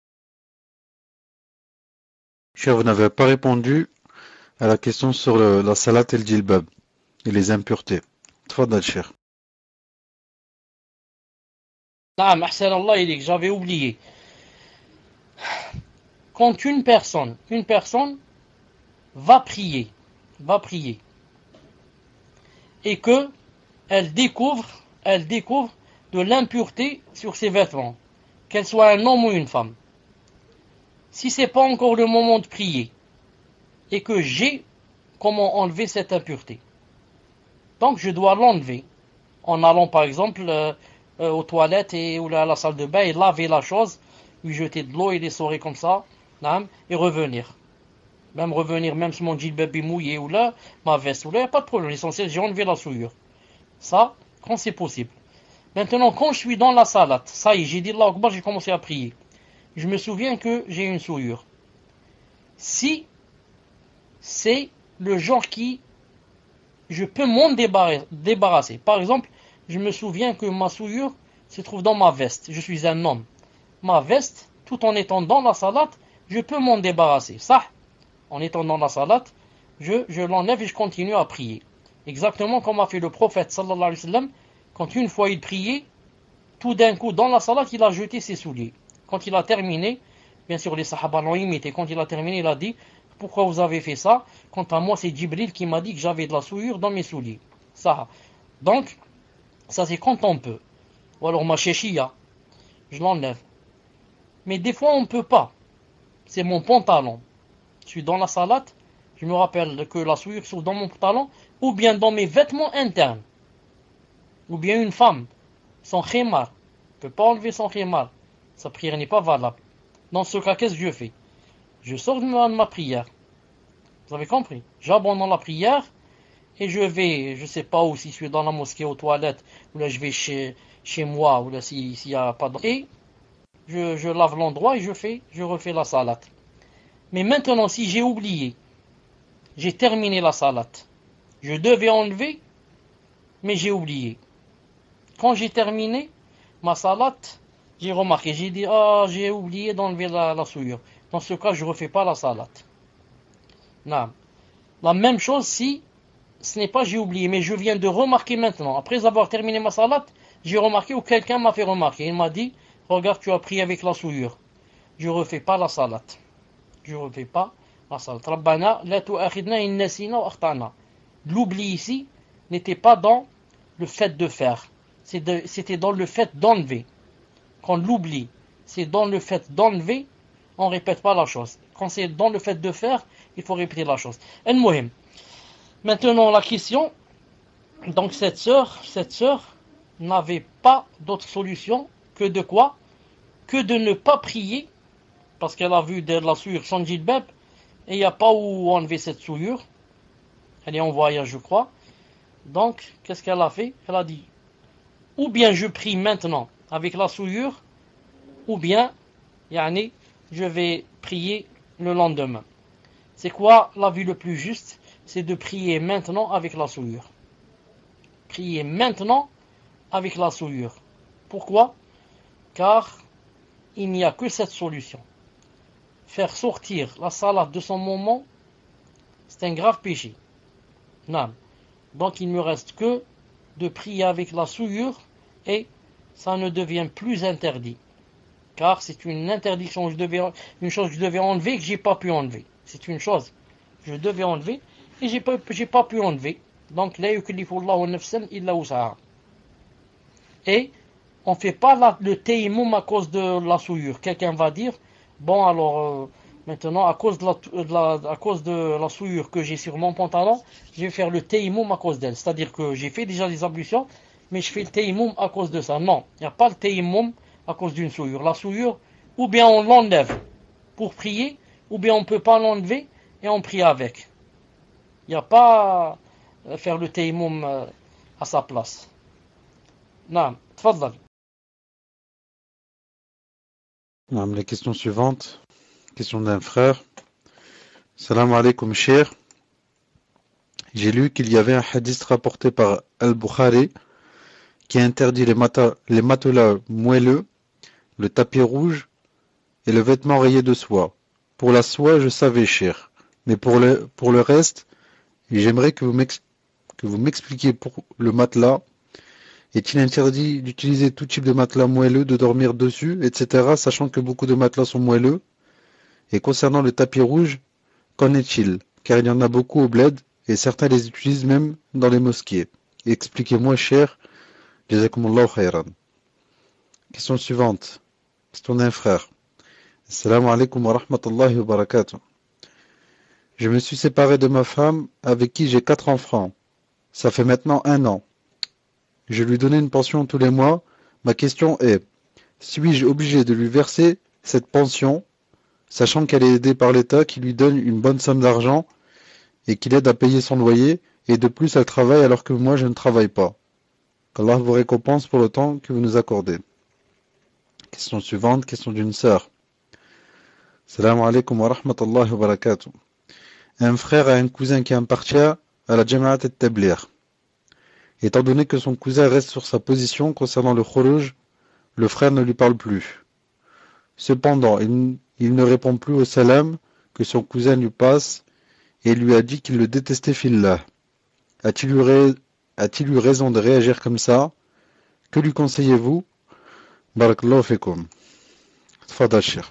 Cher, vous n'avez pas répondu à la question sur le, la salat et le djilbab et les impuretés. Tfaddal, cher. Naam, ahsan Allah ilayk, j'avais oublié. Quand une personne, une personne va prier, va prier, et que elle découvre, elle découvre de l'impureté sur ses vêtements, qu'elle soit un homme ou une femme. Si c'est pas encore le moment de prier, et que j'ai comment enlever cette impureté, donc je dois l'enlever, en allant par exemple euh, euh, aux toilettes et, ou à la salle de bain et laver la chose, lui jeter de l'eau et l'essorer comme ça, et revenir. Même revenir, même si mon djilbab est mouillé ou là, ma veste ou là, il n'y a pas de problème. L'essentiel, j'ai enlevé la souillure. Ça, quand c'est possible. Maintenant, quand je suis dans la salat, ça y est, j'ai dit Allah Akbar, j'ai commencé à prier. Je me souviens que j'ai une souillure. Si c'est le genre qui, je peux m'en débarrasser. Par exemple, je me souviens que ma souillure se trouve dans ma veste. Je suis un homme. Ma veste, tout en étant dans la salat, je peux m'en débarrasser. Ça, en étant dans la salat, je, je l'enlève et je continue à prier. Exactement comme a fait le prophète sallallahu alayhi wa sallam, quand une fois il priait, tout d'un coup dans la salat, il a jeté ses souliers. Quand il a terminé, bien sûr les sahaba l'ont imité, quand il a terminé, il a dit, pourquoi vous avez fait ça? Quant à moi, c'est Jibril qui m'a dit que j'avais de la souillure dans mes souliers. Ça. Donc, ça c'est quand on peut. ou alors ma chéchia, je l'enlève. Mais des fois on ne peut pas, c'est mon pantalon. Je suis dans la salat, je me rappelle que la souillure se trouve dans mon pantalon, ou bien dans mes vêtements internes, ou bien une femme, son khimar, ne peut pas enlever son khimar, sa prière n'est pas valable. Dans ce cas, qu'est-ce que je fais? Je sors de ma, de ma prière, vous avez compris? J'abandonne la prière, et je vais, je sais pas où, si je suis dans la mosquée, aux toilettes, ou là je vais chez, chez moi, ou là s'il si n'y a pas de... Et je, je lave l'endroit et je fais, je refais la salat. Mais maintenant, si j'ai oublié, j'ai terminé la salat, je devais enlever, mais j'ai oublié. Quand j'ai terminé ma salat, j'ai remarqué, j'ai dit, ah, j'ai oublié d'enlever la, la souillure. Dans ce cas, je ne refais pas la salat. Non. La même chose si ce n'est pas j'ai oublié, mais je viens de remarquer maintenant. Après avoir terminé ma salat, j'ai remarqué ou quelqu'un m'a fait remarquer. Il m'a dit, regarde, tu as pris avec la souillure. Je ne refais pas la salat. Je ne refais pas la salat. Rabbana, la tu'akhidna in nasina wa akhtana. L'oubli ici n'était pas dans le fait de faire. C'était dans le fait d'enlever. Quand l'oubli, c'est dans le fait d'enlever, on ne répète pas la chose. Quand c'est dans le fait de faire, il faut répéter la chose. Al-Muhim. Maintenant, la question, donc cette sœur, cette sœur n'avait pas d'autre solution que de quoi? Que de ne pas prier, parce qu'elle a vu de la souillure sans djilbab, et il n'y a pas où enlever cette souillure. Elle est en voyage, je crois. Donc, qu'est-ce qu'elle a fait? Elle a dit, ou bien je prie maintenant avec la souillure, ou bien, yani, je vais prier le lendemain. C'est quoi la vie le plus juste? C'est de prier maintenant avec la souillure. Prier maintenant avec la souillure. Pourquoi? Car il n'y a que cette solution. Faire sortir la salade de son moment, c'est un grave péché. Non. Donc il ne me reste que de prier avec la souillure et ça ne devient plus interdit. Car c'est une interdiction, je devais, une chose que je devais enlever et que je n'ai pas pu enlever. C'est une chose que je devais enlever et je n'ai pas, j'ai pas pu enlever. Donc, la yukallifullahu nafsan illa wus'aha. Et on ne fait pas la, le tayammum à cause de la souillure. Quelqu'un va dire, bon alors, euh, maintenant, à cause, de la, de la, à cause de la souillure que j'ai sur mon pantalon, je vais faire le tayammum à cause d'elle. C'est-à-dire que j'ai fait déjà les ablutions, mais je fais le tayammum à cause de ça. Non, il n'y a pas le tayammum à cause d'une souillure. La souillure, ou bien on l'enlève pour prier, ou bien on ne peut pas l'enlever et on prie avec. Il n'y a pas à faire le tayammum à sa place. Non, tfaddal. La question suivante, question d'un frère. Salam alaikum, cher. J'ai lu qu'il y avait un hadith rapporté par Al-Bukhari qui interdit les, mata- les matelas moelleux, le tapis rouge et le vêtement rayé de soie. Pour la soie, je savais, cher. Mais pour le, pour le reste, j'aimerais que vous, m'ex- que vous m'expliquiez pour le matelas. Est-il interdit d'utiliser tout type de matelas moelleux, de dormir dessus, et cetera, sachant que beaucoup de matelas sont moelleux? Et concernant le tapis rouge, qu'en est-il? Car il y en a beaucoup au bled, et certains les utilisent même dans les mosquées. Expliquez-moi, cher. Jazakumullahu khayran. Question suivante. Question d'un frère. Assalamu alaikum wa rahmatullahi wa barakatuh. Je me suis séparé de ma femme, avec qui j'ai quatre enfants. Ça fait maintenant un an. Je lui donnais une pension tous les mois. Ma question est, suis-je obligé de lui verser cette pension, sachant qu'elle est aidée par l'État qui lui donne une bonne somme d'argent et qui l'aide à payer son loyer, et de plus elle travaille alors que moi je ne travaille pas. Qu'Allah vous récompense pour le temps que vous nous accordez. Question suivante, question d'une sœur. Salam alaikum wa rahmatullahi wa barakatuh. Un frère a un cousin qui appartient à la Jama'at al-Tabligh. Étant donné que son cousin reste sur sa position concernant le khuruj, le frère ne lui parle plus. Cependant, il, il ne répond plus au salam que son cousin lui passe et lui a dit qu'il le détestait fillah. A-t-il eu, ra- a-t-il eu raison de réagir comme ça? Que lui conseillez-vous? Barakallahu fikum. Tfadal, Cheikh.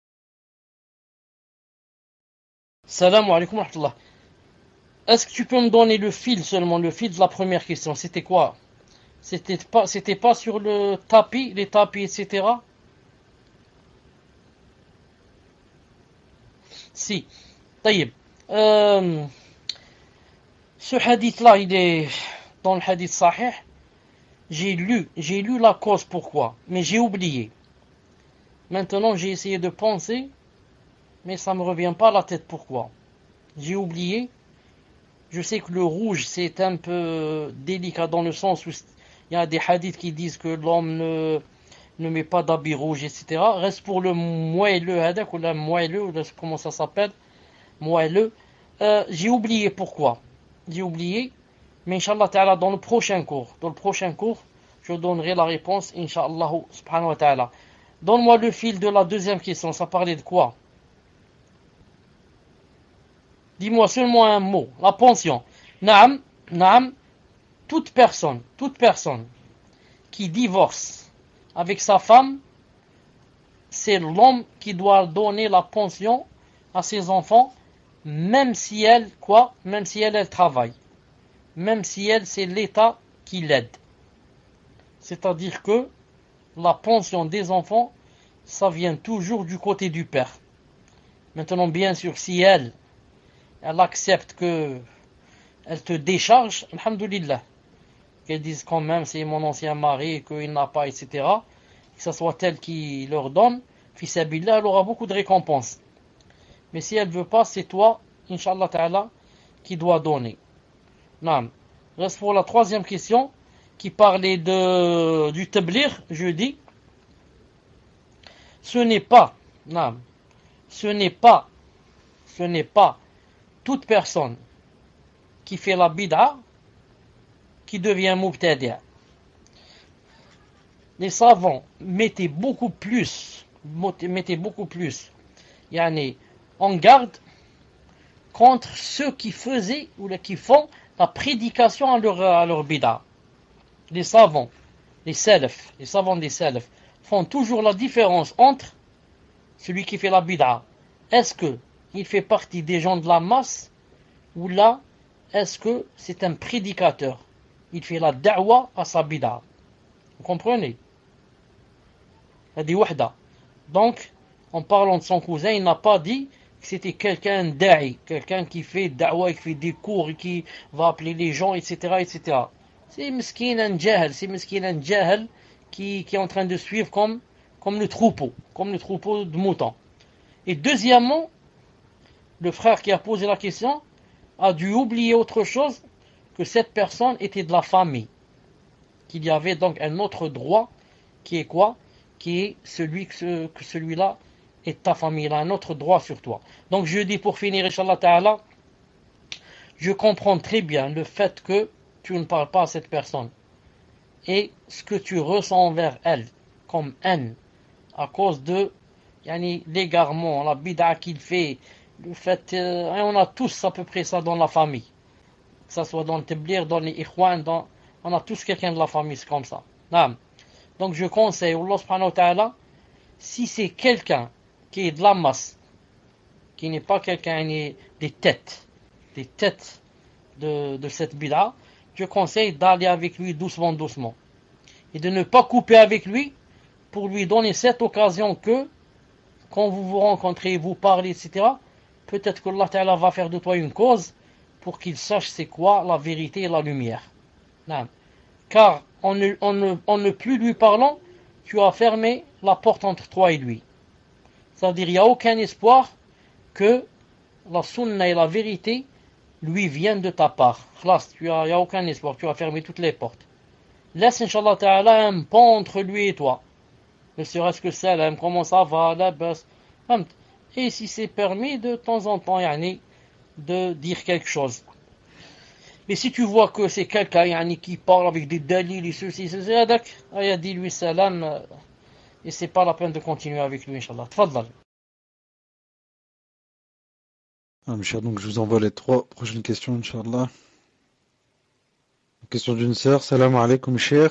Salam alaikum wa rahmatullah. Est-ce que tu peux me donner le fil seulement, le fil de la première question? C'était quoi? C'était pas, c'était pas sur le tapis, les tapis, et cetera. Si. طيب. Euh, ce hadith-là, il est dans le hadith sahih. J'ai lu, j'ai lu la cause pourquoi, mais j'ai oublié. Maintenant, j'ai essayé de penser, mais ça me revient pas à la tête pourquoi. J'ai oublié. Je sais que le rouge, c'est un peu délicat dans le sens où il y a des hadiths qui disent que l'homme ne, ne met pas d'habit rouge, et cetera. Reste pour le moelleux, hadak, ou la moelleux, ou comment ça s'appelle, moelleux. Euh, j'ai oublié pourquoi. J'ai oublié. Mais Inch'Allah Ta'ala, dans le prochain cours, dans le prochain cours, je donnerai la réponse, Inch'Allah Subhanahu wa Ta'ala. Donne-moi le fil de la deuxième question. Ça parlait de quoi? Dis-moi seulement un mot. La pension. Naam, naam, toute personne, toute personne qui divorce avec sa femme, c'est l'homme qui doit donner la pension à ses enfants, même si elle, quoi? Même si elle, elle travaille. Même si elle, c'est l'État qui l'aide. C'est-à-dire que la pension des enfants, ça vient toujours du côté du père. Maintenant, bien sûr, si elle, elle accepte que elle te décharge, alhamdoulilah, qu'elle dise quand même c'est mon ancien mari, qu'il n'a pas, et cetera, que ce soit elle qui leur donne, fils abillah, elle aura beaucoup de récompenses. Mais si elle ne veut pas, c'est toi, Inch'Allah Ta'ala, qui doit donner. Non. Reste pour la troisième question, qui parlait de, du tablir, je dis, ce n'est pas, non, ce n'est pas, ce n'est pas toute personne qui fait la bid'a qui devient mubtadi'. Les savants mettaient beaucoup plus, mettaient beaucoup plus, yani, en garde contre ceux qui faisaient ou qui font la prédication à leur, à leur bid'a. Les savants, les salaf, les savants des salaf font toujours la différence entre celui qui fait la bid'a. Est-ce que il fait partie des gens de la masse ou là, est-ce que c'est un prédicateur? Il fait la da'wa à sa bid'a. Vous comprenez? Donc, en parlant de son cousin, il n'a pas dit que c'était quelqu'un da'i, quelqu'un qui fait da'wa, qui fait des cours, et qui va appeler les gens, et cetera, et cetera. C'est miskin un jahel, c'est miskin un jahel qui, qui est en train de suivre comme, comme le troupeau, comme le troupeau de moutons. Et deuxièmement, le frère qui a posé la question a dû oublier autre chose, que cette personne était de la famille. Qu'il y avait donc un autre droit, qui est quoi? Qui est celui que, ce, que celui-là est ta famille. Il a un autre droit sur toi. Donc je dis pour finir, Inch'Allah Ta'ala, je comprends très bien le fait que tu ne parles pas à cette personne. Et ce que tu ressens envers elle, comme haine, à cause de yani, l'égarement, la bid'a qu'il fait, le fait, euh, on a tous à peu près ça dans la famille. Que ce soit dans le tablir, dans les ikhwan, dans, on a tous quelqu'un de la famille, c'est comme ça. Non. Donc je conseille, Allah subhanahu wa ta'ala, si c'est quelqu'un qui est de la masse, qui n'est pas quelqu'un des têtes, des têtes de, de cette bid'a, je conseille d'aller avec lui doucement, doucement. Et de ne pas couper avec lui pour lui donner cette occasion que, quand vous vous rencontrez, vous parlez, et cetera, peut-être que Allah Ta'ala va faire de toi une cause pour qu'il sache c'est quoi la vérité et la lumière. Non. Car en ne, en, ne, en ne plus lui parlant, tu as fermé la porte entre toi et lui. C'est-à-dire, il n'y a aucun espoir que la sunna et la vérité lui viennent de ta part. Khlas, il n'y a, a aucun espoir, tu as fermé toutes les portes. Laisse, Inch'Allah Ta'ala, un pont entre lui et toi. Ne serait-ce que salam, comment ça va, la basse. Et si c'est permis, de temps en temps, yani, de dire quelque chose. Mais si tu vois que c'est quelqu'un yani, qui parle avec des dalils et ceci, ceci, ceci, dis-lui salam, et c'est pas la peine de continuer avec lui, Inch'Allah. Tfaddal. Ah, donc je vous envoie les trois prochaines questions, Inch'Allah. Question d'une sœur. Salam alaikum, cher.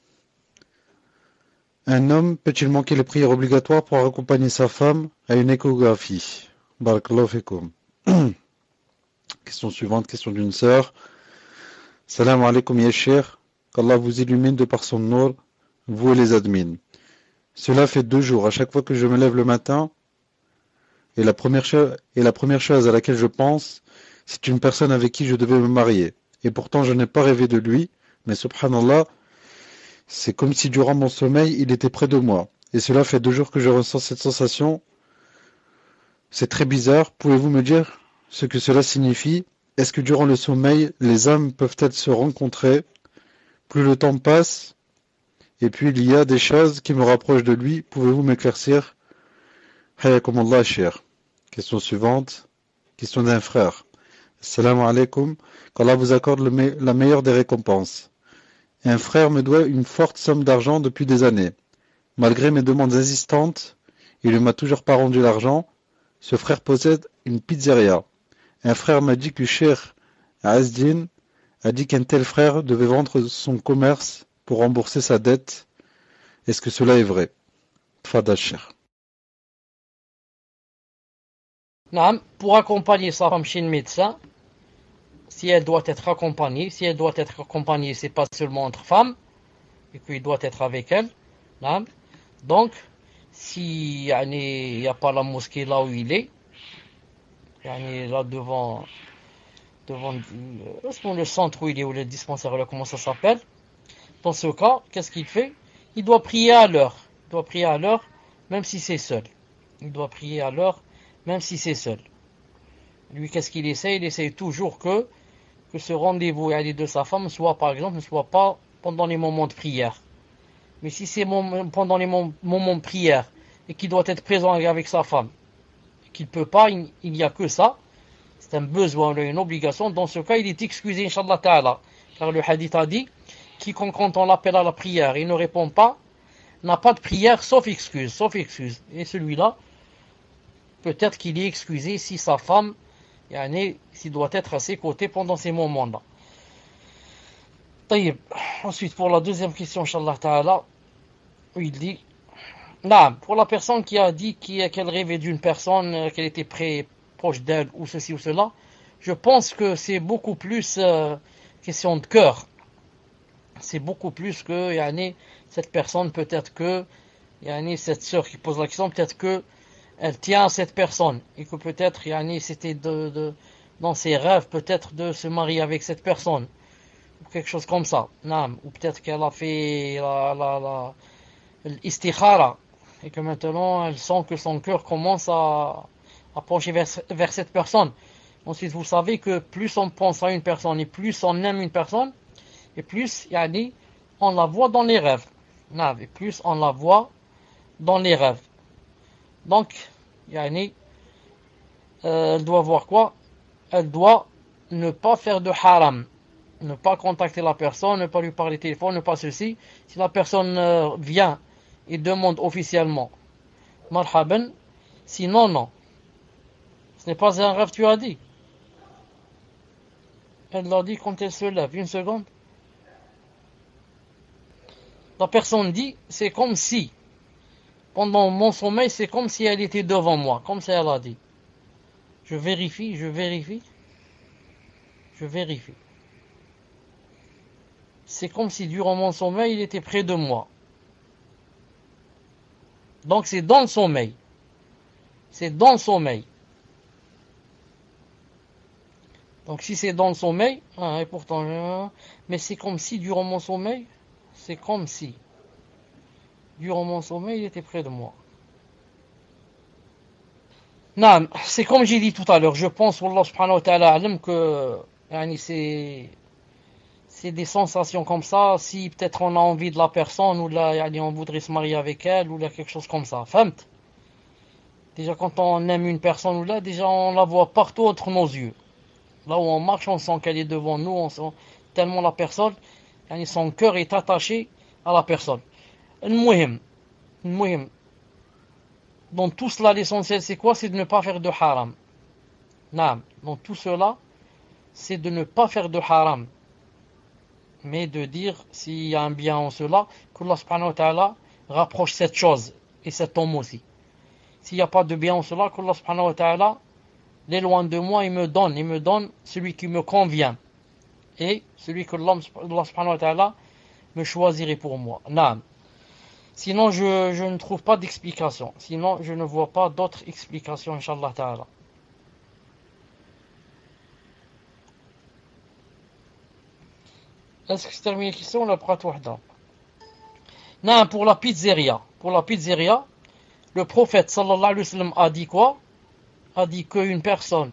Un homme peut-il manquer les prières obligatoires pour accompagner sa femme à une échographie? Barakallahu fikum. Question suivante, question d'une sœur. Salam alaikum, ya cher. qu'Allah vous illumine de par son nour, vous et les admins. Cela fait deux jours, à chaque fois que je me lève le matin, et la première chose, et la première chose à laquelle je pense, c'est une personne avec qui je devais me marier. Et pourtant je n'ai pas rêvé de lui, mais subhanallah, c'est comme si durant mon sommeil, il était près de moi. Et cela fait deux jours que je ressens cette sensation. C'est très bizarre. Pouvez-vous me dire ce que cela signifie? Est-ce que durant le sommeil, les âmes peuvent-elles se rencontrer? Plus le temps passe, et puis il y a des choses qui me rapprochent de lui. Pouvez-vous m'éclaircir? Hayakum Allah, cher. Question suivante. Question d'un frère. Assalamu alaikum. Qu'Allah vous accorde le me la meilleure des récompenses. Un frère me doit une forte somme d'argent depuis des années. Malgré mes demandes insistantes, il ne m'a toujours pas rendu l'argent. Ce frère possède une pizzeria. Un frère m'a dit que Cheikh Azdin a dit qu'un tel frère devait vendre son commerce pour rembourser sa dette. Est-ce que cela est vrai? Tfadal Cheikh. Naam, pour accompagner sa femme chez le médecin, si elle doit être accompagnée, si elle doit être accompagnée, c'est pas seulement entre femmes, et qu'il doit être avec elle. Naam. Donc, si il n'y a pas la mosquée là où il est, là devant, devant le, le centre où il est, ou le dispensaire, là, comment ça s'appelle, dans ce cas, qu'est-ce qu'il fait? Il doit prier à l'heure. Il doit prier à l'heure, même si c'est seul. Il doit prier à l'heure, même si c'est seul. Lui, qu'est-ce qu'il essaie? Il essaie toujours que, que ce rendez-vous de sa femme soit, par exemple, ne soit pas pendant les moments de prière. Mais si c'est pendant les moments de prière et qu'il doit être présent avec sa femme, et qu'il ne peut pas, il n'y a que ça, c'est un besoin, une obligation. Dans ce cas, il est excusé, Inch'Allah Ta'ala. Car le hadith a dit, quiconque quand on l'appelle à la prière, il ne répond pas, n'a pas de prière sauf excuse, sauf excuse. Et celui-là, peut-être qu'il est excusé si sa femme, yani, s'il doit être à ses côtés pendant ces moments-là. Taïb. Ensuite, pour la deuxième question, Inch'Allah Ta'ala, il dit, non, pour la personne qui a dit qu'elle rêvait d'une personne, qu'elle était près, proche d'elle, ou ceci ou cela, je pense que c'est beaucoup plus euh, question de cœur. C'est beaucoup plus que, yani, cette personne, peut-être que, yani, cette sœur qui pose la question, peut-être que elle tient à cette personne, et que peut-être, yani, c'était de, de, dans ses rêves, peut-être de se marier avec cette personne, ou quelque chose comme ça. Non, ou peut-être qu'elle a fait la, la, la, l'istikhara, et que maintenant elle sent que son cœur commence à, à pencher vers, vers cette personne. Ensuite, vous savez que plus on pense à une personne et plus on aime une personne, et plus yani, on la voit dans les rêves. Non, et plus on la voit dans les rêves. Donc, yani, euh, elle doit voir quoi? Elle doit ne pas faire de haram. Ne pas contacter la personne, ne pas lui parler téléphone, ne pas ceci. Si la personne euh, vient et demande officiellement marhaban, sinon non. Ce n'est pas un rêve, tu as dit. Elle l'a dit quand elle se lève. Une seconde. La personne dit, c'est comme si, pendant mon sommeil, c'est comme si elle était devant moi, comme si elle a dit. Je vérifie, je vérifie, je vérifie. C'est comme si durant mon sommeil, il était près de moi. Donc c'est dans le sommeil. C'est dans le sommeil. Donc si c'est dans le sommeil, hein, et pourtant, mais c'est comme si durant mon sommeil, c'est comme si durant mon sommeil, il était près de moi. Non, c'est comme j'ai dit tout à l'heure, je pense, Wallah subhanahu wa ta'ala alam, que yani, c'est c'est des sensations comme ça, si peut-être on a envie de la personne, ou là, yani, on voudrait se marier avec elle, ou là, quelque chose comme ça. Famt. Déjà, quand on aime une personne, ou là, déjà, on la voit partout entre nos yeux. Là où on marche, on sent qu'elle est devant nous, on sent tellement la personne, yani, son cœur est attaché à la personne. Al-muhim, al-muhim. Dans tout cela, l'essentiel, c'est quoi? C'est de ne pas faire de haram. Naam. Dans tout cela, c'est de ne pas faire de haram. Mais de dire, s'il y a un bien en cela, qu'Allah subhanahu wa ta'ala rapproche cette chose, et cet homme aussi. S'il n'y a pas de bien en cela, qu'Allah subhanahu wa ta'ala l'éloigne de moi, il me donne, il me donne celui qui me convient. Et celui que Allah subhanahu wa ta'ala me choisirait pour moi. Naam. Sinon, je, je ne trouve pas d'explication. Sinon, je ne vois pas d'autres explications, Inch'Allah Ta'ala. Est-ce que c'est terminé la question ou la prat wahda? Non, pour la pizzeria. Pour la pizzeria, le prophète sallallahu alayhi wa sallam a dit quoi? A dit qu'une personne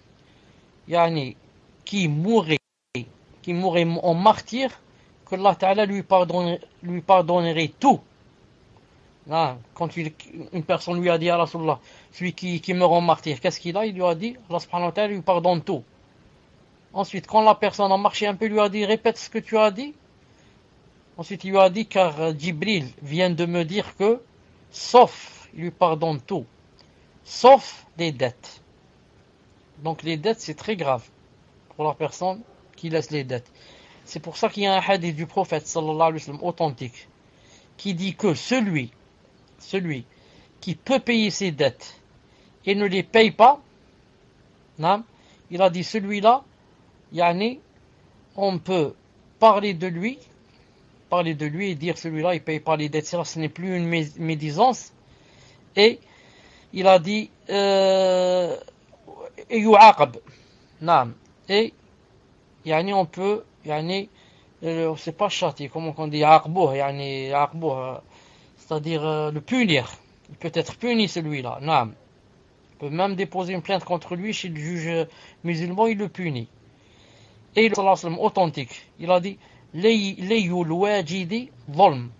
yani, qui mourrait, qui mourrait en martyr, que Allah Ta'ala lui pardonnerait, lui pardonnerait tout. Non, quand il, une personne lui a dit à Rasulullah, celui qui, qui meurt en martyr, qu'est-ce qu'il a? Il lui a dit, Allah subhanahu wa ta'ala lui pardonne tout. Ensuite, quand la personne a marché un peu, il lui a dit, répète ce que tu as dit. Ensuite, il lui a dit, car Jibril vient de me dire que, sauf, il lui pardonne tout, sauf des dettes. Donc les dettes, c'est très grave pour la personne qui laisse les dettes. C'est pour ça qu'il y a un hadith du prophète, sallallahu alayhi wa sallam, authentique, qui dit que celui, celui qui peut payer ses dettes et ne les paye pas, non, il a dit celui-là, yani, on peut parler de lui, parler de lui et dire celui-là il paye pas les dettes, ça ce n'est plus une médisance. Et il a dit euh, et yu'aqab, naam, et yani on peut, yani euh, c'est pas châtier, comment on dit, aqbouh, yani aqbouh, c'est-à-dire euh, le punir. Il peut être puni celui-là, naam. On peut même déposer une plainte contre lui chez le juge musulman, il le punit. Et le sallallahu alayhi wa sallam authentique, il a dit layul wajidi dhulm.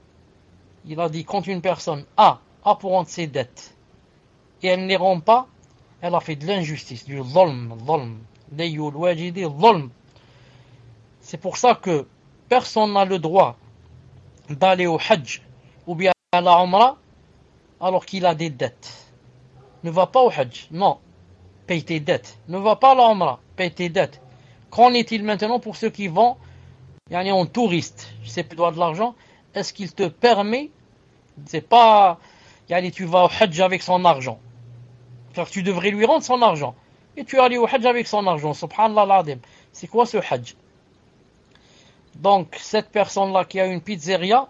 Il a dit quand une personne a a pour rendre ses dettes et elle ne les rend pas, elle a fait de l'injustice, du dhulm, dhulm. Layul wajidi dhulm. C'est pour ça que personne n'a le droit d'aller au hajj ou bien à la umrah alors qu'il a des dettes. Ne va pas au hajj, non, paye tes dettes. Ne va pas à la umrah, paye tes dettes. Qu'en est-il maintenant pour ceux qui vont yani, en touriste, je sais plus, doit de l'argent, est-ce qu'il te permet, c'est pas, yani, tu vas au hajj avec son argent, car tu devrais lui rendre son argent, et tu es allé au hajj avec son argent, subhanallah l'adim, c'est quoi ce hajj? Donc, cette personne-là qui a une pizzeria,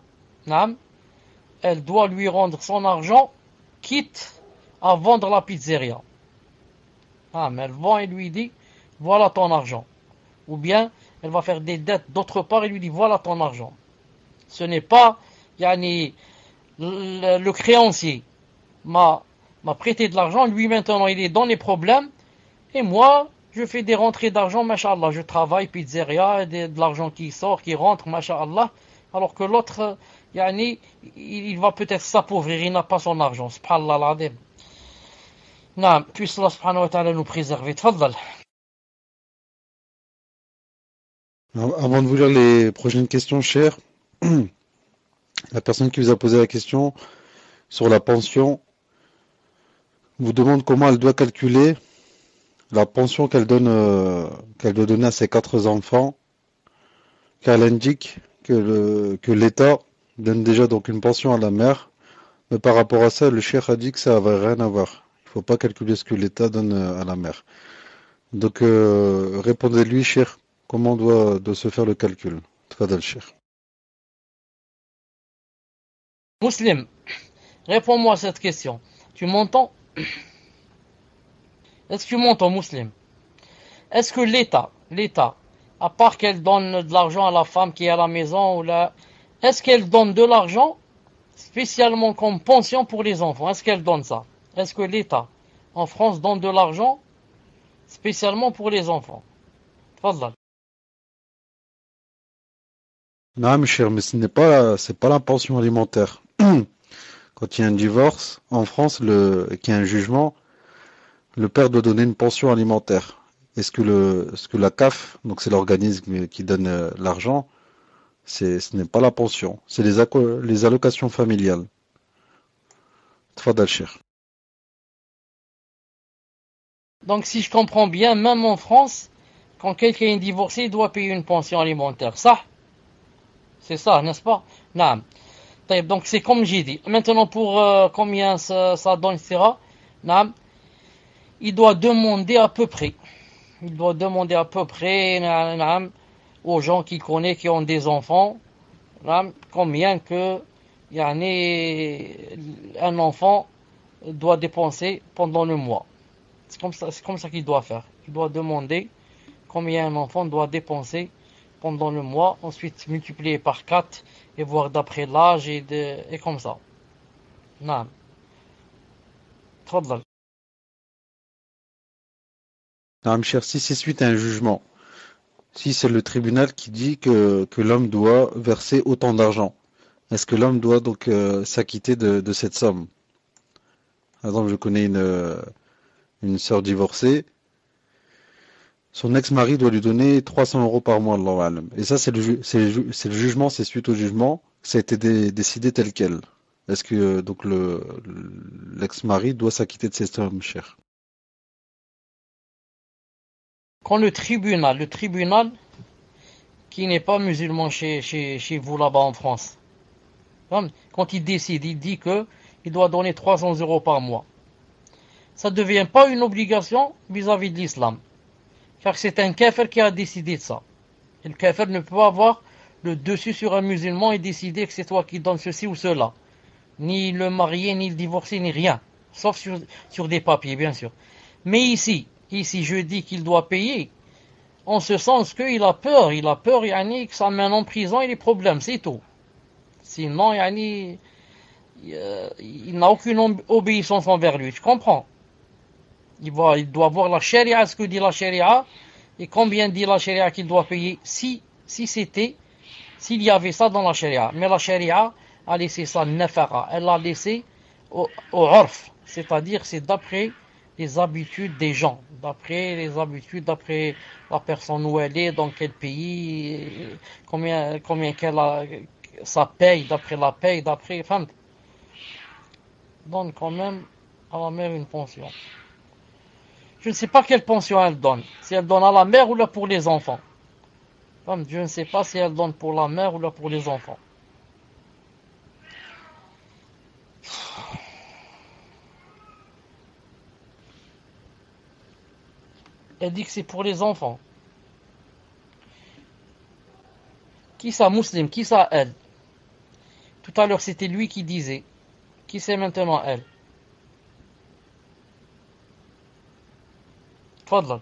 elle doit lui rendre son argent, quitte à vendre la pizzeria. Elle vend et lui dit, voilà ton argent. Ou bien, elle va faire des dettes d'autre part et lui dit, voilà ton argent. Ce n'est pas, yani, le, le créancier m'a, m'a prêté de l'argent, lui maintenant il est dans les problèmes, et moi, je fais des rentrées d'argent, masha'Allah, je travaille, pizzeria, de, de l'argent qui sort, qui rentre, masha'Allah, alors que l'autre, yani, il, il va peut-être s'appauvrir, il n'a pas son argent, subhanallah l'adim. Naam, puisse Allah subhanahu wa ta'ala nous préserver, tfaddal. Avant de vous lire les prochaines questions, cher, la personne qui vous a posé la question sur la pension vous demande comment elle doit calculer la pension qu'elle donne, euh, qu'elle doit donner à ses quatre enfants, car elle indique que, le, que l'État donne déjà donc une pension à la mère, mais par rapport à ça, le cheikh a dit que ça n'avait rien à voir. Il ne faut pas calculer ce que l'État donne à la mère. Donc euh, répondez-lui, cheikh. Comment doit, doit se faire le calcul? Tfadal, cheikh. Muslim, réponds-moi à cette question. Tu m'entends? Est-ce que tu m'entends, Muslim? Est-ce que l'État, l'État, à part qu'elle donne de l'argent à la femme qui est à la maison, ou là, est-ce qu'elle donne de l'argent spécialement comme pension pour les enfants? Est-ce qu'elle donne ça? Est-ce que l'État, en France, donne de l'argent spécialement pour les enfants? Tfadal. Non, cher, mais ce n'est pas, c'est pas la pension alimentaire. Quand il y a un divorce, en France, le, qu'il y a un jugement, le père doit donner une pension alimentaire. Est-ce que le, ce que la C A F, donc c'est l'organisme qui donne euh, l'argent, c'est, ce n'est pas la pension, c'est les, acco- les allocations familiales. Tfadal, cher. Donc si je comprends bien, même en France, quand quelqu'un est divorcé, il doit payer une pension alimentaire. Ça, c'est ça, n'est-ce pas? Non. Donc c'est comme j'ai dit. Maintenant pour euh, combien ça, ça donne, et cetera. Non. Il doit demander à peu près. Il doit demander à peu près non, non, aux gens qu'il connaît qui ont des enfants. combien que yani, un enfant doit dépenser pendant le mois. C'est comme ça, c'est comme ça qu'il doit faire. Il doit demander combien un enfant doit dépenser pendant le mois, ensuite multiplier par quatre et voir d'après l'âge et, de, et comme ça. Non. تفضل. Non, cher, si c'est suite à un jugement, si c'est le tribunal qui dit que, que l'homme doit verser autant d'argent, est-ce que l'homme doit donc euh, s'acquitter de, de cette somme? Par exemple, je connais une, euh, une sœur divorcée, son ex-mari doit lui donner trois cents euros par mois, Allahu alam. Et ça, c'est le, ju- c'est le, ju- c'est le jugement, c'est suite au jugement, ça a été dé- décidé tel quel. Est-ce que euh, donc le l'ex-mari doit s'acquitter de cette somme, cher? Quand le tribunal, le tribunal qui n'est pas musulman chez, chez, chez vous là-bas en France, quand il décide, il dit que il doit donner trois cents euros par mois. Ça ne devient pas une obligation vis-à-vis de l'islam. Car c'est un kafir qui a décidé de ça. Et le kafir ne peut pas avoir le dessus sur un musulman et décider que c'est toi qui donnes ceci ou cela. Ni le marié, ni le divorcé, ni rien. Sauf sur, sur des papiers, bien sûr. Mais ici, ici, je dis qu'il doit payer, en ce sens qu'il a peur. Il a peur, yani, que ça mène en prison et les problèmes, c'est tout. Sinon, yani, euh, il n'a aucune obéissance envers lui. Tu comprends? Il, va, il doit voir la charia, ce que dit la charia, et combien dit la charia qu'il doit payer si, si c'était, s'il y avait ça dans la charia. Mais la charia a laissé ça nafara, elle l'a laissé au, au urf, c'est-à-dire c'est d'après les habitudes des gens, d'après les habitudes, d'après la personne où elle est, dans quel pays, combien, combien qu'elle a, ça paye, d'après la paye, d'après, enfin, donne quand même à la mère une pension. Je ne sais pas quelle pension elle donne. Si elle donne à la mère ou là pour les enfants. Je ne sais pas si elle donne pour la mère ou là pour les enfants. Elle dit que c'est pour les enfants. Qui ça, musulman? Qui ça, elle? Tout à l'heure, c'était lui qui disait. Qui c'est maintenant, elle? Tfadlal.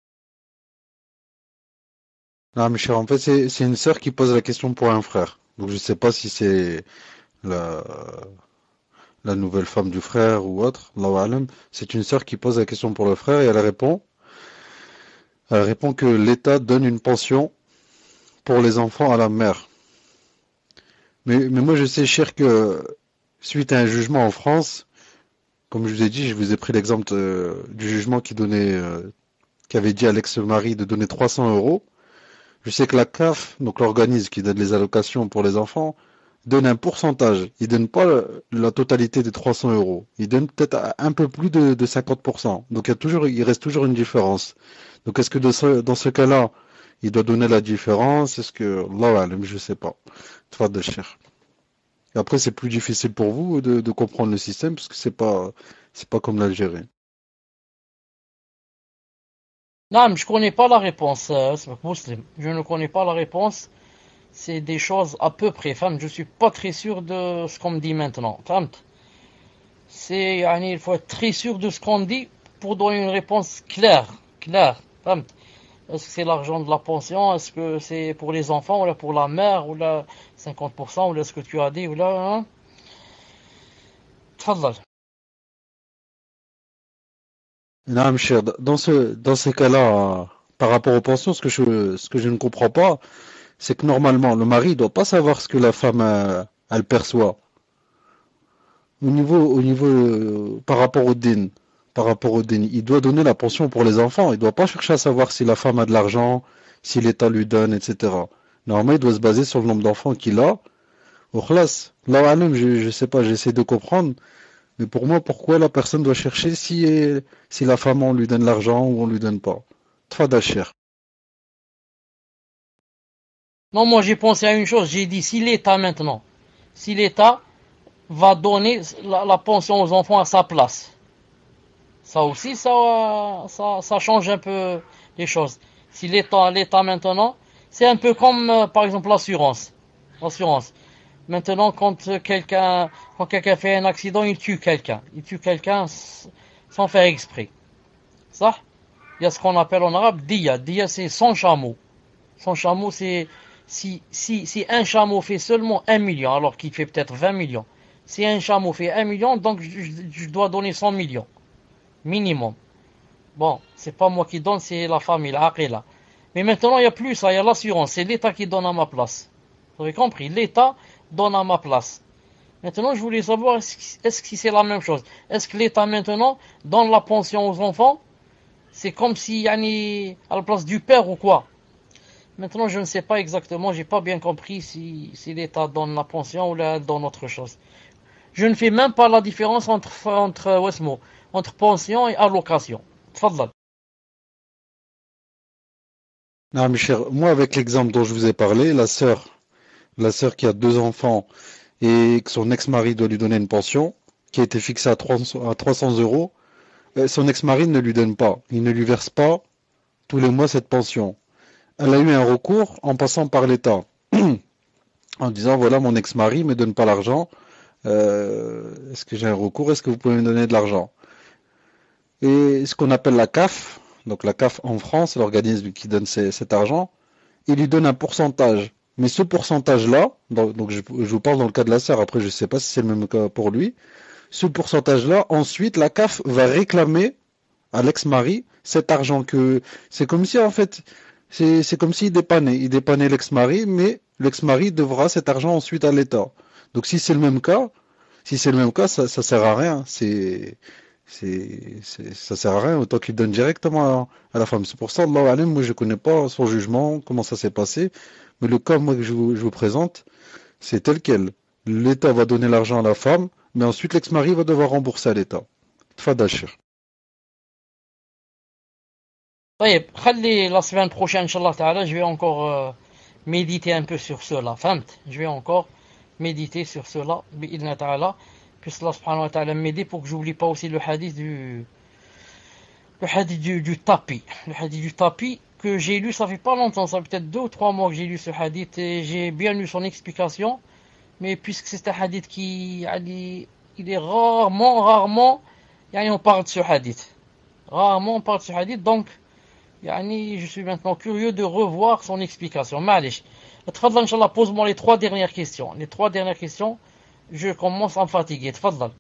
Non, mais cher, en fait, c'est c'est une sœur qui pose la question pour un frère. Donc je sais pas si c'est la, la nouvelle femme du frère ou autre. Allahu alam. C'est une sœur qui pose la question pour le frère et elle répond. Elle répond que l'État donne une pension pour les enfants à la mère. Mais, mais moi je sais, cher, que suite à un jugement en France, comme je vous ai dit, je vous ai pris l'exemple euh, du jugement qui donnait, euh, qui avait dit à l'ex-mari de donner trois cents euros. Je sais que la C A F, donc l'organisme qui donne les allocations pour les enfants, donne un pourcentage. Il donne pas la totalité des trois cents euros. Il donne peut-être un peu plus de, de cinquante pour cent. Donc il y a toujours, il reste toujours une différence. Donc est-ce que de ce, dans ce cas-là, il doit donner la différence? Est-ce que, Allah alam, je sais pas. Tfadal, cher. Et après, c'est plus difficile pour vous de, de comprendre le système parce que c'est pas, c'est pas comme l'Algérie. Non, je ne connais pas la réponse, euh, musulman. Je ne connais pas la réponse. C'est des choses à peu près. Femme, je suis pas très sûr de ce qu'on me dit maintenant. Femme, c'est, yani, il faut être très sûr de ce qu'on dit pour donner une réponse claire. Claire. Femme. Est-ce que c'est l'argent de la pension? Est-ce que c'est pour les enfants ou là pour la mère ou là cinquante pour cent ou là ce que tu as dit ou là, hein? Tfadlal. Non, cher, dans ce, dans ces cas-là, euh, par rapport aux pensions, ce que je, ce que je ne comprends pas, c'est que normalement, le mari doit pas savoir ce que la femme, euh, elle perçoit. Au niveau, au niveau, euh, par rapport au din, par rapport au din, il doit donner la pension pour les enfants. Il doit pas chercher à savoir si la femme a de l'argent, si l'État lui donne, et cetera. Normalement, il doit se baser sur le nombre d'enfants qu'il a. Au khlas, là, alam, je, je sais pas, j'essaie de comprendre. Mais pour moi, pourquoi la personne doit chercher si, si la femme, on lui donne l'argent ou on lui donne pas? Tfadal, cher. Non, moi j'ai pensé à une chose. J'ai dit si l'État maintenant, si l'État va donner la, la pension aux enfants à sa place. Ça aussi, ça, ça, ça change un peu les choses. Si l'État, l'État maintenant, c'est un peu comme, euh, par exemple, l'assurance. l'assurance. Maintenant, quand quelqu'un, quand quelqu'un fait un accident, il tue quelqu'un. Il tue quelqu'un sans faire exprès. Ça, il y a ce qu'on appelle en arabe diya. Diya, c'est cent chameaux. cent chameaux, c'est, si, si, si un chameau fait seulement un million, alors qu'il fait peut-être vingt millions. Si un chameau fait un million, donc je, je, je dois donner cent millions. Minimum. Bon, c'est pas moi qui donne, c'est la famille, la aqila. Mais maintenant, il n'y a plus ça, il y a l'assurance. C'est l'État qui donne à ma place. Vous avez compris? L'État donne à ma place. Maintenant, je voulais savoir, est-ce que c'est la même chose? Est-ce que l'État, maintenant, donne la pension aux enfants? C'est comme si, yani, à la place du père ou quoi? Maintenant, je ne sais pas exactement, j'ai pas bien compris si, si l'État donne la pension ou là, donne autre chose. Je ne fais même pas la différence entre, entre, entre, entre pension et allocation. Tfadlal. Non, mes chers, moi, avec l'exemple dont je vous ai parlé, la sœur, la sœur qui a deux enfants et que son ex-mari doit lui donner une pension, qui a été fixée à trois cents euros, son ex-mari ne lui donne pas. Il ne lui verse pas tous les mois cette pension. Elle a eu un recours en passant par l'État, en disant, voilà, mon ex-mari me donne pas l'argent, euh, est-ce que j'ai un recours, est-ce que vous pouvez me donner de l'argent? Et ce qu'on appelle la C A F, donc la C A F en France, l'organisme qui donne ces, cet argent, il lui donne un pourcentage. Mais ce pourcentage-là, donc je, je vous parle dans le cas de la sœur, après je ne sais pas si c'est le même cas pour lui, ce pourcentage-là, ensuite la C A F va réclamer à l'ex-mari cet argent que c'est comme si en fait c'est, c'est comme s'il dépannait, il dépannait l'ex-mari, mais l'ex-mari devra cet argent ensuite à l'État. Donc si c'est le même cas, si c'est le même cas, ça, ça sert à rien. C'est C'est, c'est, ça sert à rien, autant qu'il donne directement à, à la femme. C'est pour ça, Allah alim, moi je connais pas son jugement, comment ça s'est passé, mais le cas moi que je vous, je vous présente, c'est tel quel. L'État va donner l'argent à la femme, mais ensuite l'ex-mari va devoir rembourser à l'État. Tfadashir. طيب خلي la semaine prochaine inchallah ta'ala je vais encore euh, méditer un peu sur cela فهمت je vais encore méditer sur cela بإذن ta'ala puisse Allah subhanahu wa ta'ala m'aider pour que j'oublie pas aussi le hadith du le hadith du, du tapis le hadith du tapis que j'ai lu ça fait pas longtemps, ça fait peut-être deux ou trois mois que j'ai lu ce hadith et j'ai bien lu son explication, mais puisque c'est un hadith qui il est rarement rarement يعني on parle de ce hadith rarement on parle de ce hadith, donc يعني, je suis maintenant curieux de revoir son explication. معلش. تفضل Inch'Allah, pose-moi les trois dernières questions. Les trois dernières questions, je commence à me fatiguer. تفضل.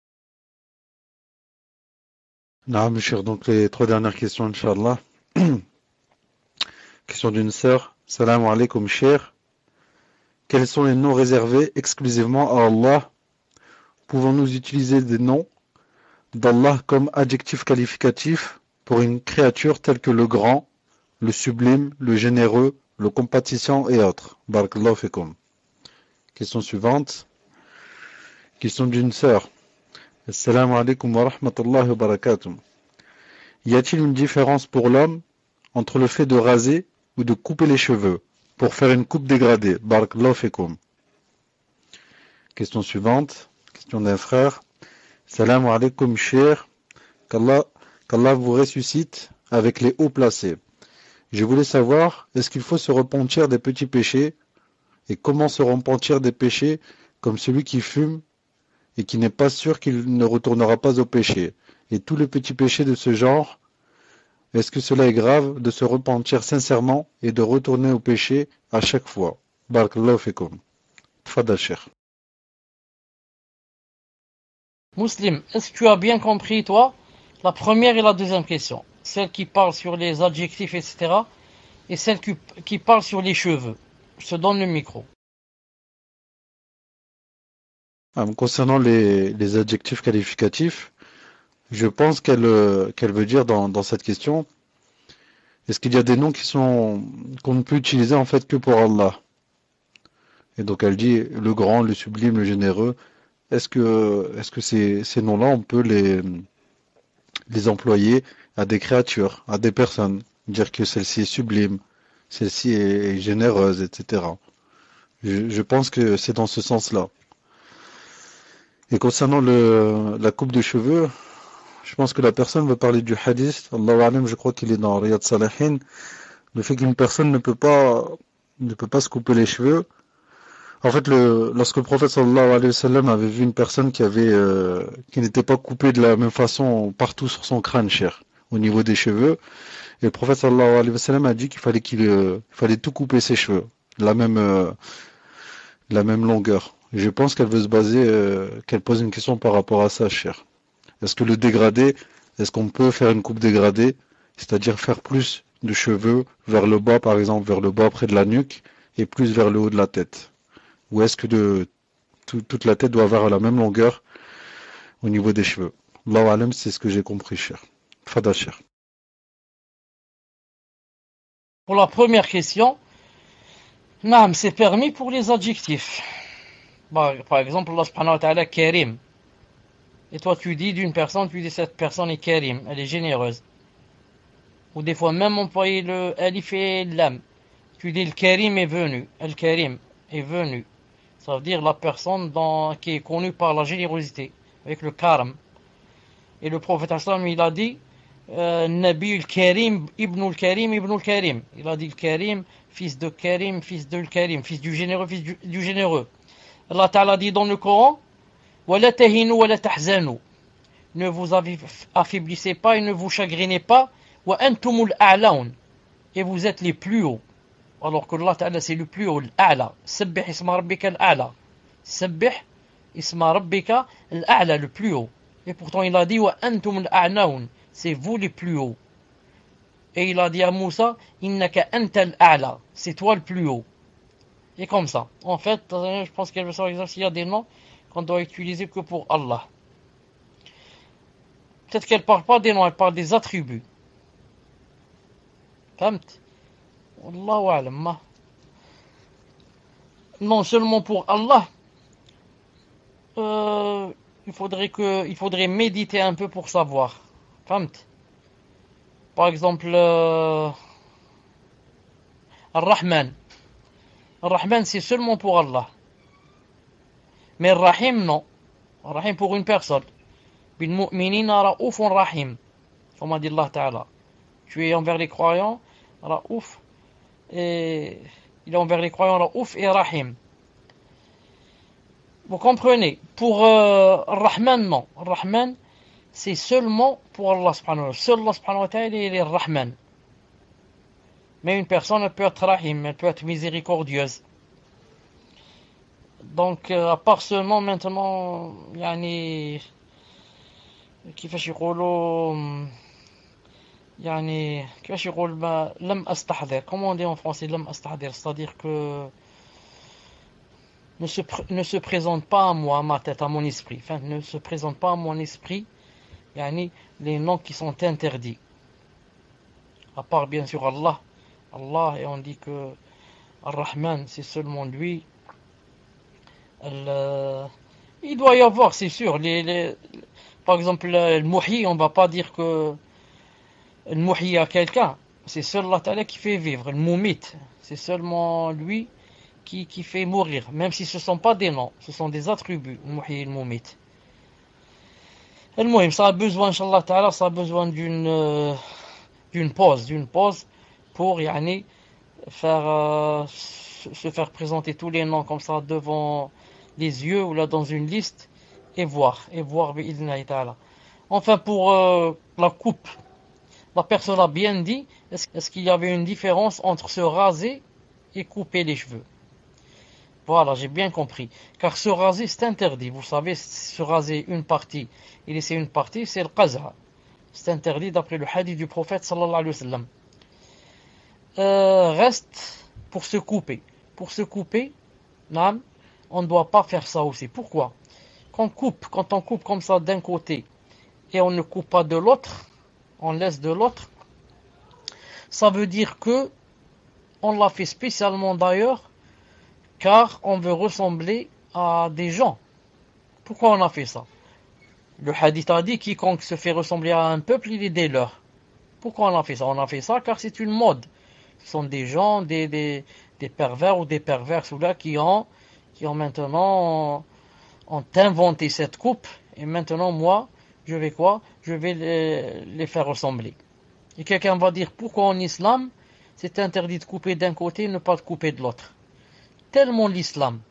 Non, mes chers, donc les trois dernières questions, Inch'Allah. Question d'une sœur. Salam alaikum, cher. Quels sont les noms réservés exclusivement à Allah? Pouvons-nous utiliser des noms d'Allah comme adjectif qualificatif pour une créature telle que le grand, le sublime, le généreux, le compatissant et autres? Barakallahu fikum. Question suivante. Question d'une sœur. Assalamu alaikum wa rahmatullahi wa barakatuh. Y a-t-il une différence pour l'homme entre le fait de raser ou de couper les cheveux pour faire une coupe dégradée? Barakallahu fikum. Question suivante. Question d'un frère. Assalamu alaikum, cher. Qu'Allah Qu'Allah vous ressuscite avec les hauts placés. Je voulais savoir, est-ce qu'il faut se repentir des petits péchés et comment se repentir des péchés comme celui qui fume et qui n'est pas sûr qu'il ne retournera pas au péché. Et tous les petits péchés de ce genre, est-ce que cela est grave de se repentir sincèrement et de retourner au péché à chaque fois? Barakallahu fikum. Tfadal Cheikh. Muslim, est-ce que tu as bien compris, toi, la première et la deuxième question? Celle qui parle sur les adjectifs, et cetera. Et celle qui, qui parle sur les cheveux. Je te donne le micro. Ah, concernant les, les adjectifs qualificatifs, je pense qu'elle euh, qu'elle veut dire dans, dans cette question, est-ce qu'il y a des noms qui sont qu'on ne peut utiliser en fait que pour Allah? Et donc elle dit le grand, le sublime, le généreux. Est-ce que est-ce que ces, ces noms-là, on peut les les employer à des créatures, à des personnes, dire que celle-ci est sublime, celle-ci est généreuse, et cetera. Je, je pense que c'est dans ce sens-là. Et concernant le, la coupe de cheveux, je pense que la personne veut parler du hadith. Allahu alam, je crois qu'il est dans Riyad Salihin. Le fait qu'une personne ne peut pas ne peut pas se couper les cheveux. En fait, le, lorsque le prophète sallallahu alayhi wa sallam avait vu une personne qui avait, euh, qui n'était pas coupée de la même façon partout sur son crâne, cher, au niveau des cheveux, et le prophète sallallahu alayhi wa sallam a dit qu'il fallait qu'il, euh, il fallait tout couper ses cheveux, de la même, euh, de la même longueur. Et je pense qu'elle veut se baser, euh, qu'elle pose une question par rapport à ça, cher. Est-ce que le dégradé, est-ce qu'on peut faire une coupe dégradée, c'est-à-dire faire plus de cheveux vers le bas, par exemple, vers le bas près de la nuque, et plus vers le haut de la tête? Ou est-ce que de, tout- toute la tête doit avoir la même longueur au niveau des cheveux? Allahu alam, c'est ce que j'ai compris, cher. Fada, cher. Pour la première question, naam, c'est permis pour les adjectifs. Par, par exemple, Allah subhanahu wa ta'ala, Karim. Et toi, tu dis d'une personne, tu dis cette personne est Karim, elle est généreuse. Ou des fois, même employer le alif et lam. Tu dis le Karim est venu, el Karim est venu. Ça veut dire la personne dans, qui est connue par la générosité, avec le karam. Et le prophète sallam, il a dit, euh, Nabi al-Karim, Ibn al-Karim, Ibn al-Karim. Il a dit le Karim, fils de Karim, fils de al-Karim, fils du généreux, fils du, du généreux. Allah Ta'ala dit dans le Coran, وَلَا تَهِنُوا وَلَا تَحْزَنُوا. Ne vous affaiblissez pas et ne vous chagrinez pas. وَأَنْتُمُ الْأَعْلَوْنَ. Et vous êtes les plus hauts. Alors que Allah Ta'ala c'est le plus haut, l'A'la. Sabbih isma rabbika l'A'la. Sabbih isma rabbika l'A'la, le plus haut. Et pourtant il a dit wa antum l'A'naun, c'est vous les plus hauts. Et il a dit à Moussa, innaka anta l'A'la, c'est toi le plus haut. Et comme ça. En fait, je pense qu'il y a des noms qu'on doit utiliser que pour Allah. Peut-être qu'elle ne parle pas des noms, elle parle des attributs. فهمت؟ Wallahu a'lam. Non seulement pour Allah, euh, il faudrait que, il faudrait méditer un peu pour savoir. فهمت؟ Par exemple, euh, Ar-Rahman. Ar-Rahman c'est seulement pour Allah. Mais Ar-Rahim non. Ar-Rahim pour une personne. Bil mu'minina ra'oufun rahim. Comme a dit Allah Ta'ala. Tu es envers les croyants, Ra'ouf. Et il est envers les croyants Ra'ouf et Rahim. Vous comprenez? Pour euh, Rahman, non. Rahman, c'est seulement pour Allah subhanahu wa ta'ala. Seul Allah subhanahu wa ta'ala, il est Rahman. Mais une personne, elle peut être Rahim, elle peut être miséricordieuse. Donc, euh, à part ce nom, maintenant, yani, كيفاش يقولوا يعني كيفاش يقول لم أستحضر. Comment on dit en français لم أستحضر? C'est-à-dire que ne se, ne se présente pas à moi, à ma tête, à mon esprit. Enfin, ne se présente pas à mon esprit yani, les noms qui sont interdits. À part bien sûr Allah. Allah, et on dit que Ar-Rahman, c'est seulement lui. El, euh, il doit y avoir, c'est sûr, les, les, par exemple, le Muhyi, on ne va pas dire que le Muhyi à quelqu'un. C'est seul Allah Ta'ala qui fait vivre. Le Mumit, c'est seulement lui qui, qui fait mourir. Même si ce ne sont pas des noms, ce sont des attributs. Le Muhyi et le Mumit. Le Muhim, ça a besoin, Inch'Allah Ta'ala, ça a besoin d'une euh, d'une pause, d'une pause pour yani, faire, euh, se faire présenter tous les noms comme ça devant les yeux ou là dans une liste et voir, et voir bi'idhnillahi ta'ala. Enfin, pour euh, la coupe, la personne a bien dit, est-ce, est-ce qu'il y avait une différence entre se raser et couper les cheveux? Voilà, j'ai bien compris. Car se raser, c'est interdit. Vous savez, se raser une partie et laisser une partie, c'est le qaza. C'est interdit d'après le hadith du prophète sallallahu alayhi wa sallam. Euh, reste pour se couper. Pour se couper, non, on ne doit pas faire ça aussi. Pourquoi? Quand on coupe, quand on coupe comme ça d'un côté et on ne coupe pas de l'autre, on laisse de l'autre, ça veut dire que on l'a fait spécialement d'ailleurs car on veut ressembler à des gens. Pourquoi on a fait ça? Le hadith a dit quiconque se fait ressembler à un peuple, il est des leurs. Pourquoi on a fait ça? On a fait ça car c'est une mode. Ce sont des gens, des, des, des pervers ou des perverses ou là qui ont, qui ont maintenant ont inventé cette coupe et maintenant moi, je vais quoi? Je vais les, les faire ressembler. Et quelqu'un va dire pourquoi en islam c'est interdit de couper d'un côté et ne pas de couper de l'autre. Tellement l'islam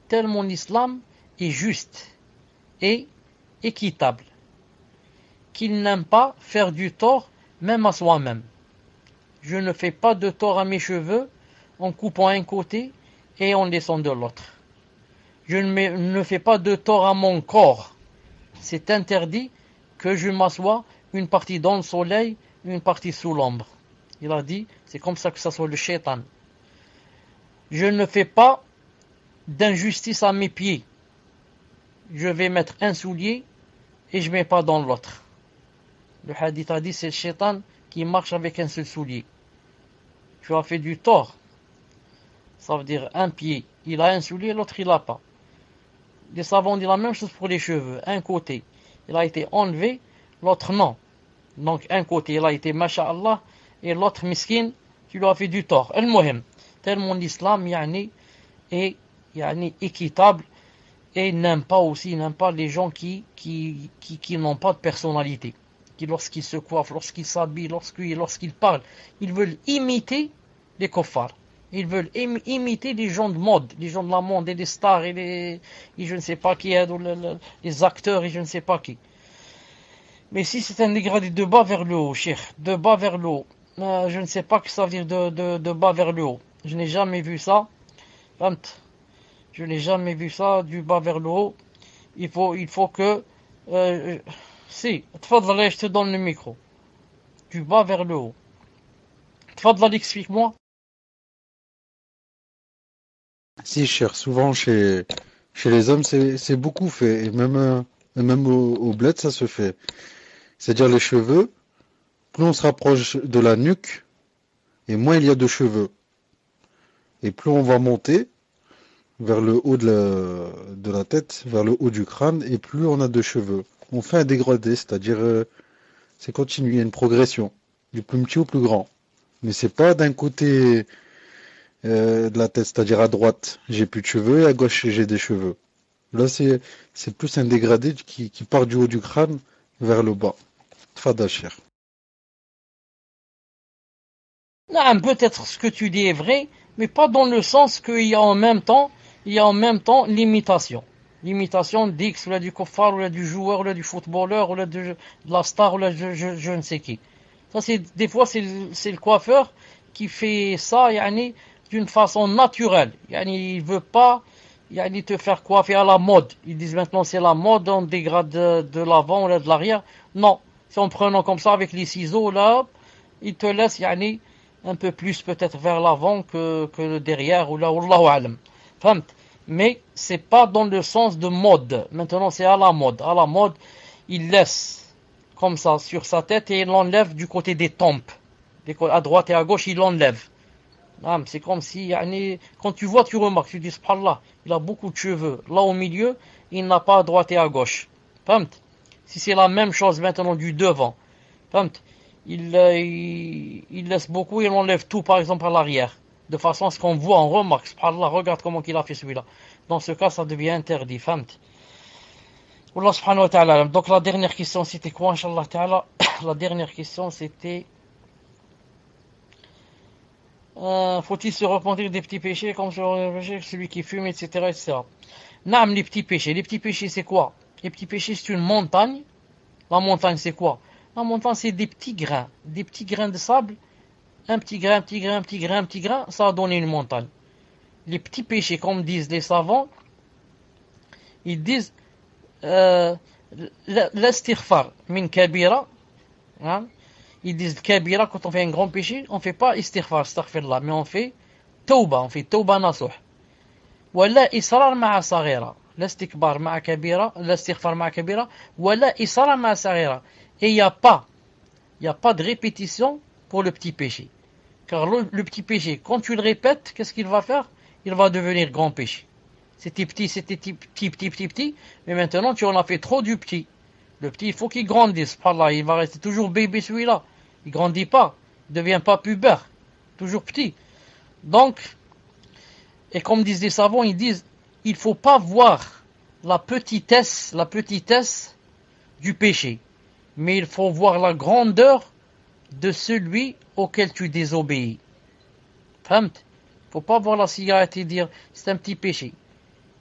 tellement l'islam est juste et équitable, qu'il n'aime pas faire du tort même à soi-même. Je ne fais pas de tort à mes cheveux en coupant un côté et en laissant de l'autre. Je ne, ne fais pas de tort à mon corps. C'est interdit que je m'assoie une partie dans le soleil, une partie sous l'ombre. Il a dit, c'est comme ça que ça soit le shaitan. Je ne fais pas d'injustice à mes pieds. Je vais mettre un soulier et je ne mets pas dans l'autre. Le hadith a dit, c'est le shaitan qui marche avec un seul soulier. Tu as fait du tort. Ça veut dire un pied, il a un soulier, l'autre il n'a pas. Les savants disent la même chose pour les cheveux. Un côté, il a été enlevé, l'autre non. Donc un côté, il a été masha'Allah, et l'autre miskin, tu lui as fait du tort. Al-Muhim, tellement l'islam yani, est yani, équitable et n'aime pas aussi, n'aime pas les gens qui, qui, qui, qui n'ont pas de personnalité. Qui lorsqu'ils se coiffent, lorsqu'ils s'habillent, lorsqu'ils, lorsqu'ils parlent, ils veulent imiter les kuffars. Ils veulent im- imiter les gens de mode, les gens de la mode, et les stars, et les, et je ne sais pas qui, les acteurs, et je ne sais pas qui. Mais si c'est un dégradé de bas vers le haut, cheikh, de bas vers le haut, euh, je ne sais pas ce que ça veut dire de, de, de bas vers le haut. Je n'ai jamais vu ça. Je n'ai jamais vu ça, du bas vers le haut. Il faut, il faut que... Euh, si, tfadlal, je te donne le micro. Du bas vers le haut. Tfadlal, explique-moi. Si, cher, souvent chez, chez les hommes, c'est, c'est beaucoup fait. Et même, euh, et même au, au bled, ça se fait. C'est-à-dire les cheveux, plus on se rapproche de la nuque, et moins il y a de cheveux. Et plus on va monter vers le haut de la, de la tête, vers le haut du crâne, et plus on a de cheveux. On fait un dégradé, c'est-à-dire euh, c'est continu, il y a une progression, du plus petit au plus grand. Mais c'est pas d'un côté euh, de la tête, c'est-à-dire à droite, j'ai plus de cheveux, et à gauche, j'ai des cheveux. Là, c'est c'est plus un dégradé qui, qui part du haut du crâne vers le bas. Tfadal, cher. Non, peut-être ce que tu dis est vrai, mais pas dans le sens qu'il y a en même temps, il y a en même temps l'imitation. L'imitation d'X, ou là du kuffar, ou là du joueur, ou là du footballeur, ou là de, de la star, ou là je, je, je ne sais qui. Ça, c'est, des fois, c'est, c'est le coiffeur qui fait ça, yani, d'une façon naturelle. Yani, il veut pas, yani, te faire coiffer à la mode. Ils disent maintenant c'est la mode, on dégrade de, de l'avant ou là de l'arrière. Non. C'est en prenant comme ça avec les ciseaux, là, il te laisse, yani, un peu plus peut-être vers l'avant que, que derrière, ou là, Wallahu alam. Fahamt? Mais c'est pas dans le sens de mode. Maintenant, c'est à la mode. À la mode, il laisse comme ça sur sa tête et il l'enlève du côté des tempes. À droite et à gauche, il l'enlève. C'est comme si, yani, quand tu vois, tu remarques, tu dis, subhanallah, il a beaucoup de cheveux. Là au milieu, il n'a pas à droite et à gauche. Fahamt? Si c'est la même chose maintenant du devant. Fahamt? Il, euh, il, il laisse beaucoup et il enlève tout, par exemple, à l'arrière. De façon à ce qu'on voit, on remarque, subhanallah, regarde comment il a fait celui-là. Dans ce cas, ça devient interdit. Fahamt? Wallah subhanahu wa ta'ala. Donc la dernière question, c'était quoi, inshallah ta'ala? La dernière question, c'était... Euh, faut-il se repentir des petits péchés comme celui qui fume, et cetera, et cetera. Naam, les petits péchés. Les petits péchés, c'est quoi? Les petits péchés, c'est une montagne. La montagne, c'est quoi? La montagne, c'est des petits grains. Des petits grains de sable. Un petit grain, un petit grain, un petit grain, un petit grain, ça a donné une montagne. Les petits péchés, comme disent les savants, ils disent euh, l'istighfar min kabira. Hein? Ils disent kabira, quand on fait un grand péché, on ne fait pas istighfar, astaghfirullah, mais on fait tauba, on fait tauba nasuh. Wala israr ma'a saghira. L'istikbar ma'a kabira, l'istighfar ma'a kabira, wala israr ma'a saghira. Et il n'y a pas, il n'y a pas de répétition pour le petit péché. Car le, le petit péché, quand tu le répètes, qu'est-ce qu'il va faire? Il va devenir grand péché. C'était petit, c'était petit, petit, petit, petit, petit, mais maintenant tu en as fait trop du petit. Le petit, il faut qu'il grandisse. Par là, il va rester toujours bébé celui-là. Il grandit pas. Il devient pas pubère. Toujours petit. Donc, et comme disent les savants, ils disent, il faut pas voir la petitesse, la petitesse du péché. Mais il faut voir la grandeur de celui auquel tu désobéis. Fahamt? Il faut pas voir la cigarette et dire, c'est un petit péché.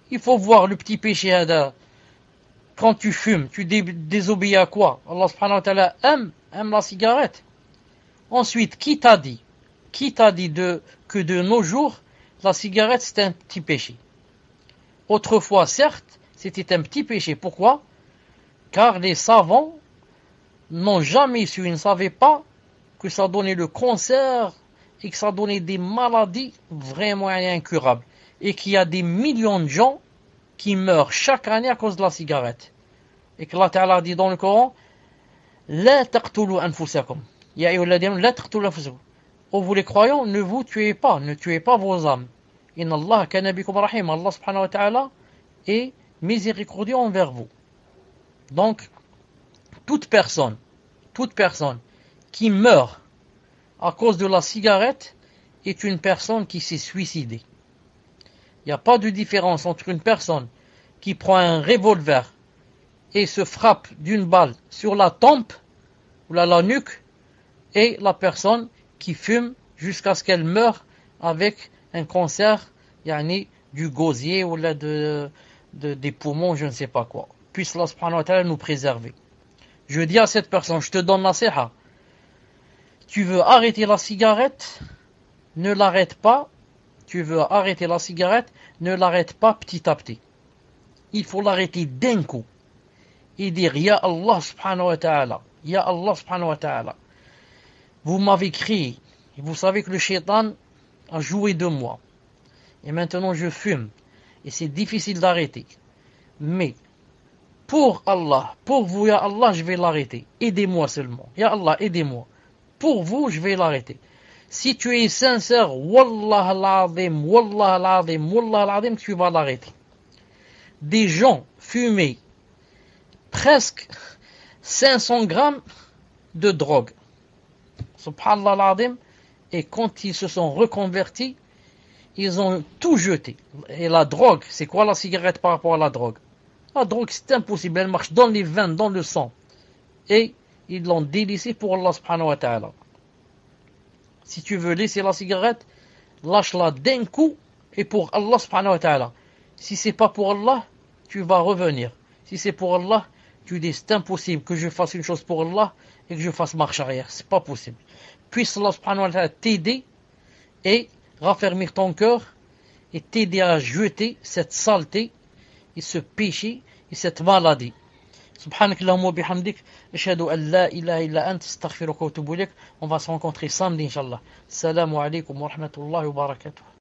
Il faut voir le petit péché hada. Quand tu fumes, tu dé- désobéis à quoi? Allah subhanahu wa ta'ala aime, aime la cigarette. Ensuite, qui t'a dit? Qui t'a dit de, que de nos jours, la cigarette c'est un petit péché? Autrefois, certes, c'était un petit péché. Pourquoi? Car les savants n'ont jamais su, ils ne savaient pas que ça donnait le cancer et que ça donnait des maladies vraiment incurables. Et qu'il y a des millions de gens qui meurent chaque année à cause de la cigarette. Et que Allah Ta'ala dit dans le Coran, La taqtulu anfusakum. Ya ayyuhalladhina la taqtulu anfusakum. Oh, vous les croyants, ne vous tuez pas, ne tuez pas vos âmes. Inna Allah kana bikum rahim. Allah subhanahu wa ta'ala est miséricordieux envers vous. Donc, toute personne, toute personne qui meurt à cause de la cigarette est une personne qui s'est suicidée. Il n'y a pas de différence entre une personne qui prend un revolver et se frappe d'une balle sur la tempe ou la, la nuque et la personne qui fume jusqu'à ce qu'elle meure avec un cancer yani, du gosier ou là de, de, des poumons, je ne sais pas quoi. Puisse Allah subhanahu wa ta'ala nous préserver. Je dis à cette personne, je te donne la nasiha. Tu veux arrêter la cigarette, ne l'arrête pas. Tu veux arrêter la cigarette, ne l'arrête pas petit à petit. Il faut l'arrêter d'un coup. Et dire, Ya Allah subhanahu wa ta'ala, Ya Allah subhanahu wa ta'ala, vous m'avez créé. Et vous savez que le shaitan a joué de moi. Et maintenant je fume. Et c'est difficile d'arrêter. Mais, pour Allah, pour vous, Ya Allah, je vais l'arrêter. Aidez-moi seulement. Ya Allah, aidez-moi. Pour vous, je vais l'arrêter. Si tu es sincère, Wallah al-azim, Wallah al-azim, Wallah al-azim, tu vas l'arrêter. Des gens fumaient presque cinq cents grammes de drogue. Subhanallah al-azim. Et quand ils se sont reconvertis, ils ont tout jeté. Et la drogue, c'est quoi la cigarette par rapport à la drogue? La drogue, c'est impossible. Elle marche dans les veines, dans le sang. Et ils l'ont délaissé pour Allah subhanahu wa ta'ala. Si tu veux laisser la cigarette, lâche-la d'un coup et pour Allah subhanahu wa ta'ala. Si c'est pas pour Allah, tu vas revenir. Si c'est pour Allah, tu dis c'est impossible que je fasse une chose pour Allah et que je fasse marche arrière. C'est pas possible. Puisse Allah subhanahu wa ta'ala t'aider et raffermir ton cœur et t'aider à jeter cette saleté et ce péché et cette maladie. سبحانك اللهم وبحمدك أشهد أن لا إله إلا أنت استغفرك وأتوب إليك. On va se rencontrer samedi, Inch'Allah. Salam alaikum wa rahmatullahi wa barakatuh.